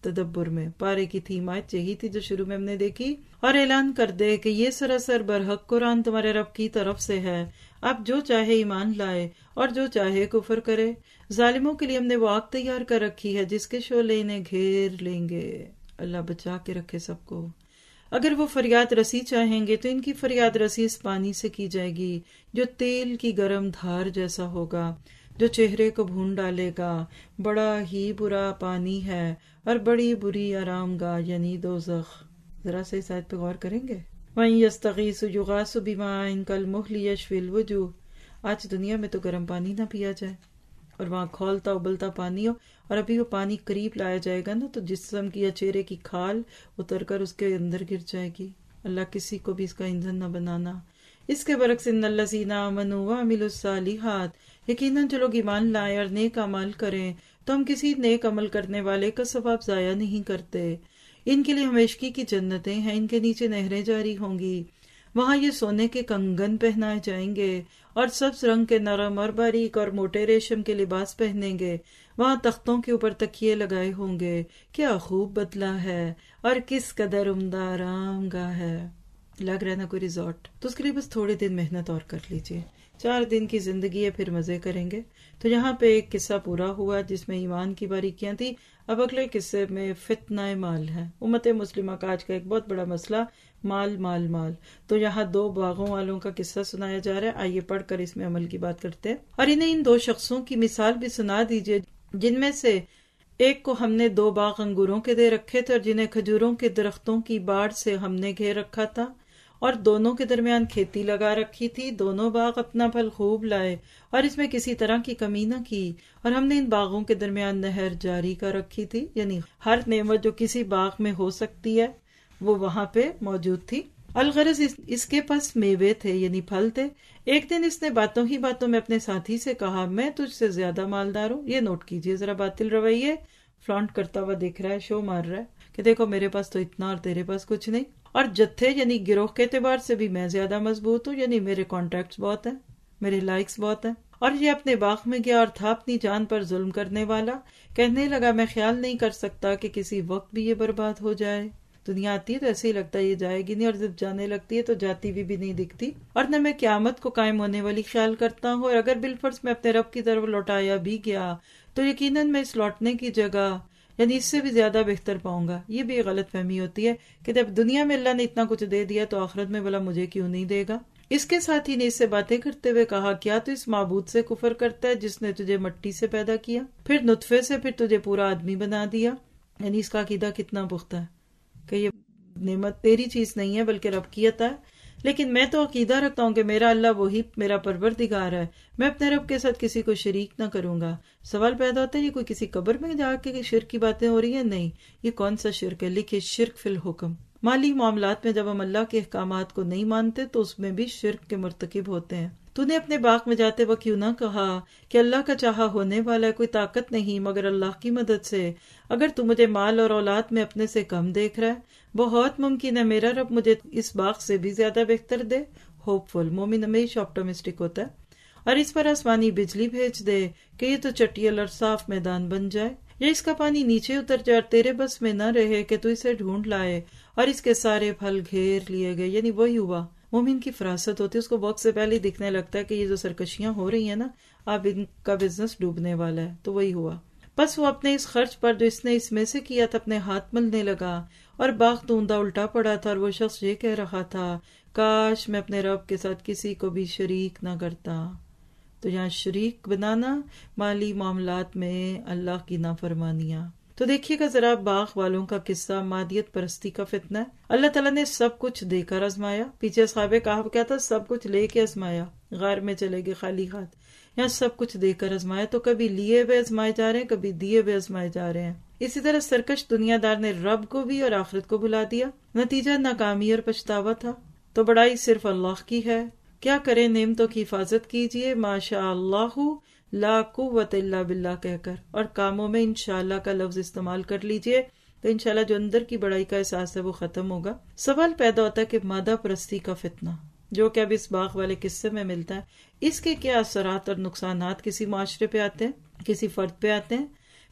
تدبر میں پارے کی تھیم آیت یہی تھی جو شروع میں ہم نے دیکھی، اور اعلان کر دے کہ یہ سراسر برحق قرآن تمہارے رب کی طرف سے ہے، اب جو چاہے ایمان لائے اور جو چاہے کفر کرے۔ ظالموں کے لیے ہم نے وہ آگ تیار کر رکھی ہے جس کے شعلے انہیں گھیر لیں گے۔ اللہ بچا کے رکھے سب کو۔ اگر وہ فریاد رسی چاہیں گے تو ان کی فریاد رسی اس پانی سے کی جائے گی جو تیل کی گرم دھار جیسا ہوگا، جو چہرے کو بھون ڈالے گا۔ بڑا ہی برا پانی ہے اور بڑی بری آرام گاہ یعنی دوزخ۔ ذرا سے اس آیت پہ غور کریں گے۔ وَإِن يَسْتَغِيثُوا يُغَاثُوا بِمَاءٍ كَالْمُهْلِ يَشْوِي الْوُجُوهَ۔ آج دنیا میں تو گرم پانی نہ پیا جائے اور وہاں کھولتا ابلتا پانی ہو، اور ابھی وہ پانی قریب لایا جائے گا نا تو جسم کی یا چہرے کی کھال اتر کر اس کے اندر گر جائے گی۔ اللہ کسی کو بھی اس کا ایندھن نہ بنانا۔ اس کے برعکس ان الذین آمنوا وعملوا الصالحات، یقیناً جو لوگ ایمان لائیں اور نیک اعمال کریں تو ہم کسی نیک عمل کرنے والے کا ثواب ضائع نہیں کرتے۔ ان کے لیے ہمیشگی کی جنتیں ہیں، ان کے نیچے نہریں جاری ہوں گی، وہاں یہ سونے کے کنگن پہنائے جائیں گے اور سبز رنگ کے نرم اور باریک اور موٹے ریشم کے لباس پہنیں گے، وہاں تختوں کے اوپر تکیے لگائے ہوں گے۔ کیا خوب بدلہ ہے اور کس قدر عمدہ آرام گاہ ہے۔ لگ رہا ہے نا کوئی ریزورٹ، تو اس کے لیے بس تھوڑے دن محنت اور کر لیجئے، چار دن کی زندگی ہے، پھر مزے کریں گے۔ تو یہاں پہ ایک قصہ پورا ہوا جس میں ایمان کی باریکیاں تھیں۔ اب اگلے قصے میں فتنہ مال ہے۔ امت مسلمہ کا آج کا ایک بہت بڑا مسئلہ مال مال مال۔ تو یہاں دو باغوں والوں کا قصہ سنایا جا رہا ہے، آئیے پڑھ کر اس میں عمل کی بات کرتے ہیں، اور انہیں ان دو شخصوں کی مثال بھی سنا دیجئے جن میں سے ایک کو ہم نے دو باغ انگوروں کے دے رکھے تھے اور جنہیں کھجوروں کے درختوں کی باڑ سے ہم نے گھیر رکھا تھا، اور دونوں کے درمیان کھیتی لگا رکھی تھی، دونوں باغ اپنا پھل خوب لائے اور اس میں کسی طرح کی کمی نہ کی، اور ہم نے ان باغوں کے درمیان نہر جاری کر رکھی تھی، یعنی ہر نعمت جو کسی باغ میں ہو سکتی ہے وہ وہاں پہ موجود تھی۔ الغرض اس, اس کے پاس میوے تھے یعنی پھل تھے۔ ایک دن اس نے باتوں ہی باتوں میں اپنے ساتھی سے کہا، میں تجھ سے زیادہ مالدار ہوں۔ یہ نوٹ کیجئے ذرا، باطل رویے فلانٹ کرتا ہوا دکھ رہا ہے، شو مار رہا ہے کہ دیکھو میرے پاس تو اتنا اور تیرے پاس کچھ نہیں، اور جتھے یعنی گروہ کے اعتبار سے بھی میں زیادہ مضبوط ہوں، یعنی میرے کانٹیکٹس بہت ہیں، میرے لائکس بہت ہیں۔ اور یہ اپنے باغ میں گیا اور تھا اپنی جان پر ظلم کرنے والا، کہنے لگا میں خیال نہیں کر سکتا کہ کسی وقت بھی یہ برباد ہو جائے۔ دنیا آتی ہے تو ایسے ہی لگتا ہے یہ جائے گی نہیں، اور جب جانے لگتی ہے تو جاتی بھی بھی نہیں دکھتی، اور نہ میں قیامت کو قائم ہونے والی خیال کرتا ہوں، اور اگر بالفرض میں اپنے رب کی طرف لوٹایا بھی گیا تو یقیناً میں اس لوٹنے کی جگہ یعنی اس سے بھی زیادہ بہتر پاؤں گا۔ یہ بھی غلط فہمی ہوتی ہے کہ جب دنیا میں اللہ نے اتنا کچھ دے دیا تو آخرت میں بھلا مجھے کیوں نہیں دے گا۔ اس کے ساتھ ہی نے اس سے باتیں کرتے ہوئے کہا، کیا تو اس معبود سے کفر کرتا ہے جس نے تجھے مٹی سے پیدا کیا، پھر نطفے سے، پھر تجھے پورا آدمی بنا دیا؟ یعنی اس کا عقیدہ کتنا پختہ ہے کہ یہ نعمت تیری چیز نہیں ہے بلکہ رب کی عطا ہے۔ لیکن میں تو عقیدہ رکھتا ہوں کہ میرا اللہ وہی میرا پروردگار ہے، میں اپنے رب کے ساتھ کسی کو شریک نہ کروں گا۔ سوال پیدا ہوتا ہے یہ کوئی کسی قبر میں جا کے شرک کی باتیں ہو رہی ہیں؟ نہیں، یہ کون سا شرک ہے؟ لکھے شرک فی الحکم۔ مالی معاملات میں جب ہم اللہ کے احکامات کو نہیں مانتے تو اس میں بھی شرک کے مرتکب ہوتے ہیں۔ تو نے اپنے باغ میں جاتے وقت کیوں نہ کہا کہ اللہ کا چاہا ہونے والا ہے، کوئی طاقت نہیں مگر اللہ کی مدد سے۔ اگر تو مجھے مال اور اولاد میں اپنے سے کم دیکھ رہا ہے، بہت ممکن ہے میرا رب مجھے اس باغ سے بھی زیادہ بہتر دے۔ ہوپ فل مومن ہمیشہ آپٹمسٹک ہوتا ہے، اور اس پر آسمانی بجلی بھیج دے کہ یہ تو چٹیل اور صاف میدان بن جائے، یا اس کا پانی نیچے اتر جائے اور تیرے بس میں نہ رہے کہ تو اسے ڈھونڈ لائے اور اس کے سارے پھل گھیر لیے گئے۔ یعنی وہی ہوا۔ مومن کی فراست ہوتی ہے، اس کو وقت سے پہلے دکھنے لگتا ہے کہ یہ جو سرکشیاں ہو رہی ہیں نا، اب ان کا بزنس ڈوبنے والا ہے، تو وہی ہوا۔ بس وہ اپنے اس خرچ پر جو اس نے اس میں سے کیا تھا اپنے ہاتھ ملنے لگا، اور باغ دوندا الٹا پڑا تھا، اور وہ شخص یہ کہہ رہا تھا، کاش میں اپنے رب کے ساتھ کسی کو بھی شریک نہ کرتا۔ تو یہاں شریک بنانا مالی معاملات میں اللہ کی نافرمانیاں۔ تو دیکھیے گا ذرا باغ والوں کا قصہ، مادیت پرستی کا فتنہ ہے۔ اللہ تعالیٰ نے سب کچھ دے کر آزمایا۔ پیچھے اصحاب کہف کیا تھا؟ سب کچھ لے کے آزمایا، غار میں چلے گئے خالی ہاتھ۔ یہاں سب کچھ دے کر آزمایا، تو کبھی لیے ہوئے آزمائے جا رہے ہیں، کبھی دیے ہوئے آزمائے جا رہے ہیں۔ اسی طرح سرکش دنیا دار نے رب کو بھی اور آخرت کو بھلا دیا، نتیجہ ناکامی اور پچھتاوا تھا۔ تو بڑائی صرف اللہ کی ہے، کیا کریں نعمتوں کی حفاظت کیجیے، ماشاء اللہ لا قوت الا باللہ کہہ کر، اور کاموں میں انشاءاللہ کا لفظ استعمال کر لیجیے، تو انشاءاللہ جو اندر کی بڑائی کا احساس ہے وہ ختم ہوگا۔ سوال پیدا ہوتا ہے کہ مادہ پرستی کا فتنہ جو کہ اب اس باغ والے قصے میں ملتا ہے، اس کے کیا اثرات اور نقصانات کسی معاشرے پہ آتے ہیں، کسی فرد پہ آتے ہیں؟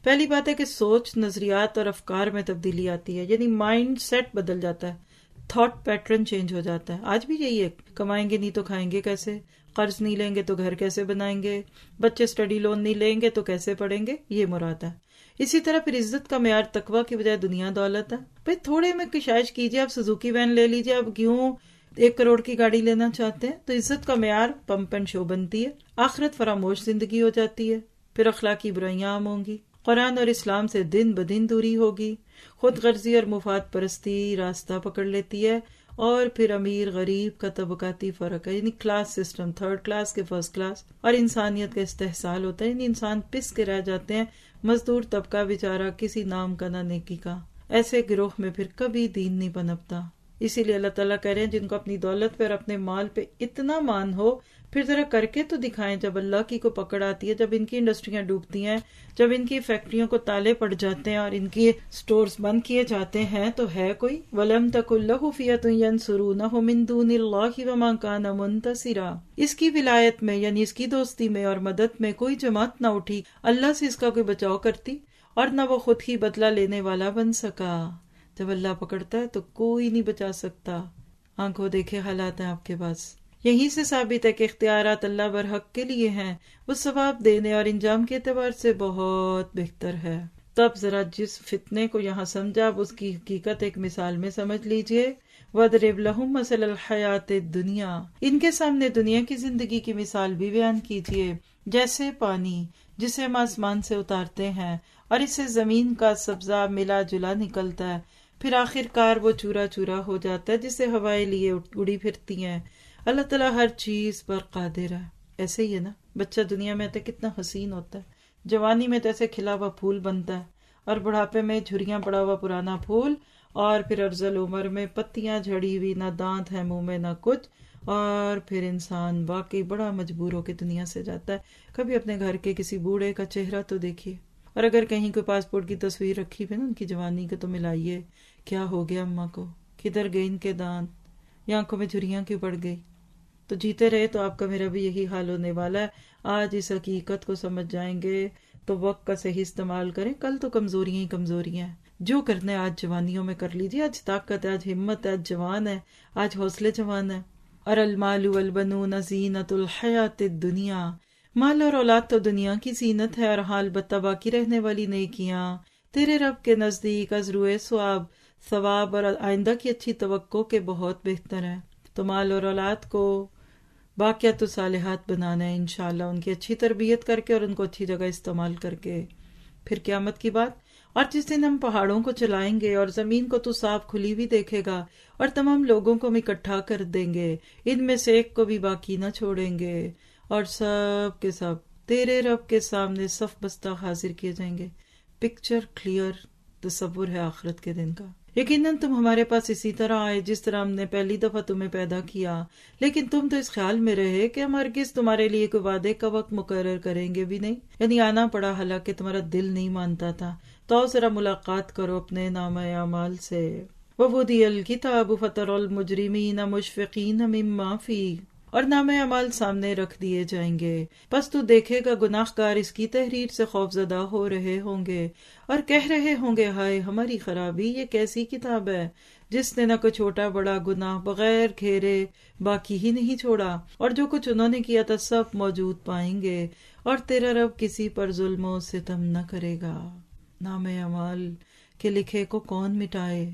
پہلی بات ہے کہ سوچ، نظریات اور افکار میں تبدیلی آتی ہے، یعنی مائنڈ سیٹ بدل جاتا ہے، تھاٹ پیٹرن چینج ہو جاتا ہے۔ آج بھی یہی ہے، کمائیں گے نہیں تو کھائیں گے کیسے، قرض نہیں لیں گے تو گھر کیسے بنائیں گے، بچے اسٹڈی لون نہیں لیں گے تو کیسے پڑھیں گے، یہ مراد ہے۔ اسی طرح پھر عزت کا معیار تقویٰ کی بجائے دنیا دولت ہے۔ بھئی تھوڑے میں کشائش کیجیے، آپ سزوکی وین لے لیجیے، آپ کیوں ایک کروڑ کی گاڑی لینا چاہتے ہیں؟ تو عزت کا معیار پمپ اینڈ شو بنتی ہے، آخرت فراموش زندگی ہو جاتی ہے، پھر اخلاقی برائیاں عام ہوں گی، قرآن اور اسلام سے دن بدن دوری ہوگی، خود غرضی اور مفاد پرستی راستہ پکڑ لیتی ہے، اور پھر امیر غریب کا طبقاتی فرق ہے، یعنی کلاس سسٹم، تھرڈ کلاس کے فرسٹ کلاس، اور انسانیت کا استحصال ہوتا ہے، یعنی انسان پس کے رہ جاتے ہیں، مزدور طبقہ بیچارہ کسی نام کا نہ نیکی کا۔ ایسے گروہ میں پھر کبھی دین نہیں پنپتا۔ اسی لیے اللہ تعالیٰ کہہ رہے ہیں جن کو اپنی دولت پہ اور اپنے مال پہ اتنا مان ہو، پھر ذرا کر کے تو دکھائیں۔ جب اللہ کی کو پکڑ آتی ہے، جب ان کی انڈسٹریاں ڈوبتی ہیں، جب ان کی فیکٹریوں کو تالے پڑ جاتے ہیں اور ان کی سٹورز بند کیے جاتے ہیں، تو ہے کوئی وَلَمْ تَكُنْ لَهُ فِئَةٌ يَنْصُرُونَهُ مِنْ دُونِ اللَّهِ وَمَا كَانَ مُنْتَصِرًا۔ اس کی ولایت میں یعنی اس کی دوستی میں اور مدد میں کوئی جماعت نہ اٹھی اللہ سے اس کا کوئی بچاؤ کرتی، اور نہ وہ خود ہی بدلہ لینے والا بن سکا۔ جب اللہ پکڑتا ہے تو کوئی نہیں بچا سکتا۔ آنکھوں دیکھے حالات ہیں آپ کے پاس۔ یہیں سے ثابت ہے کہ اختیارات اللہ برحق کے لیے ہیں، وہ ثواب دینے اور انجام کے اعتبار سے بہت بہتر ہے۔ تب ذرا جس فتنے کو یہاں سمجھا اب اس کی حقیقت ایک مثال میں سمجھ لیجئے۔ وَاضْرِبْ لَهُم مَثَلَ الْحَيَاةِ الدُّنْيَا، ان کے سامنے دنیا کی زندگی کی مثال بھی بیان کیجئے، جیسے پانی جسے ہم آسمان سے اتارتے ہیں اور اس سے زمین کا سبزہ ملا جلا نکلتا ہے، پھر آخر کار وہ چورا چورا ہو جاتا ہے جسے ہوائیں لیے اڑی پھرتی ہیں۔ اللہ تعالیٰ ہر چیز پر قادر ہے۔ ایسے ہی ہے نا، بچہ دنیا میں تو کتنا حسین ہوتا ہے، جوانی میں تو ایسے کھلا ہوا پھول بنتا ہے، اور بڑھاپے میں جھریاں پڑا ہوا پرانا پھول، اور پھر ارذل عمر میں پتیاں جھڑی ہوئی، نہ دانت ہے منہ میں نہ کچھ، اور پھر انسان واقعی بڑا مجبور ہو کے دنیا سے جاتا ہے۔ کبھی اپنے گھر کے کسی بوڑھے کا چہرہ تو دیکھیے، اور اگر کہیں کوئی پاسپورٹ کی تصویر رکھی ہوئی نا ان کی جوانی کے، تو ملائیے کیا ہو گیا اماں کو، کدھر گئے ان کے دانت، یا آنکھوں میں جھریاں کیوں پڑ گئی۔ تو جیتے رہے تو آپ کا میرا بھی یہی حال ہونے والا ہے۔ آج اس حقیقت کو سمجھ جائیں گے تو وقت کا صحیح استعمال کریں، کل تو کمزوریاں ہی کمزوریاں ہیں۔ جو کرنا ہے آج جوانیوں میں کر لیجیے، آج طاقت ہے، آج ہمت ہے، آج جوان ہے، آج حوصلے جوان ہے۔ اور المال والبنون زینت الحیات الدنیا، مال اور اولاد تو دنیا کی زینت ہے، اور حال البتہ باقی رہنے والی نیکیاں تیرے رب کے نزدیک از روئے ثواب ثواب اور آئندہ کی اچھی توقع کے بہت بہتر ہے۔ تو مال اور اولاد کو باقیات و صالحات بنانا ہے انشاءاللہ، ان کی اچھی تربیت کر کے اور ان کو اچھی جگہ استعمال کر کے۔ پھر قیامت کی بات، اور جس دن ہم پہاڑوں کو چلائیں گے اور زمین کو تو صاف کھلی بھی دیکھے گا، اور تمام لوگوں کو ہم اکٹھا کر دیں گے، ان میں سے ایک کو بھی باقی نہ چھوڑیں گے، اور سب کے سب تیرے رب کے سامنے صف بستہ حاضر کیے جائیں گے۔ پکچر کلیئر تصور ہے آخرت کے دن کا۔ یقیناً تم ہمارے پاس اسی طرح آئے جس طرح ہم نے پہلی دفعہ تمہیں پیدا کیا، لیکن تم تو اس خیال میں رہے کہ ہم ہرگز تمہارے لیے کوئی وعدے کا وقت مقرر کریں گے بھی نہیں، یعنی آنا پڑا حالانکہ تمہارا دل نہیں مانتا تھا۔ تو آؤ ذرا ملاقات کرو اپنے نامہ اعمال سے۔ وَوُضِعَ الْكِتَابُ فَتَرَى الْمُجْرِمِينَ مُشْفِقِينَ مِمَّا فِيهِ، اور نامہ اعمال سامنے رکھ دیے جائیں گے، پس تو دیکھے گا گناہ گار اس کی تحریر سے خوف زدہ ہو رہے ہوں گے، اور کہہ رہے ہوں گے ہائے ہماری خرابی، یہ کیسی کتاب ہے جس نے نہ کوئی چھوٹا بڑا گناہ بغیر گھیرے باقی ہی نہیں چھوڑا، اور جو کچھ انہوں نے کیا تھا سب موجود پائیں گے، اور تیرا رب کسی پر ظلم و ستم نہ کرے گا۔ نامہ اعمال کے لکھے کو کون مٹائے؟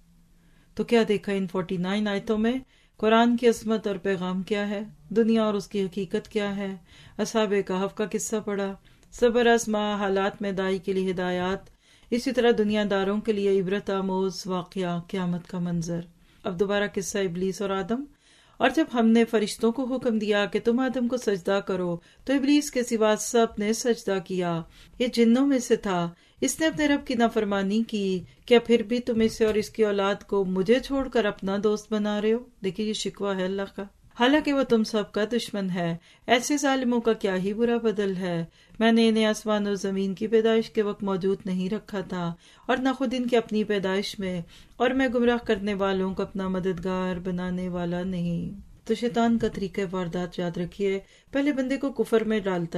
تو کیا دیکھا ان فورٹی نائن آیتوں میں؟ قرآن کی عظمت اور پیغام کیا ہے، دنیا اور اس کی حقیقت کیا ہے، اصحاب کہف کا قصہ پڑھا، صبر آزما حالات میں دائی کے لیے ہدایات، اسی طرح دنیا داروں کے لیے عبرت آموز واقعہ قیامت کا منظر۔ اب دوبارہ قصہ ابلیس اور آدم۔ اور جب ہم نے فرشتوں کو حکم دیا کہ تم آدم کو سجدہ کرو تو ابلیس کے سوا سب نے سجدہ کیا، یہ جنوں میں سے تھا، اس نے اپنے رب کی نافرمانی کی، کیا پھر بھی تم اسے اور اس کی اولاد کو مجھے چھوڑ کر اپنا دوست بنا رہے ہو؟ دیکھیے یہ شکوہ ہے اللہ کا، حالانکہ وہ تم سب کا دشمن ہے۔ ایسے ظالموں کا کیا ہی برا بدل ہے، میں نے انہیں آسمان و زمین کی پیدائش کے وقت موجود نہیں رکھا تھا، اور نہ خود ان کی اپنی پیدائش میں، اور میں گمراہ کرنے والوں کو اپنا مددگار بنانے والا نہیں۔ تو شیطان کا طریقہ واردات یاد رکھیے، پہلے بندے کو کفر میں ڈالتا ہے،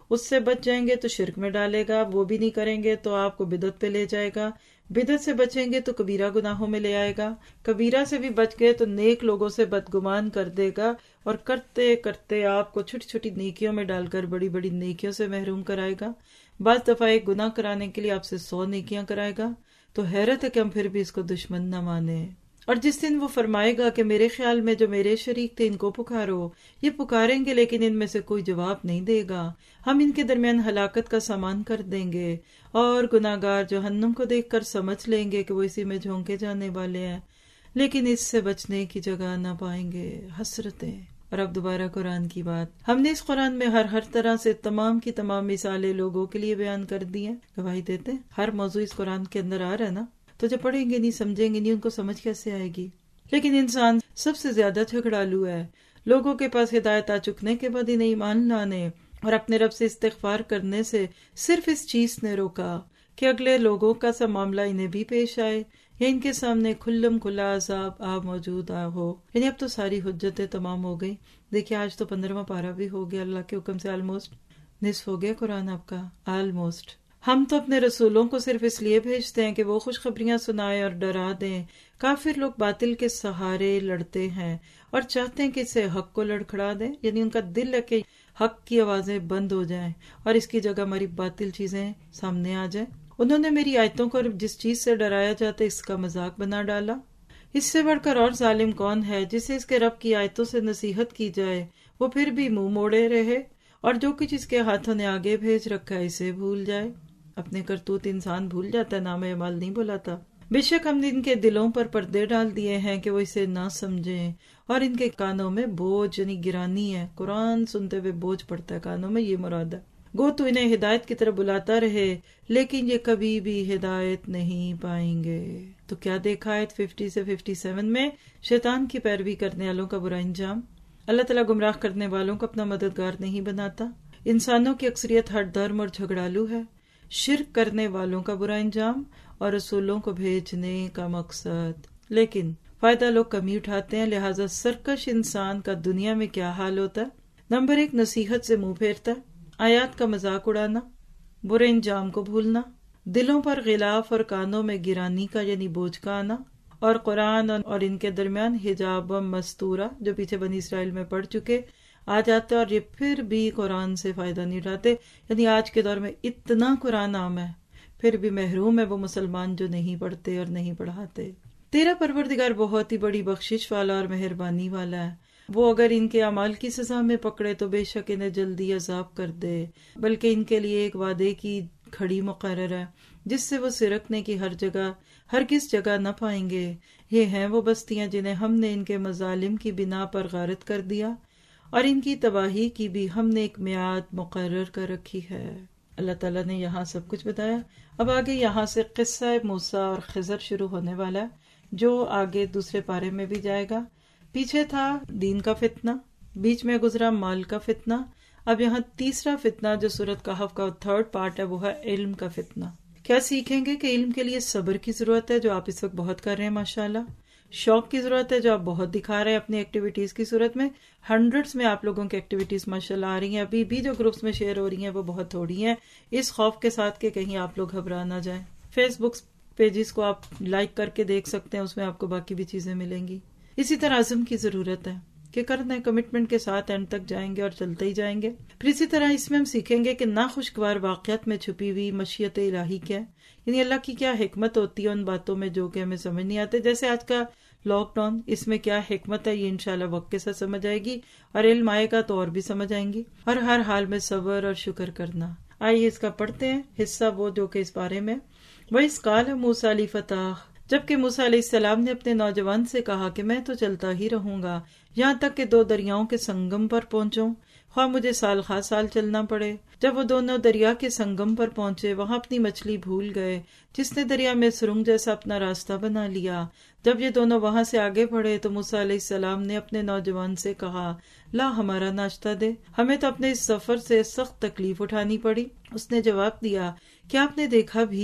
اس سے بچ جائیں گے تو شرک میں ڈالے گا، وہ بھی نہیں کریں گے تو آپ کو بدعت پہ لے جائے گا، بدعت سے بچیں گے تو کبیرہ گناہوں میں لے آئے گا، کبیرہ سے بھی بچ گئے تو نیک لوگوں سے بدگمان کر دے گا، اور کرتے کرتے آپ کو چھوٹی چھوٹی نیکیوں میں ڈال کر بڑی بڑی نیکیوں سے محروم کرائے گا۔ بعض دفعہ ایک گناہ کرانے کے لیے آپ سے سو نیکیاں کرائے گا، تو حیرت ہے کہ ہم پھر بھی اس کو دشمن نہ مانے۔ اور جس دن وہ فرمائے گا کہ میرے خیال میں جو میرے شریک تھے ان کو پکارو، یہ پکاریں گے لیکن ان میں سے کوئی جواب نہیں دے گا، ہم ان کے درمیان ہلاکت کا سامان کر دیں گے، اور گناہگار جہنم کو دیکھ کر سمجھ لیں گے کہ وہ اسی میں جھونکے جانے والے ہیں، لیکن اس سے بچنے کی جگہ نہ پائیں گے۔ حسرتیں۔ اور اب دوبارہ قرآن کی بات، ہم نے اس قرآن میں ہر ہر طرح سے تمام کی تمام مثالیں لوگوں کے لیے بیان کر دی ہیں، گواہی دیتے ہیں ہر موضوع اس قرآن کے اندر آ رہا ہے نا، تو جب پڑھیں گے نہیں سمجھیں گے نہیں ان کو سمجھ کیسے آئے گی؟ لیکن انسان سب سے زیادہ جھگڑالو ہے، لوگوں کے پاس ہدایت آ چکنے کے بعد انہیں ایمان لانے اور اپنے رب سے استغفار کرنے سے صرف اس چیز نے روکا کہ اگلے لوگوں کا سا معاملہ انہیں بھی پیش آئے یا ان کے سامنے کھلم کھلا عذاب آ موجود آ ہو۔ یعنی اب تو ساری حجتیں تمام ہو گئی۔ دیکھیے آج تو پندرہواں پارہ بھی ہو گیا، اللہ کے حکم سے آلموسٹ نصف ہو گیا قرآن آپ کا، آلموسٹ۔ ہم تو اپنے رسولوں کو صرف اس لیے بھیجتے ہیں کہ وہ خوشخبریاں سنائیں اور ڈرا دیں۔ کافر لوگ باطل کے سہارے لڑتے ہیں اور چاہتے ہیں کہ اسے حق کو لڑکھڑا دیں، یعنی ان کا دل ہے کہ حق کی آوازیں بند ہو جائیں اور اس کی جگہ ہماری باطل چیزیں سامنے آ جائیں۔ انہوں نے میری آیتوں کو جس چیز سے ڈرایا جاتا ہے اس کا مذاق بنا ڈالا۔ اس سے بڑھ کر اور ظالم کون ہے جسے اس کے رب کی آیتوں سے نصیحت کی جائے وہ پھر بھی منہ موڑے رہے، اور جو کچھ اس کے ہاتھوں نے آگے بھیج رکھا ہے اسے بھول جائے۔ اپنے کرتوت انسان بھول جاتا ہے، نام اعمال نہیں بھلاتا۔ بے شک ہم نے ان کے دلوں پر پردے ڈال دیے ہیں کہ وہ اسے نہ سمجھیں، اور ان کے کانوں میں بوجھ یعنی گرانی ہے، قرآن سنتے ہوئے بوجھ پڑتا ہے کانوں میں، یہ مراد ہے۔ گو تو انہیں ہدایت کی طرف بلاتا رہے لیکن یہ کبھی بھی ہدایت نہیں پائیں گے۔ تو کیا دیکھا آیت ففٹی سے ففٹی سیون میں؟ شیطان کی پیروی کرنے والوں کا برا انجام۔ اللہ تعالیٰ گمراہ کرنے والوں کو اپنا مددگار نہیں بناتا۔ انسانوں کی اکثریت ہٹ دھرم اور جھگڑالو ہے۔ شرک کرنے والوں کا برا انجام اور رسولوں کو بھیجنے کا مقصد، لیکن فائدہ لوگ کمی اٹھاتے ہیں، لہٰذا سرکش انسان کا دنیا میں کیا حال ہوتا ہے؟ نمبر ایک، نصیحت سے منہ پھیرتا ہے، آیات کا مذاق اڑانا، برے انجام کو بھولنا، دلوں پر غلاف اور کانوں میں گرانی کا یعنی بوجھ کا آنا، اور قرآن اور ان کے درمیان حجاب و مستورہ جو پیچھے بنی اسرائیل میں پڑھ چکے آ جاتے، اور یہ پھر بھی قرآن سے فائدہ نہیں اٹھاتے۔ یعنی آج کے دور میں اتنا قرآن عام ہے پھر بھی محروم ہے وہ مسلمان جو نہیں پڑھتے اور نہیں پڑھاتے۔ تیرا پروردگار بہت ہی بڑی بخشش والا اور مہربانی والا ہے، وہ اگر ان کے اعمال کی سزا میں پکڑے تو بے شک انہیں جلدی عذاب کر دے، بلکہ ان کے لیے ایک وعدے کی کھڑی مقرر ہے جس سے وہ سرکنے کی ہر جگہ ہرگز جگہ نہ پائیں گے۔ یہ ہیں وہ بستیاں جنہیں ہم نے ان کے مظالم کی بنا پر غارت کر دیا، اور ان کی تباہی کی بھی ہم نے ایک میعاد مقرر کر رکھی ہے۔ اللہ تعالیٰ نے یہاں سب کچھ بتایا۔ اب آگے یہاں سے قصہ موسیٰ اور خضر شروع ہونے والا ہے جو آگے دوسرے پارے میں بھی جائے گا۔ پیچھے تھا دین کا فتنہ، بیچ میں گزرا مال کا فتنہ، اب یہاں تیسرا فتنہ جو سورۃ کہف کا تھرڈ پارٹ ہے وہ ہے علم کا فتنہ۔ کیا سیکھیں گے کہ علم کے لیے صبر کی ضرورت ہے جو آپ اس وقت بہت کر رہے ہیں ماشاءاللہ، شوق کی ضرورت ہے جو آپ بہت دکھا رہے ہیں اپنی ایکٹیویٹیز کی صورت میں، ہنڈریڈز میں آپ لوگوں کی ایکٹیویٹیز ماشاءاللہ آ رہی ہیں، ابھی بھی جو گروپس میں شیئر ہو رہی ہیں وہ بہت تھوڑی ہیں، اس خوف کے ساتھ کہ کہیں آپ لوگ گھبرا نہ جائیں۔ فیس بک پیجز کو آپ لائک کر کے دیکھ سکتے ہیں، اس میں آپ کو باقی بھی چیزیں ملیں گی۔ اسی طرح عزم کی ضرورت ہے کہ کرنا ہے، کمٹمنٹ کے ساتھ اینڈ تک جائیں گے اور چلتے ہی جائیں گے۔ پھر اسی طرح اس میں ہم سیکھیں گے کہ ناخوشگوار واقعات میں چھپی ہوئی مشیت الہی کیا ہے، یعنی اللہ کی کیا حکمت ہوتی ہے ان باتوں میں جو کہ ہمیں سمجھ نہیں آتے، جیسے آج کا لاک ڈاؤن، اس میں کیا حکمت ہے یہ انشاءاللہ وقت کے ساتھ سمجھ آئے گی، اور علم آئے گا تو اور بھی سمجھ آئیں گی، اور ہر حال میں صبر اور شکر کرنا۔ آئیے اس کا پڑھتے ہیں حصہ وہ جو کہ اس بارے میں۔ وَإِذْ قَالَ مُوسَىٰ لِفَتَاهُ، جبکہ موسیٰ علیہ السلام نے اپنے نوجوان سے کہا کہ میں تو چلتا ہی رہوں گا یہاں تک کہ دو دریاؤں کے سنگم پر پہنچوں، خواہ مجھے سال خواہ سال چلنا پڑے۔ جب وہ دونوں دریا کے سنگم پر پہنچے وہاں اپنی مچھلی بھول گئے، جس نے دریا میں سرنگ جیسا اپنا راستہ بنا لیا۔ جب یہ دونوں وہاں سے آگے بڑھے تو موسیٰ علیہ السلام نے اپنے نوجوان سے کہا، لا ہمارا ناشتہ دے، ہمیں تو اپنے اس سفر سے سخت تکلیف اٹھانی پڑی۔ اس نے جواب دیا، کیا آپ نے دیکھا بھی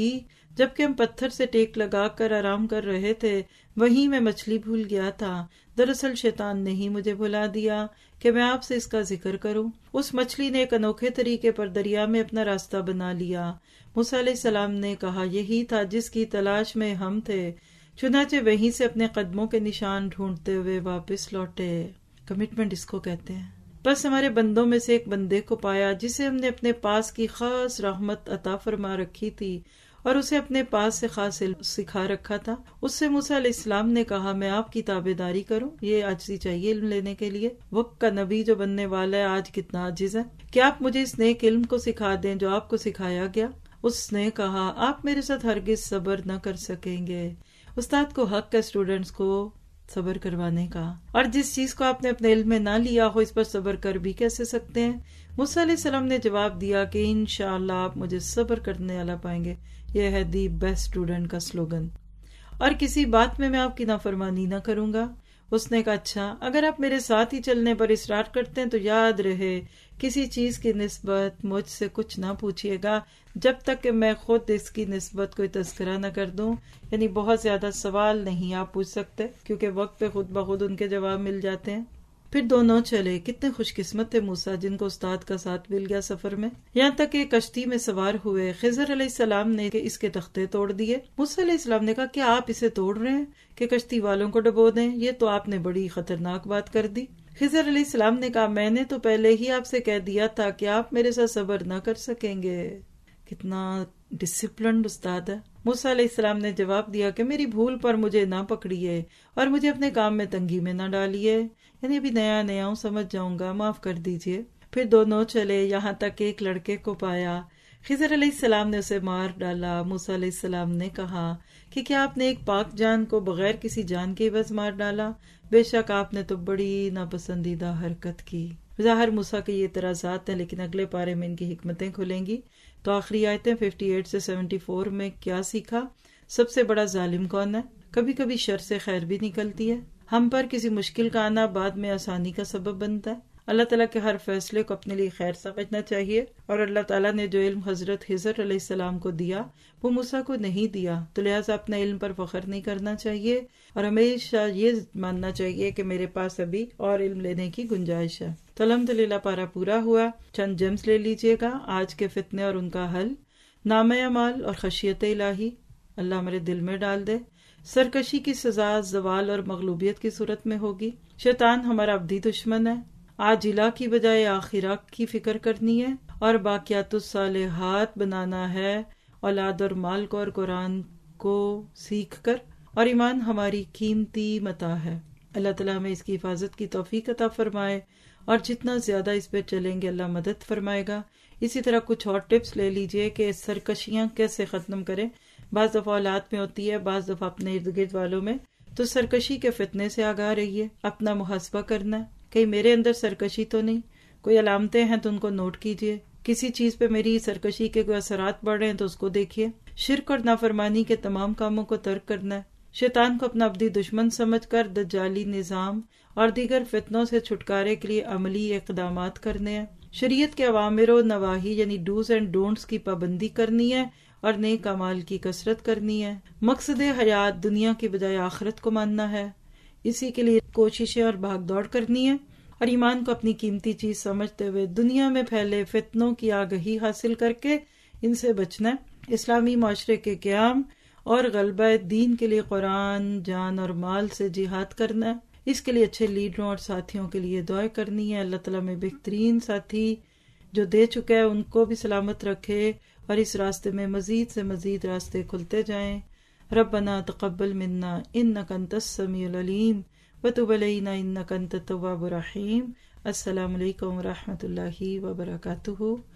جبکہ ہم پتھر سے ٹیک لگا کر آرام کر رہے تھے وہیں میں مچھلی بھول گیا تھا۔ دراصل شیطان نے ہی مجھے بھلا دیا کہ میں آپ سے اس کا ذکر کروں۔ اس مچھلی نے ایک انوکھے طریقے پر دریا میں اپنا راستہ بنا لیا۔ موسیٰ علیہ السلام نے کہا یہی تھا جس کی تلاش میں ہم تھے، چنانچہ وہیں سے اپنے قدموں کے نشان ڈھونڈتے ہوئے واپس لوٹے۔ کمٹمنٹ اس کو کہتے ہیں۔ بس ہمارے بندوں میں سے ایک بندے کو پایا جسے ہم نے اپنے پاس کی خاص رحمت عطا فرما رکھی تھی اور اسے اپنے پاس سے خاص علم سکھا رکھا تھا۔ اس سے موسیٰ علیہ السلام نے کہا میں آپ کی تابعداری کروں، یہ عاجزی چاہیے علم لینے کے لیے۔ وقت کا نبی جو بننے والا ہے آج کتنا عاجز ہے کہ آپ مجھے اس نیک علم کو سکھا دیں جو آپ کو سکھایا گیا۔ اس نے کہا آپ میرے ساتھ ہرگز صبر نہ کر سکیں گے۔ استاد کو حق ہے اسٹوڈنٹس کو صبر کروانے کا، اور جس چیز کو آپ نے اپنے علم میں نہ لیا ہو اس پر صبر کر بھی کیسے سکتے ہیں؟ موسیٰ علیہ السلام نے جواب دیا کہ انشاءاللہ آپ مجھے صبر کرنے والا پائیں گے۔ یہ ہے دی بیسٹ اسٹوڈنٹ کا سلوگن۔ اور کسی بات میں میں آپ کی نافرمانی نہ کروں گا۔ اس نے کہا اچھا اگر آپ میرے ساتھ ہی چلنے پر اصرار کرتے ہیں تو یاد رہے کسی چیز کی نسبت مجھ سے کچھ نہ پوچھیے گا جب تک کہ میں خود اس کی نسبت کوئی تذکرہ نہ کر دوں، یعنی بہت زیادہ سوال نہیں آپ پوچھ سکتے کیونکہ وقت پہ خود بخود ان کے جواب مل جاتے ہیں۔ پھر دونوں چلے۔ کتنے خوش قسمت تھے موسیٰ جن کو استاد کا ساتھ مل گیا سفر میں۔ یہاں تک کہ کشتی میں سوار ہوئے، خضر علیہ السلام نے اس کے تختے توڑ دیے۔ موسیٰ علیہ السلام نے کہا کیا آپ اسے توڑ رہے ہیں کہ کشتی والوں کو ڈبو دیں؟ یہ تو آپ نے بڑی خطرناک بات کر دی۔ خضر علیہ السلام نے کہا میں نے تو پہلے ہی آپ سے کہہ دیا تھا کہ آپ میرے ساتھ صبر نہ کر سکیں گے۔ کتنا ڈسپلنڈ استاد ہے۔ موسیٰ علیہ السلام نے جواب دیا کہ میری بھول پر مجھے نہ پکڑیے اور مجھے اپنے کام میں تنگی میں نہ ڈالیے، یعنی ابھی نیا نیا ہوں سمجھ جاؤں گا، معاف کر دیجئے۔ پھر دونوں چلے یہاں تک ایک لڑکے کو پایا۔ خضر علیہ السلام نے اسے مار ڈالا۔ موسیٰ علیہ السلام نے کہا کہ کیا آپ نے ایک پاک جان کو بغیر کسی جان کے عوض مار ڈالا؟ بے شک آپ نے تو بڑی ناپسندیدہ حرکت کی۔ ظاہر موسیٰ کے یہ اعتراضات ہیں لیکن اگلے پارے میں ان کی حکمتیں کھلیں گی۔ تو آخری آیتیں اٹھاون سے چوہتر میں کیا سیکھا؟ سب سے بڑا ظالم کون ہے؟ کبھی کبھی شر سے خیر بھی نکلتی ہے۔ ہم پر کسی مشکل کا آنا بعد میں آسانی کا سبب بنتا ہے۔ اللہ تعالیٰ کے ہر فیصلے کو اپنے لیے خیر سمجھنا چاہیے، اور اللہ تعالیٰ نے جو علم حضرت خضر علیہ السلام کو دیا وہ موسیٰ کو نہیں دیا، تو لہٰذا اپنے علم پر فخر نہیں کرنا چاہیے اور ہمیشہ یہ ماننا چاہیے کہ میرے پاس ابھی اور علم لینے کی گنجائش ہے۔ تو الحمدللہ پارا پورا ہوا۔ چند جیمز لے لیجئے گا آج کے فتنے اور ان کا حل۔ نام اعمال اور خشیت الہی اللہ ہمارے دل میں ڈال دے۔ سرکشی کی سزا زوال اور مغلوبیت کی صورت میں ہوگی۔ شیطان ہمارا ابدی دشمن ہے۔ عاجلہ کی بجائے آخرہ کی فکر کرنی ہے اور باقیات الصالحات بنانا ہے، اولاد اور مال کو اور قرآن کو سیکھ کر، اور ایمان ہماری قیمتی متاع ہے۔ اللہ تعالیٰ ہمیں اس کی حفاظت کی توفیق عطا فرمائے، اور جتنا زیادہ اس پہ چلیں گے اللہ مدد فرمائے گا۔ اسی طرح کچھ اور ٹپس لے لیجئے کہ سرکشیاں کیسے ختم کریں۔ بعض دفعہ اولاد میں ہوتی ہے، بعض دفعہ اپنے ارد گرد والوں میں، تو سرکشی کے فتنے سے آگاہ رہیے۔ اپنا محاسبہ کرنا ہے، کہیں میرے اندر سرکشی تو نہیں، کوئی علامتیں ہیں تو ان کو نوٹ کیجئے۔ کسی چیز پہ میری سرکشی کے کوئی اثرات پڑ رہے ہیں تو اس کو دیکھیے۔ شرک اور نافرمانی کے تمام کاموں کو ترک کرنا ہے۔ شیطان کو اپنا ابدی دشمن سمجھ کر دجالی نظام اور دیگر فتنوں سے چھٹکارے کے لیے عملی اقدامات کرنے ہیں۔ شریعت کے اوامر و نواہی یعنی ڈوز اینڈ ڈونٹس کی پابندی کرنی ہے اور نیک اعمال کی کثرت کرنی ہے۔ مقصد حیات دنیا کی بجائے آخرت کو ماننا ہے، اسی کے لیے کوششیں اور بھاگ دوڑ کرنی ہے، اور ایمان کو اپنی قیمتی چیز سمجھتے ہوئے دنیا میں پھیلے فتنوں کی آگہی حاصل کر کے ان سے بچنا ہے۔ اسلامی معاشرے کے قیام اور غلبہ دین کے لیے قرآن، جان اور مال سے جہاد کرنا ہے۔ اس کے لیے اچھے لیڈروں اور ساتھیوں کے لیے دعائیں کرنی ہے۔ اللہ تعالیٰ میں بہترین ساتھی جو دے چکا ہے ان کو بھی سلامت رکھے، اور اس راستے میں مزید سے مزید راستے کھلتے جائیں۔ ربنا تقبل منا انک انت السمیع العلیم وتب علینا انک انت التواب الرحیم۔ السلام علیکم ورحمۃ اللہ وبرکاتہ۔